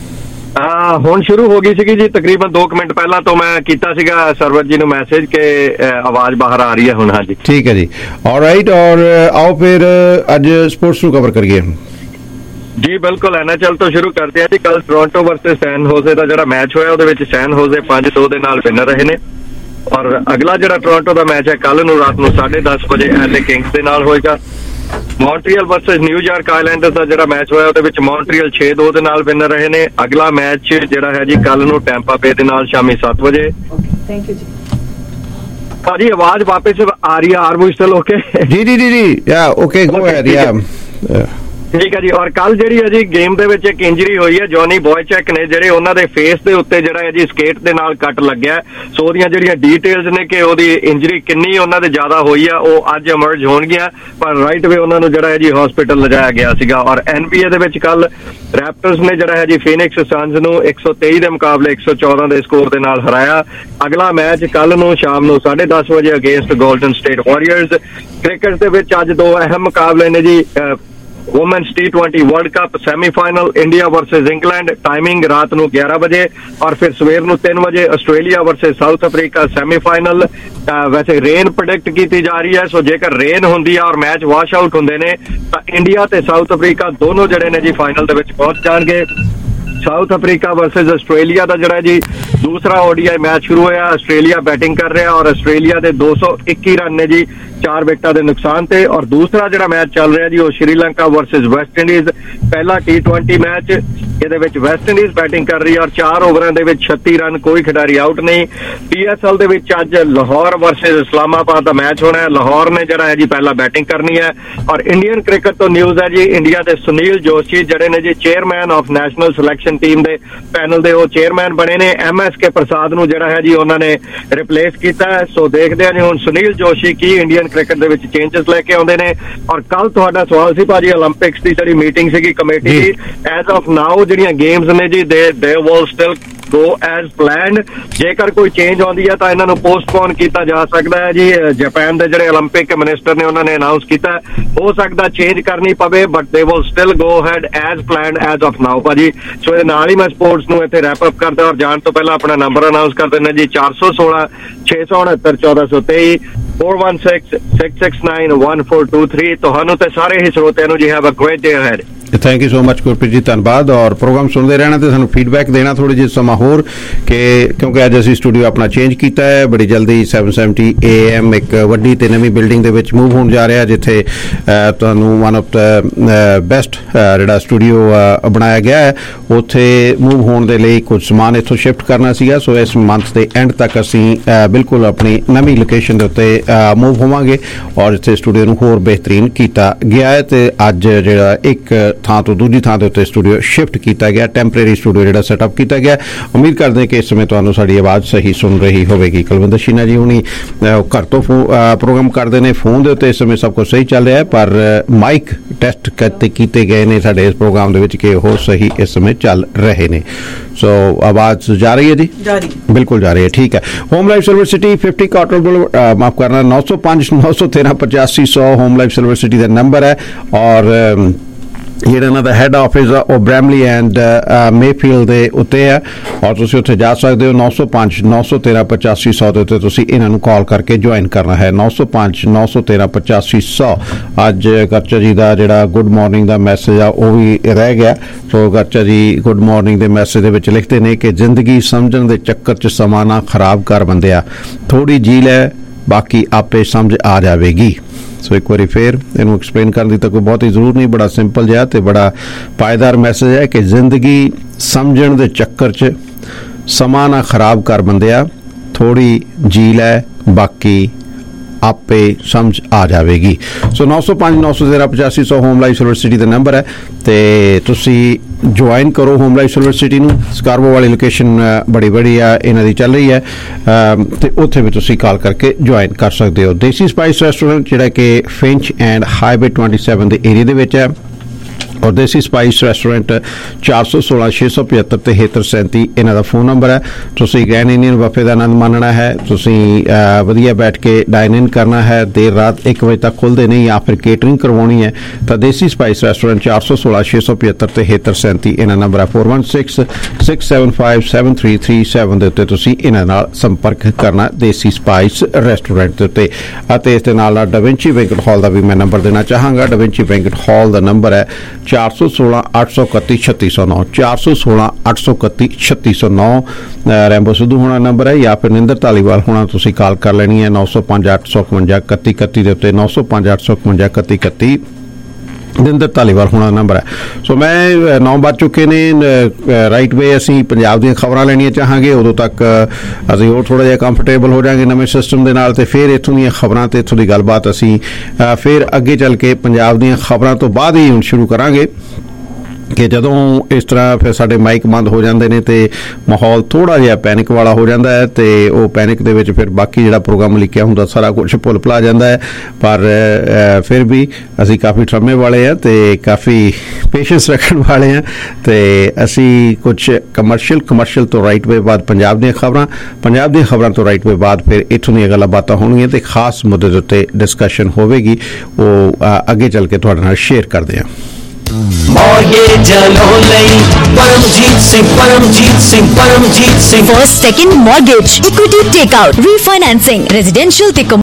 [SPEAKER 7] ਹੁਣ ਸ਼ੁਰੂ ਹੋ ਗਈ ਸੀਗੀ ਜੀ, ਤਕਰੀਬਨ 2 ਮਿੰਟ ਪਹਿਲਾਂ ਤੋਂ ਮੈਂ ਕੀਤਾ ਸੀਗਾ ਸਰਵਰ ਜੀ ਨੂੰ ਮੈਸੇਜ ਕਿ ਆਵਾਜ਼ ਬਾਹਰ ਆ ਰਹੀ ਹੈ ਹੁਣ। ਹਾਂਜੀ
[SPEAKER 20] ਠੀਕ ਹੈ ਜੀ, ਆਲਰਾਈਟ। ਔਰ ਆਓ ਫਿਰ ਅੱਜ ਸਪੋਰਟਸ ਨੂੰ ਕਵਰ ਕਰੀਏ
[SPEAKER 7] ਜੀ। ਬਿਲਕੁਲ, NHL ਤੋਂ ਸ਼ੁਰੂ ਕਰਦੇ ਹਾਂ ਜੀ। ਕੱਲ ਟੋਰਾਂਟੋ ਵਰਸਸ ਸੈਨ ਹੋਜ਼ੇ ਦਾ ਜਿਹੜਾ ਮੈਚ ਹੋਇਆ ਉਹਦੇ ਵਿੱਚ ਸੈਨ ਹੋਜ਼ੇ 5-2 ਦੇ ਨਾਲ ਵਿਨਰ ਰਹੇ ਨੇ, ਔਰ ਅਗਲਾ ਜਿਹੜਾ ਟੋਰਾਂਟੋ ਦਾ ਮੈਚ ਹੈ ਕੱਲ ਨੂੰ ਰਾਤ ਨੂੰ 10:30 ਵਜੇ LA ਕਿੰਗਸ ਦੇ ਨਾਲ ਹੋਏਗਾ। ਮੌਂਟਰੀਅਲ ਵਰਸਸ ਨਿਊਯਾਰਕ ਆਈਲੈਂਡਰਸ ਦਾ ਜਿਹੜਾ ਮੈਚ ਹੋਇਆ ਉਹਦੇ ਵਿੱਚ ਮੌਂਟਰੀਅਲ 6-2 ਦੇ ਨਾਲ ਵਿਨਰ ਰਹੇ ਨੇ। ਅਗਲਾ ਮੈਚ ਜਿਹੜਾ ਹੈ ਜੀ ਕੱਲ ਨੂੰ ਟੈਂਪਾ ਬੇ ਦੇ ਨਾਲ ਸ਼ਾਮੀ 7 ਵਜੇ।
[SPEAKER 2] ਥੈਂਕ ਯੂ ਜੀ
[SPEAKER 7] ਭਾਜੀ, ਆਵਾਜ਼ ਵਾਪਸ ਆ ਰਹੀ ਹੈ? Are we still okay?
[SPEAKER 20] ਜੀ ਜੀ ਜੀ ਜੀ, ਯਾ ਓਕੇ, ਗੋ ਅहेड। ਯਾ
[SPEAKER 7] ਠੀਕ ਹੈ ਜੀ। ਔਰ ਕੱਲ ਜਿਹੜੀ ਹੈ ਜੀ ਗੇਮ ਦੇ ਵਿੱਚ ਇੱਕ ਇੰਜਰੀ ਹੋਈ ਹੈ, ਜੌਨੀ ਬੋਇਚੈਕ ਨੇ, ਜਿਹੜੇ ਉਹਨਾਂ ਦੇ ਫੇਸ ਦੇ ਉੱਤੇ ਜਿਹੜਾ ਹੈ ਜੀ ਸਕੇਟ ਦੇ ਨਾਲ ਕੱਟ ਲੱਗਿਆ। ਸੋ ਉਹਦੀਆਂ ਜਿਹੜੀਆਂ ਡੀਟੇਲਸ ਨੇ ਕਿ ਉਹਦੀ ਇੰਜਰੀ ਕਿੰਨੀ ਉਹਨਾਂ ਦੇ ਜ਼ਿਆਦਾ ਹੋਈ ਆ ਉਹ ਅੱਜ ਇਮਰਜ ਹੋਣਗੀਆਂ, ਪਰ ਰਾਈਟ ਵੇ ਉਹਨਾਂ ਨੂੰ ਜਿਹੜਾ ਹੈ ਜੀ ਹਸਪੀਟਲ ਲਿਜਾਇਆ ਗਿਆ ਸੀਗਾ। ਔਰ NBA ਦੇ ਵਿੱਚ ਕੱਲ ਰੈਪਟਰਸ ਨੇ ਜਿਹੜਾ ਹੈ ਜੀ ਫੀਨਿਕਸ ਸਨਜ਼ ਨੂੰ 123 ਦੇ ਮੁਕਾਬਲੇ 114 ਦੇ ਸਕੋਰ ਦੇ ਨਾਲ ਹਰਾਇਆ। ਅਗਲਾ ਮੈਚ ਕੱਲ ਨੂੰ ਸ਼ਾਮ ਨੂੰ 10:30 ਵਜੇ against Golden State Warriors. Cricket ਦੇ ਵਿੱਚ ਅੱਜ 2 ਅਹਿਮ ਮੁਕਾਬਲੇ ਨੇ ਜੀ। Women's T20 world cup semifinal India versus England, timing रात ਨੂੰ 11 ਵਜੇ, और फिर सवेर ਨੂੰ 3 ਵਜੇ Australia versus South Africa semifinal. ਵੈਸੇ ਰੇਨ ਪ੍ਰੈਡਿਕਟ ਕੀਤੀ ਜਾ ਰਹੀ ਹੈ, ਸੋ ਜੇਕਰ ਰੇਨ ਹੁੰਦੀ ਆ ਔਰ ਮੈਚ ਵਾਸ਼ ਆਊਟ ਹੁੰਦੇ ਨੇ ਤਾਂ ਇੰਡੀਆ ਤੇ ਸਾਊਥ ਅਫਰੀਕਾ ਦੋਨੋਂ ਜਿਹੜੇ ਨੇ ਜੀ ਫਾਈਨਲ ਦੇ ਵਿੱਚ ਪਹੁੰਚ ਜਾਣਗੇ। ਸਾਊਥ ਅਫਰੀਕਾ ਵਰਸਸ ਆਸਟ੍ਰੇਲੀਆ ਦਾ ਜਿਹੜਾ ਜੀ ਦੂਸਰਾ ODI ਮੈਚ ਸ਼ੁਰੂ ਹੋਇਆ। ਆਸਟ੍ਰੇਲੀਆ ਬੈਟਿੰਗ ਕਰ ਰਿਹਾ ਔਰ ਆਸਟ੍ਰੇਲੀਆ ਦੇ 221 ਰਨ ਨੇ ਜੀ 4 ਵਿਕਟਾਂ ਦੇ ਨੁਕਸਾਨ ਤੇ। ਔਰ ਦੂਸਰਾ ਜਿਹੜਾ ਮੈਚ ਚੱਲ ਰਿਹਾ ਜੀ ਉਹ ਸ਼੍ਰੀਲੰਕਾ ਵਰਸਸ ਵੈਸਟ ਇੰਡੀਜ਼। ਪਹਿਲਾ T20 ਮੈਚ, ਇਹਦੇ ਵਿੱਚ ਵੈਸਟ ਇੰਡੀਜ਼ ਬੈਟਿੰਗ ਕਰ ਰਹੀ ਹੈ ਔਰ 4 ਓਵਰਾਂ ਦੇ ਵਿੱਚ 36 ਰਨ, ਕੋਈ ਖਿਡਾਰੀ ਆਊਟ ਨਹੀਂ। PSL ਦੇ ਵਿੱਚ ਅੱਜ ਲਾਹੌਰ ਵਰਸਸ ਇਸਲਾਮਾਬਾਦ ਦਾ ਮੈਚ ਹੋਣਾ ਹੈ। ਲਾਹੌਰ ਨੇ ਜਿਹੜਾ ਹੈ ਜੀ ਪਹਿਲਾਂ ਬੈਟਿੰਗ ਕਰਨੀ ਹੈ। ਔਰ ਇੰਡੀਅਨ ਕ੍ਰਿਕਟ ਤੋਂ ਨਿਊਜ਼ ਹੈ ਜੀ, ਇੰਡੀਆ ਦੇ ਸੁਨੀਲ ਜੋਸ਼ੀ ਜਿਹੜੇ ਨੇ ਜੀ chairman of national selection team ਦੇ ਪੈਨਲ ਦੇ ਉਹ ਚੇਅਰਮੈਨ ਬਣੇ ਨੇ। MSK ਪ੍ਰਸਾਦ ਨੂੰ ਜਿਹੜਾ ਹੈ ਜੀ ਉਹਨਾਂ ਨੇ ਰਿਪਲੇਸ ਕੀਤਾ ਹੈ। ਸੋ ਦੇਖਦੇ ਹਾਂ ਜੀ ਹੁਣ ਸੁਨੀਲ ਜੋਸ਼ੀ ਕੀ ਇੰਡੀਅਨ ਕ੍ਰਿਕਟ ਦੇ ਵਿੱਚ ਚੇਂਜਸ ਲੈ ਕੇ ਆਉਂਦੇ ਨੇ। ਔਰ ਕੱਲ ਤੁਹਾਡਾ ਸਵਾਲ ਸੀ ਭਾਜੀ 올림픽ਸ ਦੀ ਜਿਹੜੀ ਮੀਟਿੰਗ ਸੀਗੀ ਕਮੇਟੀ ਦੀ, ਐਜ਼ ਆਫ ਨਾਓ ਜਿਹੜੀਆਂ ਗੇਮਸ ਨੇ ਜੀ they will still go as planned. ਜੇਕਰ ਕੋਈ ਚੇਂਜ ਆਉਂਦੀ ਹੈ ਤਾਂ ਇਹਨਾਂ ਨੂੰ ਪੋਸਟਪੋਨ ਕੀਤਾ ਜਾ ਸਕਦਾ ਹੈ ਜੀ। ਜਾਪਾਨ ਦੇ ਜਿਹੜੇ 올림픽 ਮਿਨਿਸਟਰ ਨੇ ਉਹਨਾਂ ਨੇ ਅਨਾਉਂਸ ਕੀਤਾ, ਹੋ ਸਕਦਾ ਚੇਂਜ ਕਰਨੀ ਪਵੇ, but they will still go head as planned as of now ਭਾਜੀ। ਸੋ ਇਹਦੇ ਨਾਲ ਹੀ ਮੈਂ ਸਪੋਰਟਸ ਨੂੰ ਇੱਥੇ ਰੈਪ ਅਪ ਕਰਦਾ ਔਰ ਜਾਣ ਤੋਂ ਪਹਿਲਾਂ ਆਪਣਾ ਨੰਬਰ ਅਨਾਉਂਸ ਕਰ ਦਿੰਦਾ ਜੀ 416 669 1423 416 669 1423। ਤੁਹਾਨੂੰ ਤੇ ਸਾਰੇ ਹੀ ਸਰੋਤਿਆਂ ਨੂੰ ਜੀ have a great day ahead.
[SPEAKER 20] Thank you so much Gurpreet ji, ਧੰਨਵਾਦ। ਔਰ ਪ੍ਰੋਗਰਾਮ ਸੁਣਦੇ ਰਹਿਣਾ ਤੇ ਸਾਨੂੰ ਫੀਡਬੈਕ ਦੇਣਾ ਥੋੜੀ ਜਿਹੀ ਸਮਾਂ ਹੋਰ, ਕਿ ਕਿਉਂਕਿ ਅੱਜ ਅਸੀਂ ਸਟੂਡੀਓ ਆਪਣਾ ਚੇਂਜ ਕੀਤਾ ਹੈ ਬੜੀ ਜਲਦੀ। 770 AM ਇੱਕ ਵੱਡੀ ਤੇ ਨਵੀਂ ਬਿਲਡਿੰਗ ਦੇ ਵਿੱਚ ਮੂਵ ਹੋਣ ਜਾ ਰਿਹਾ, ਜਿੱਥੇ ਤੁਹਾਨੂੰ ਵਨ ਆਫ ਦਾ ਬੈਸਟ ਜਿਹੜਾ ਸਟੂਡੀਓ ਬਣਾਇਆ ਗਿਆ ਹੈ, ਉੱਥੇ ਮੂਵ ਹੋਣ ਦੇ ਲਈ ਕੁਝ ਸਮਾਨ ਇੱਥੋਂ ਸ਼ਿਫਟ ਕਰਨਾ ਸੀਗਾ। ਸੋ ਇਸ ਮੰਥ ਦੇ ਐਂਡ ਤੱਕ ਅਸੀਂ ਬਿਲਕੁਲ ਆਪਣੀ ਨਵੀਂ ਲੋਕੇਸ਼ਨ ਦੇ ਉੱਤੇ ਮੂਵ ਹੋਵਾਂਗੇ ਔਰ ਇੱਥੇ ਸਟੂਡੀਓ ਨੂੰ ਹੋਰ ਬਿਹਤਰੀਨ ਕੀਤਾ ਗਿਆ ਹੈ। ਤੇ ਅੱਜ ਜਿਹੜਾ ਇੱਕ ਥਾਂ ਤੋਂ ਦੂਜੀ ਥਾਂ ਦੇ ਉੱਤੇ ਸਟੂਡੀਓ ਸ਼ਿਫਟ ਕੀਤਾ ਗਿਆ, ਟੈਂਪਰੇਰੀ ਸਟੂਡੀਓ ਜਿਹੜਾ ਸੈਟਅਪ ਕੀਤਾ ਗਿਆ। ਉਮੀਦ ਕਰਦੇ ਹਾਂ ਕਿ ਇਸ ਸਮੇਂ ਤੁਹਾਨੂੰ ਸਾਡੀ ਆਵਾਜ਼ ਸਹੀ ਸੁਣ ਰਹੀ ਹੋਵੇਗੀ। ਕੁਲਵਿੰਦਰ ਸ਼ੀਨਾ ਜੀ ਹੁਣੀ ਘਰ ਤੋਂ ਪ੍ਰੋਗਰਾਮ ਕਰਦੇ ਨੇ ਫੋਨ ਦੇ ਉੱਤੇ, ਇਸ ਸਮੇਂ ਸਭ ਕੁਝ ਸਹੀ ਚੱਲ ਰਿਹਾ ਹੈ, ਪਰ ਮਾਈਕ ਟੈਸਟ ਕੀਤੇ ਗਏ ਨੇ ਸਾਡੇ ਇਸ ਪ੍ਰੋਗਰਾਮ ਦੇ ਵਿੱਚ ਕਿ ਉਹ ਸਹੀ ਇਸ ਸਮੇਂ ਚੱਲ ਰਹੇ ਨੇ। ਸੋ ਆਵਾਜ਼ ਜਾ ਰਹੀ ਹੈ ਜੀ? ਬਿਲਕੁਲ ਜਾ ਰਹੀ ਹੈ, ਠੀਕ ਹੈ। ਹੋਮ ਲਾਈਫ ਸਿਲਵਰ ਸਿਟੀ 50 ਕਾਟਲ ਮਾਫ ਕਰਨਾ 905 913 8500 ਹੋਮ ਲਾਈਫ ਸਿਲਵਰ ਸਿਟੀ ਦਾ ਨੰਬਰ ਹੈ। ਔਰ ਜਿਹੜਾ ਇਹਨਾਂ ਦਾ ਹੈੱਡ ਆਫਿਸ ਆ ਉਹ ਬ੍ਰੈਮਲੀ ਐਂਡ ਮੇਫੀਲਡ ਦੇ ਉੱਤੇ ਹੈ ਔਰ ਤੁਸੀਂ ਉੱਥੇ ਜਾ ਸਕਦੇ ਹੋ। 905 913 8500 ਦੇ ਉੱਤੇ ਤੁਸੀਂ ਇਹਨਾਂ ਨੂੰ ਕਾਲ ਕਰਕੇ ਜੁਆਇਨ ਕਰਨਾ ਹੈ। 905 913 8500। ਅੱਜ ਗਰਚਾ ਜੀ ਦਾ ਜਿਹੜਾ ਗੁੱਡ ਮਾਰਨਿੰਗ ਦਾ ਮੈਸੇਜ ਆ ਉਹ ਵੀ ਰਹਿ ਗਿਆ। ਸੋ ਗਰਚਾ ਜੀ ਗੁੱਡ ਮਾਰਨਿੰਗ ਦੇ ਮੈਸੇਜ ਦੇ ਵਿੱਚ ਲਿਖਦੇ ਨੇ ਕਿ ਜ਼ਿੰਦਗੀ ਸਮਝਣ ਦੇ ਚੱਕਰ 'ਚ ਸਮਾਂ ਨਾ ਖਰਾਬ ਕਰ ਬੰਦਿਆ, ਥੋੜੀ ਜੀ ਲੈ ਬਾਕੀ ਆਪੇ ਸਮਝ ਆ ਜਾਵੇਗੀ। ਸੋ ਇੱਕ ਵਾਰੀ ਫੇਰ ਇਹਨੂੰ ਐਕਸਪਲੇਨ ਕਰਨ ਦੀ ਤਾਂ ਕੋਈ ਬਹੁਤ ਹੀ ਜ਼ਰੂਰ ਨਹੀਂ, ਬੜਾ ਸਿੰਪਲ ਜਿਹਾ ਤੇ ਬੜਾ ਪਾਇਦਾਰ ਮੈਸੇਜ ਹੈ ਕਿ ਜ਼ਿੰਦਗੀ ਸਮਝਣ ਦੇ ਚੱਕਰ 'ਚ ਸਮਾਂ ਨਾ ਖਰਾਬ ਕਰ ਬੰਦਿਆ, ਥੋੜੀ ਜੀ ਲੈ ਬਾਕੀ ਆਪੇ ਸਮਝ ਆ ਜਾਵੇਗੀ। So 905 913 8500 Home Life Silver City ਦਾ ਨੰਬਰ ਹੈ ਤੇ ਤੁਸੀਂ ਜੁਆਇਨ ਕਰੋ ਹੋਮ ਲਾਈਫ ਸਿਲਵਰ ਸਿਟੀ ਨੂੰ। ਸਕਾਰਬੋ ਵਾਲੀ ਲੋਕੇਸ਼ਨ ਬੜੀ ਵਧੀਆ ਇਹਨਾਂ ਦੀ ਚੱਲ ਰਹੀ ਹੈ ਤੇ ਉੱਥੇ ਵੀ ਤੁਸੀਂ ਕਾਲ ਕਰਕੇ ਜੁਆਇਨ ਕਰ ਸਕਦੇ ਹੋ। ਦੇਸੀ ਸਪਾਈਸ ਰੈਸਟੋਰੈਂਟ ਜਿਹੜਾ ਕਿ ਫਿੰਚ ਐਂਡ ਹਾਈਵੇ 27 ਦੇ ਏਰੀਆ ਦੇ ਵਿੱਚ ਹੈ। ਔਰ ਦੇਸੀ ਸਪਾਈਸ ਰੈਸਟੋਰੈਂਟ 416 675 7337 ਇਹਨਾਂ ਦਾ ਫੋਨ ਨੰਬਰ ਹੈ। ਤੁਸੀਂ ਗ੍ਰੈਂਡ ਇੰਡੀਅਨ ਬਫੇ ਦਾ ਆਨੰਦ ਮਾਣਨਾ ਹੈ, ਤੁਸੀਂ ਵਧੀਆ ਬੈਠ ਕੇ ਡਾਈਨ ਇਨ ਕਰਨਾ ਹੈ, ਦੇਰ ਰਾਤ 1 ਵਜੇ ਤੱਕ ਖੁੱਲ੍ਹਦੇ ਨਹੀਂ ਜਾਂ ਫਿਰ ਕੇਟਰਿੰਗ ਕਰਵਾਉਣੀ ਹੈ ਤਾਂ ਦੇਸੀ ਸਪਾਈਸ ਰੈਸਟੋਰੈਂਟ 416 675 7337 ਇਹਨਾਂ ਨੰਬਰ ਹੈ। 4166757337 ਦੇ ਉੱਤੇ ਤੁਸੀਂ ਇਹਨਾਂ ਨਾਲ ਸੰਪਰਕ ਕਰਨਾ ਦੇਸੀ ਸਪਾਈਸ ਰੈਸਟੋਰੈਂਟ ਦੇ ਉੱਤੇ। ਅਤੇ ਇਸ ਦੇ ਨਾਲ ਡਾਵਿੰਚੀ ਬੈਂਕਟ ਹਾਲ ਦਾ ਵੀ ਮੈਂ ਨੰਬਰ ਦੇਣਾ ਚਾਹਾਂਗਾ। ਡਾਵਿੰਚੀ ਬੈਂਕਟ ਹਾਲ ਦਾ ਨੰਬਰ ਹੈ 416 831 3609 416 831 3609 ਰੈਂਬੋ ਸਿੱਧੂ ਹੋਣਾ ਨੰਬਰ ਹੈ ਜਾਂ ਫਿਰ ਨਿੰਦਰ ਧਾਲੀਵਾਲ ਹੋਣਾ ਤੁਸੀਂ ਕਾਲ ਕਰ ਲੈਣੀ ਹੈ 905 851 3131 ਦੇ ਉੱਤੇ 905 851 3131 ਨਿੰਦਰ ਧਾਲੀਵਾਲ ਹੋਣਾ ਨੰਬਰ ਹੈ। ਸੋ ਮੈਂ 9 ਵੱਜ ਚੁੱਕੇ ਨੇ ਰਾਈਟ ਵੇ ਅਸੀਂ ਪੰਜਾਬ ਦੀਆਂ ਖਬਰਾਂ ਲੈਣੀਆਂ ਚਾਹਾਂਗੇ। ਉਦੋਂ ਤੱਕ ਅਸੀਂ ਹੋਰ ਥੋੜ੍ਹਾ ਜਿਹਾ ਕੰਫਰਟੇਬਲ ਹੋ ਜਾਵਾਂਗੇ ਨਵੇਂ ਸਿਸਟਮ ਦੇ ਨਾਲ ਤੇ ਫਿਰ ਇੱਥੋਂ ਦੀਆਂ ਖਬਰਾਂ ਤੇ ਇੱਥੋਂ ਦੀ ਗੱਲਬਾਤ ਅਸੀਂ ਫਿਰ ਅੱਗੇ ਚੱਲ ਕੇ ਪੰਜਾਬ ਦੀਆਂ ਖਬਰਾਂ ਤੋਂ ਬਾਅਦ ਹੀ ਹੁਣ ਸ਼ੁਰੂ ਕਰਾਂਗੇ ਕਿ ਜਦੋਂ ਇਸ ਤਰ੍ਹਾਂ ਫਿਰ ਸਾਡੇ ਮਾਈਕ ਬੰਦ ਹੋ ਜਾਂਦੇ ਨੇ ਤੇ ਮਾਹੌਲ ਥੋੜ੍ਹਾ ਜਿਹਾ ਪੈਨਿਕ ਵਾਲਾ ਹੋ ਜਾਂਦਾ ਹੈ ਤੇ ਉਹ ਪੈਨਿਕ ਦੇ ਵਿੱਚ ਫਿਰ ਬਾਕੀ ਜਿਹੜਾ ਪ੍ਰੋਗਰਾਮ ਲਿਖਿਆ ਹੁੰਦਾ ਸਾਰਾ ਕੁਝ ਭੁੱਲ ਭੁਲਾ ਜਾਂਦਾ ਹੈ। ਪਰ ਫਿਰ ਵੀ ਅਸੀਂ ਕਾਫੀ ਠਰਮੇ ਵਾਲੇ ਹਾਂ ਤੇ ਕਾਫੀ ਪੇਸ਼ੈਂਸ ਰੱਖਣ ਵਾਲੇ ਹਾਂ ਤੇ ਅਸੀਂ ਕੁਝ ਕਮਰਸ਼ੀਅਲ ਤੋਂ ਰਾਈਟ ਵੇ ਬਾਅਦ ਪੰਜਾਬ ਦੀਆਂ ਖਬਰਾਂ ਤੋਂ ਰਾਈਟ ਵੇ ਬਾਅਦ ਫਿਰ ਇੱਥੋਂ ਦੀਆਂ ਗੱਲਾਂ ਬਾਤਾਂ ਹੋਣਗੀਆਂ ਤੇ ਖਾਸ ਮੁੱਦੇ ਦੇ ਉੱਤੇ ਡਿਸਕਸ਼ਨ ਹੋਵੇਗੀ। ਉਹ ਅੱਗੇ ਚੱਲ ਕੇ ਤੁਹਾਡੇ ਨਾਲ ਸ਼ੇਅਰ ਕਰਦੇ ਹਾਂ।
[SPEAKER 3] First, second mortgage, equity takeout, refinancing, residential ਤੇ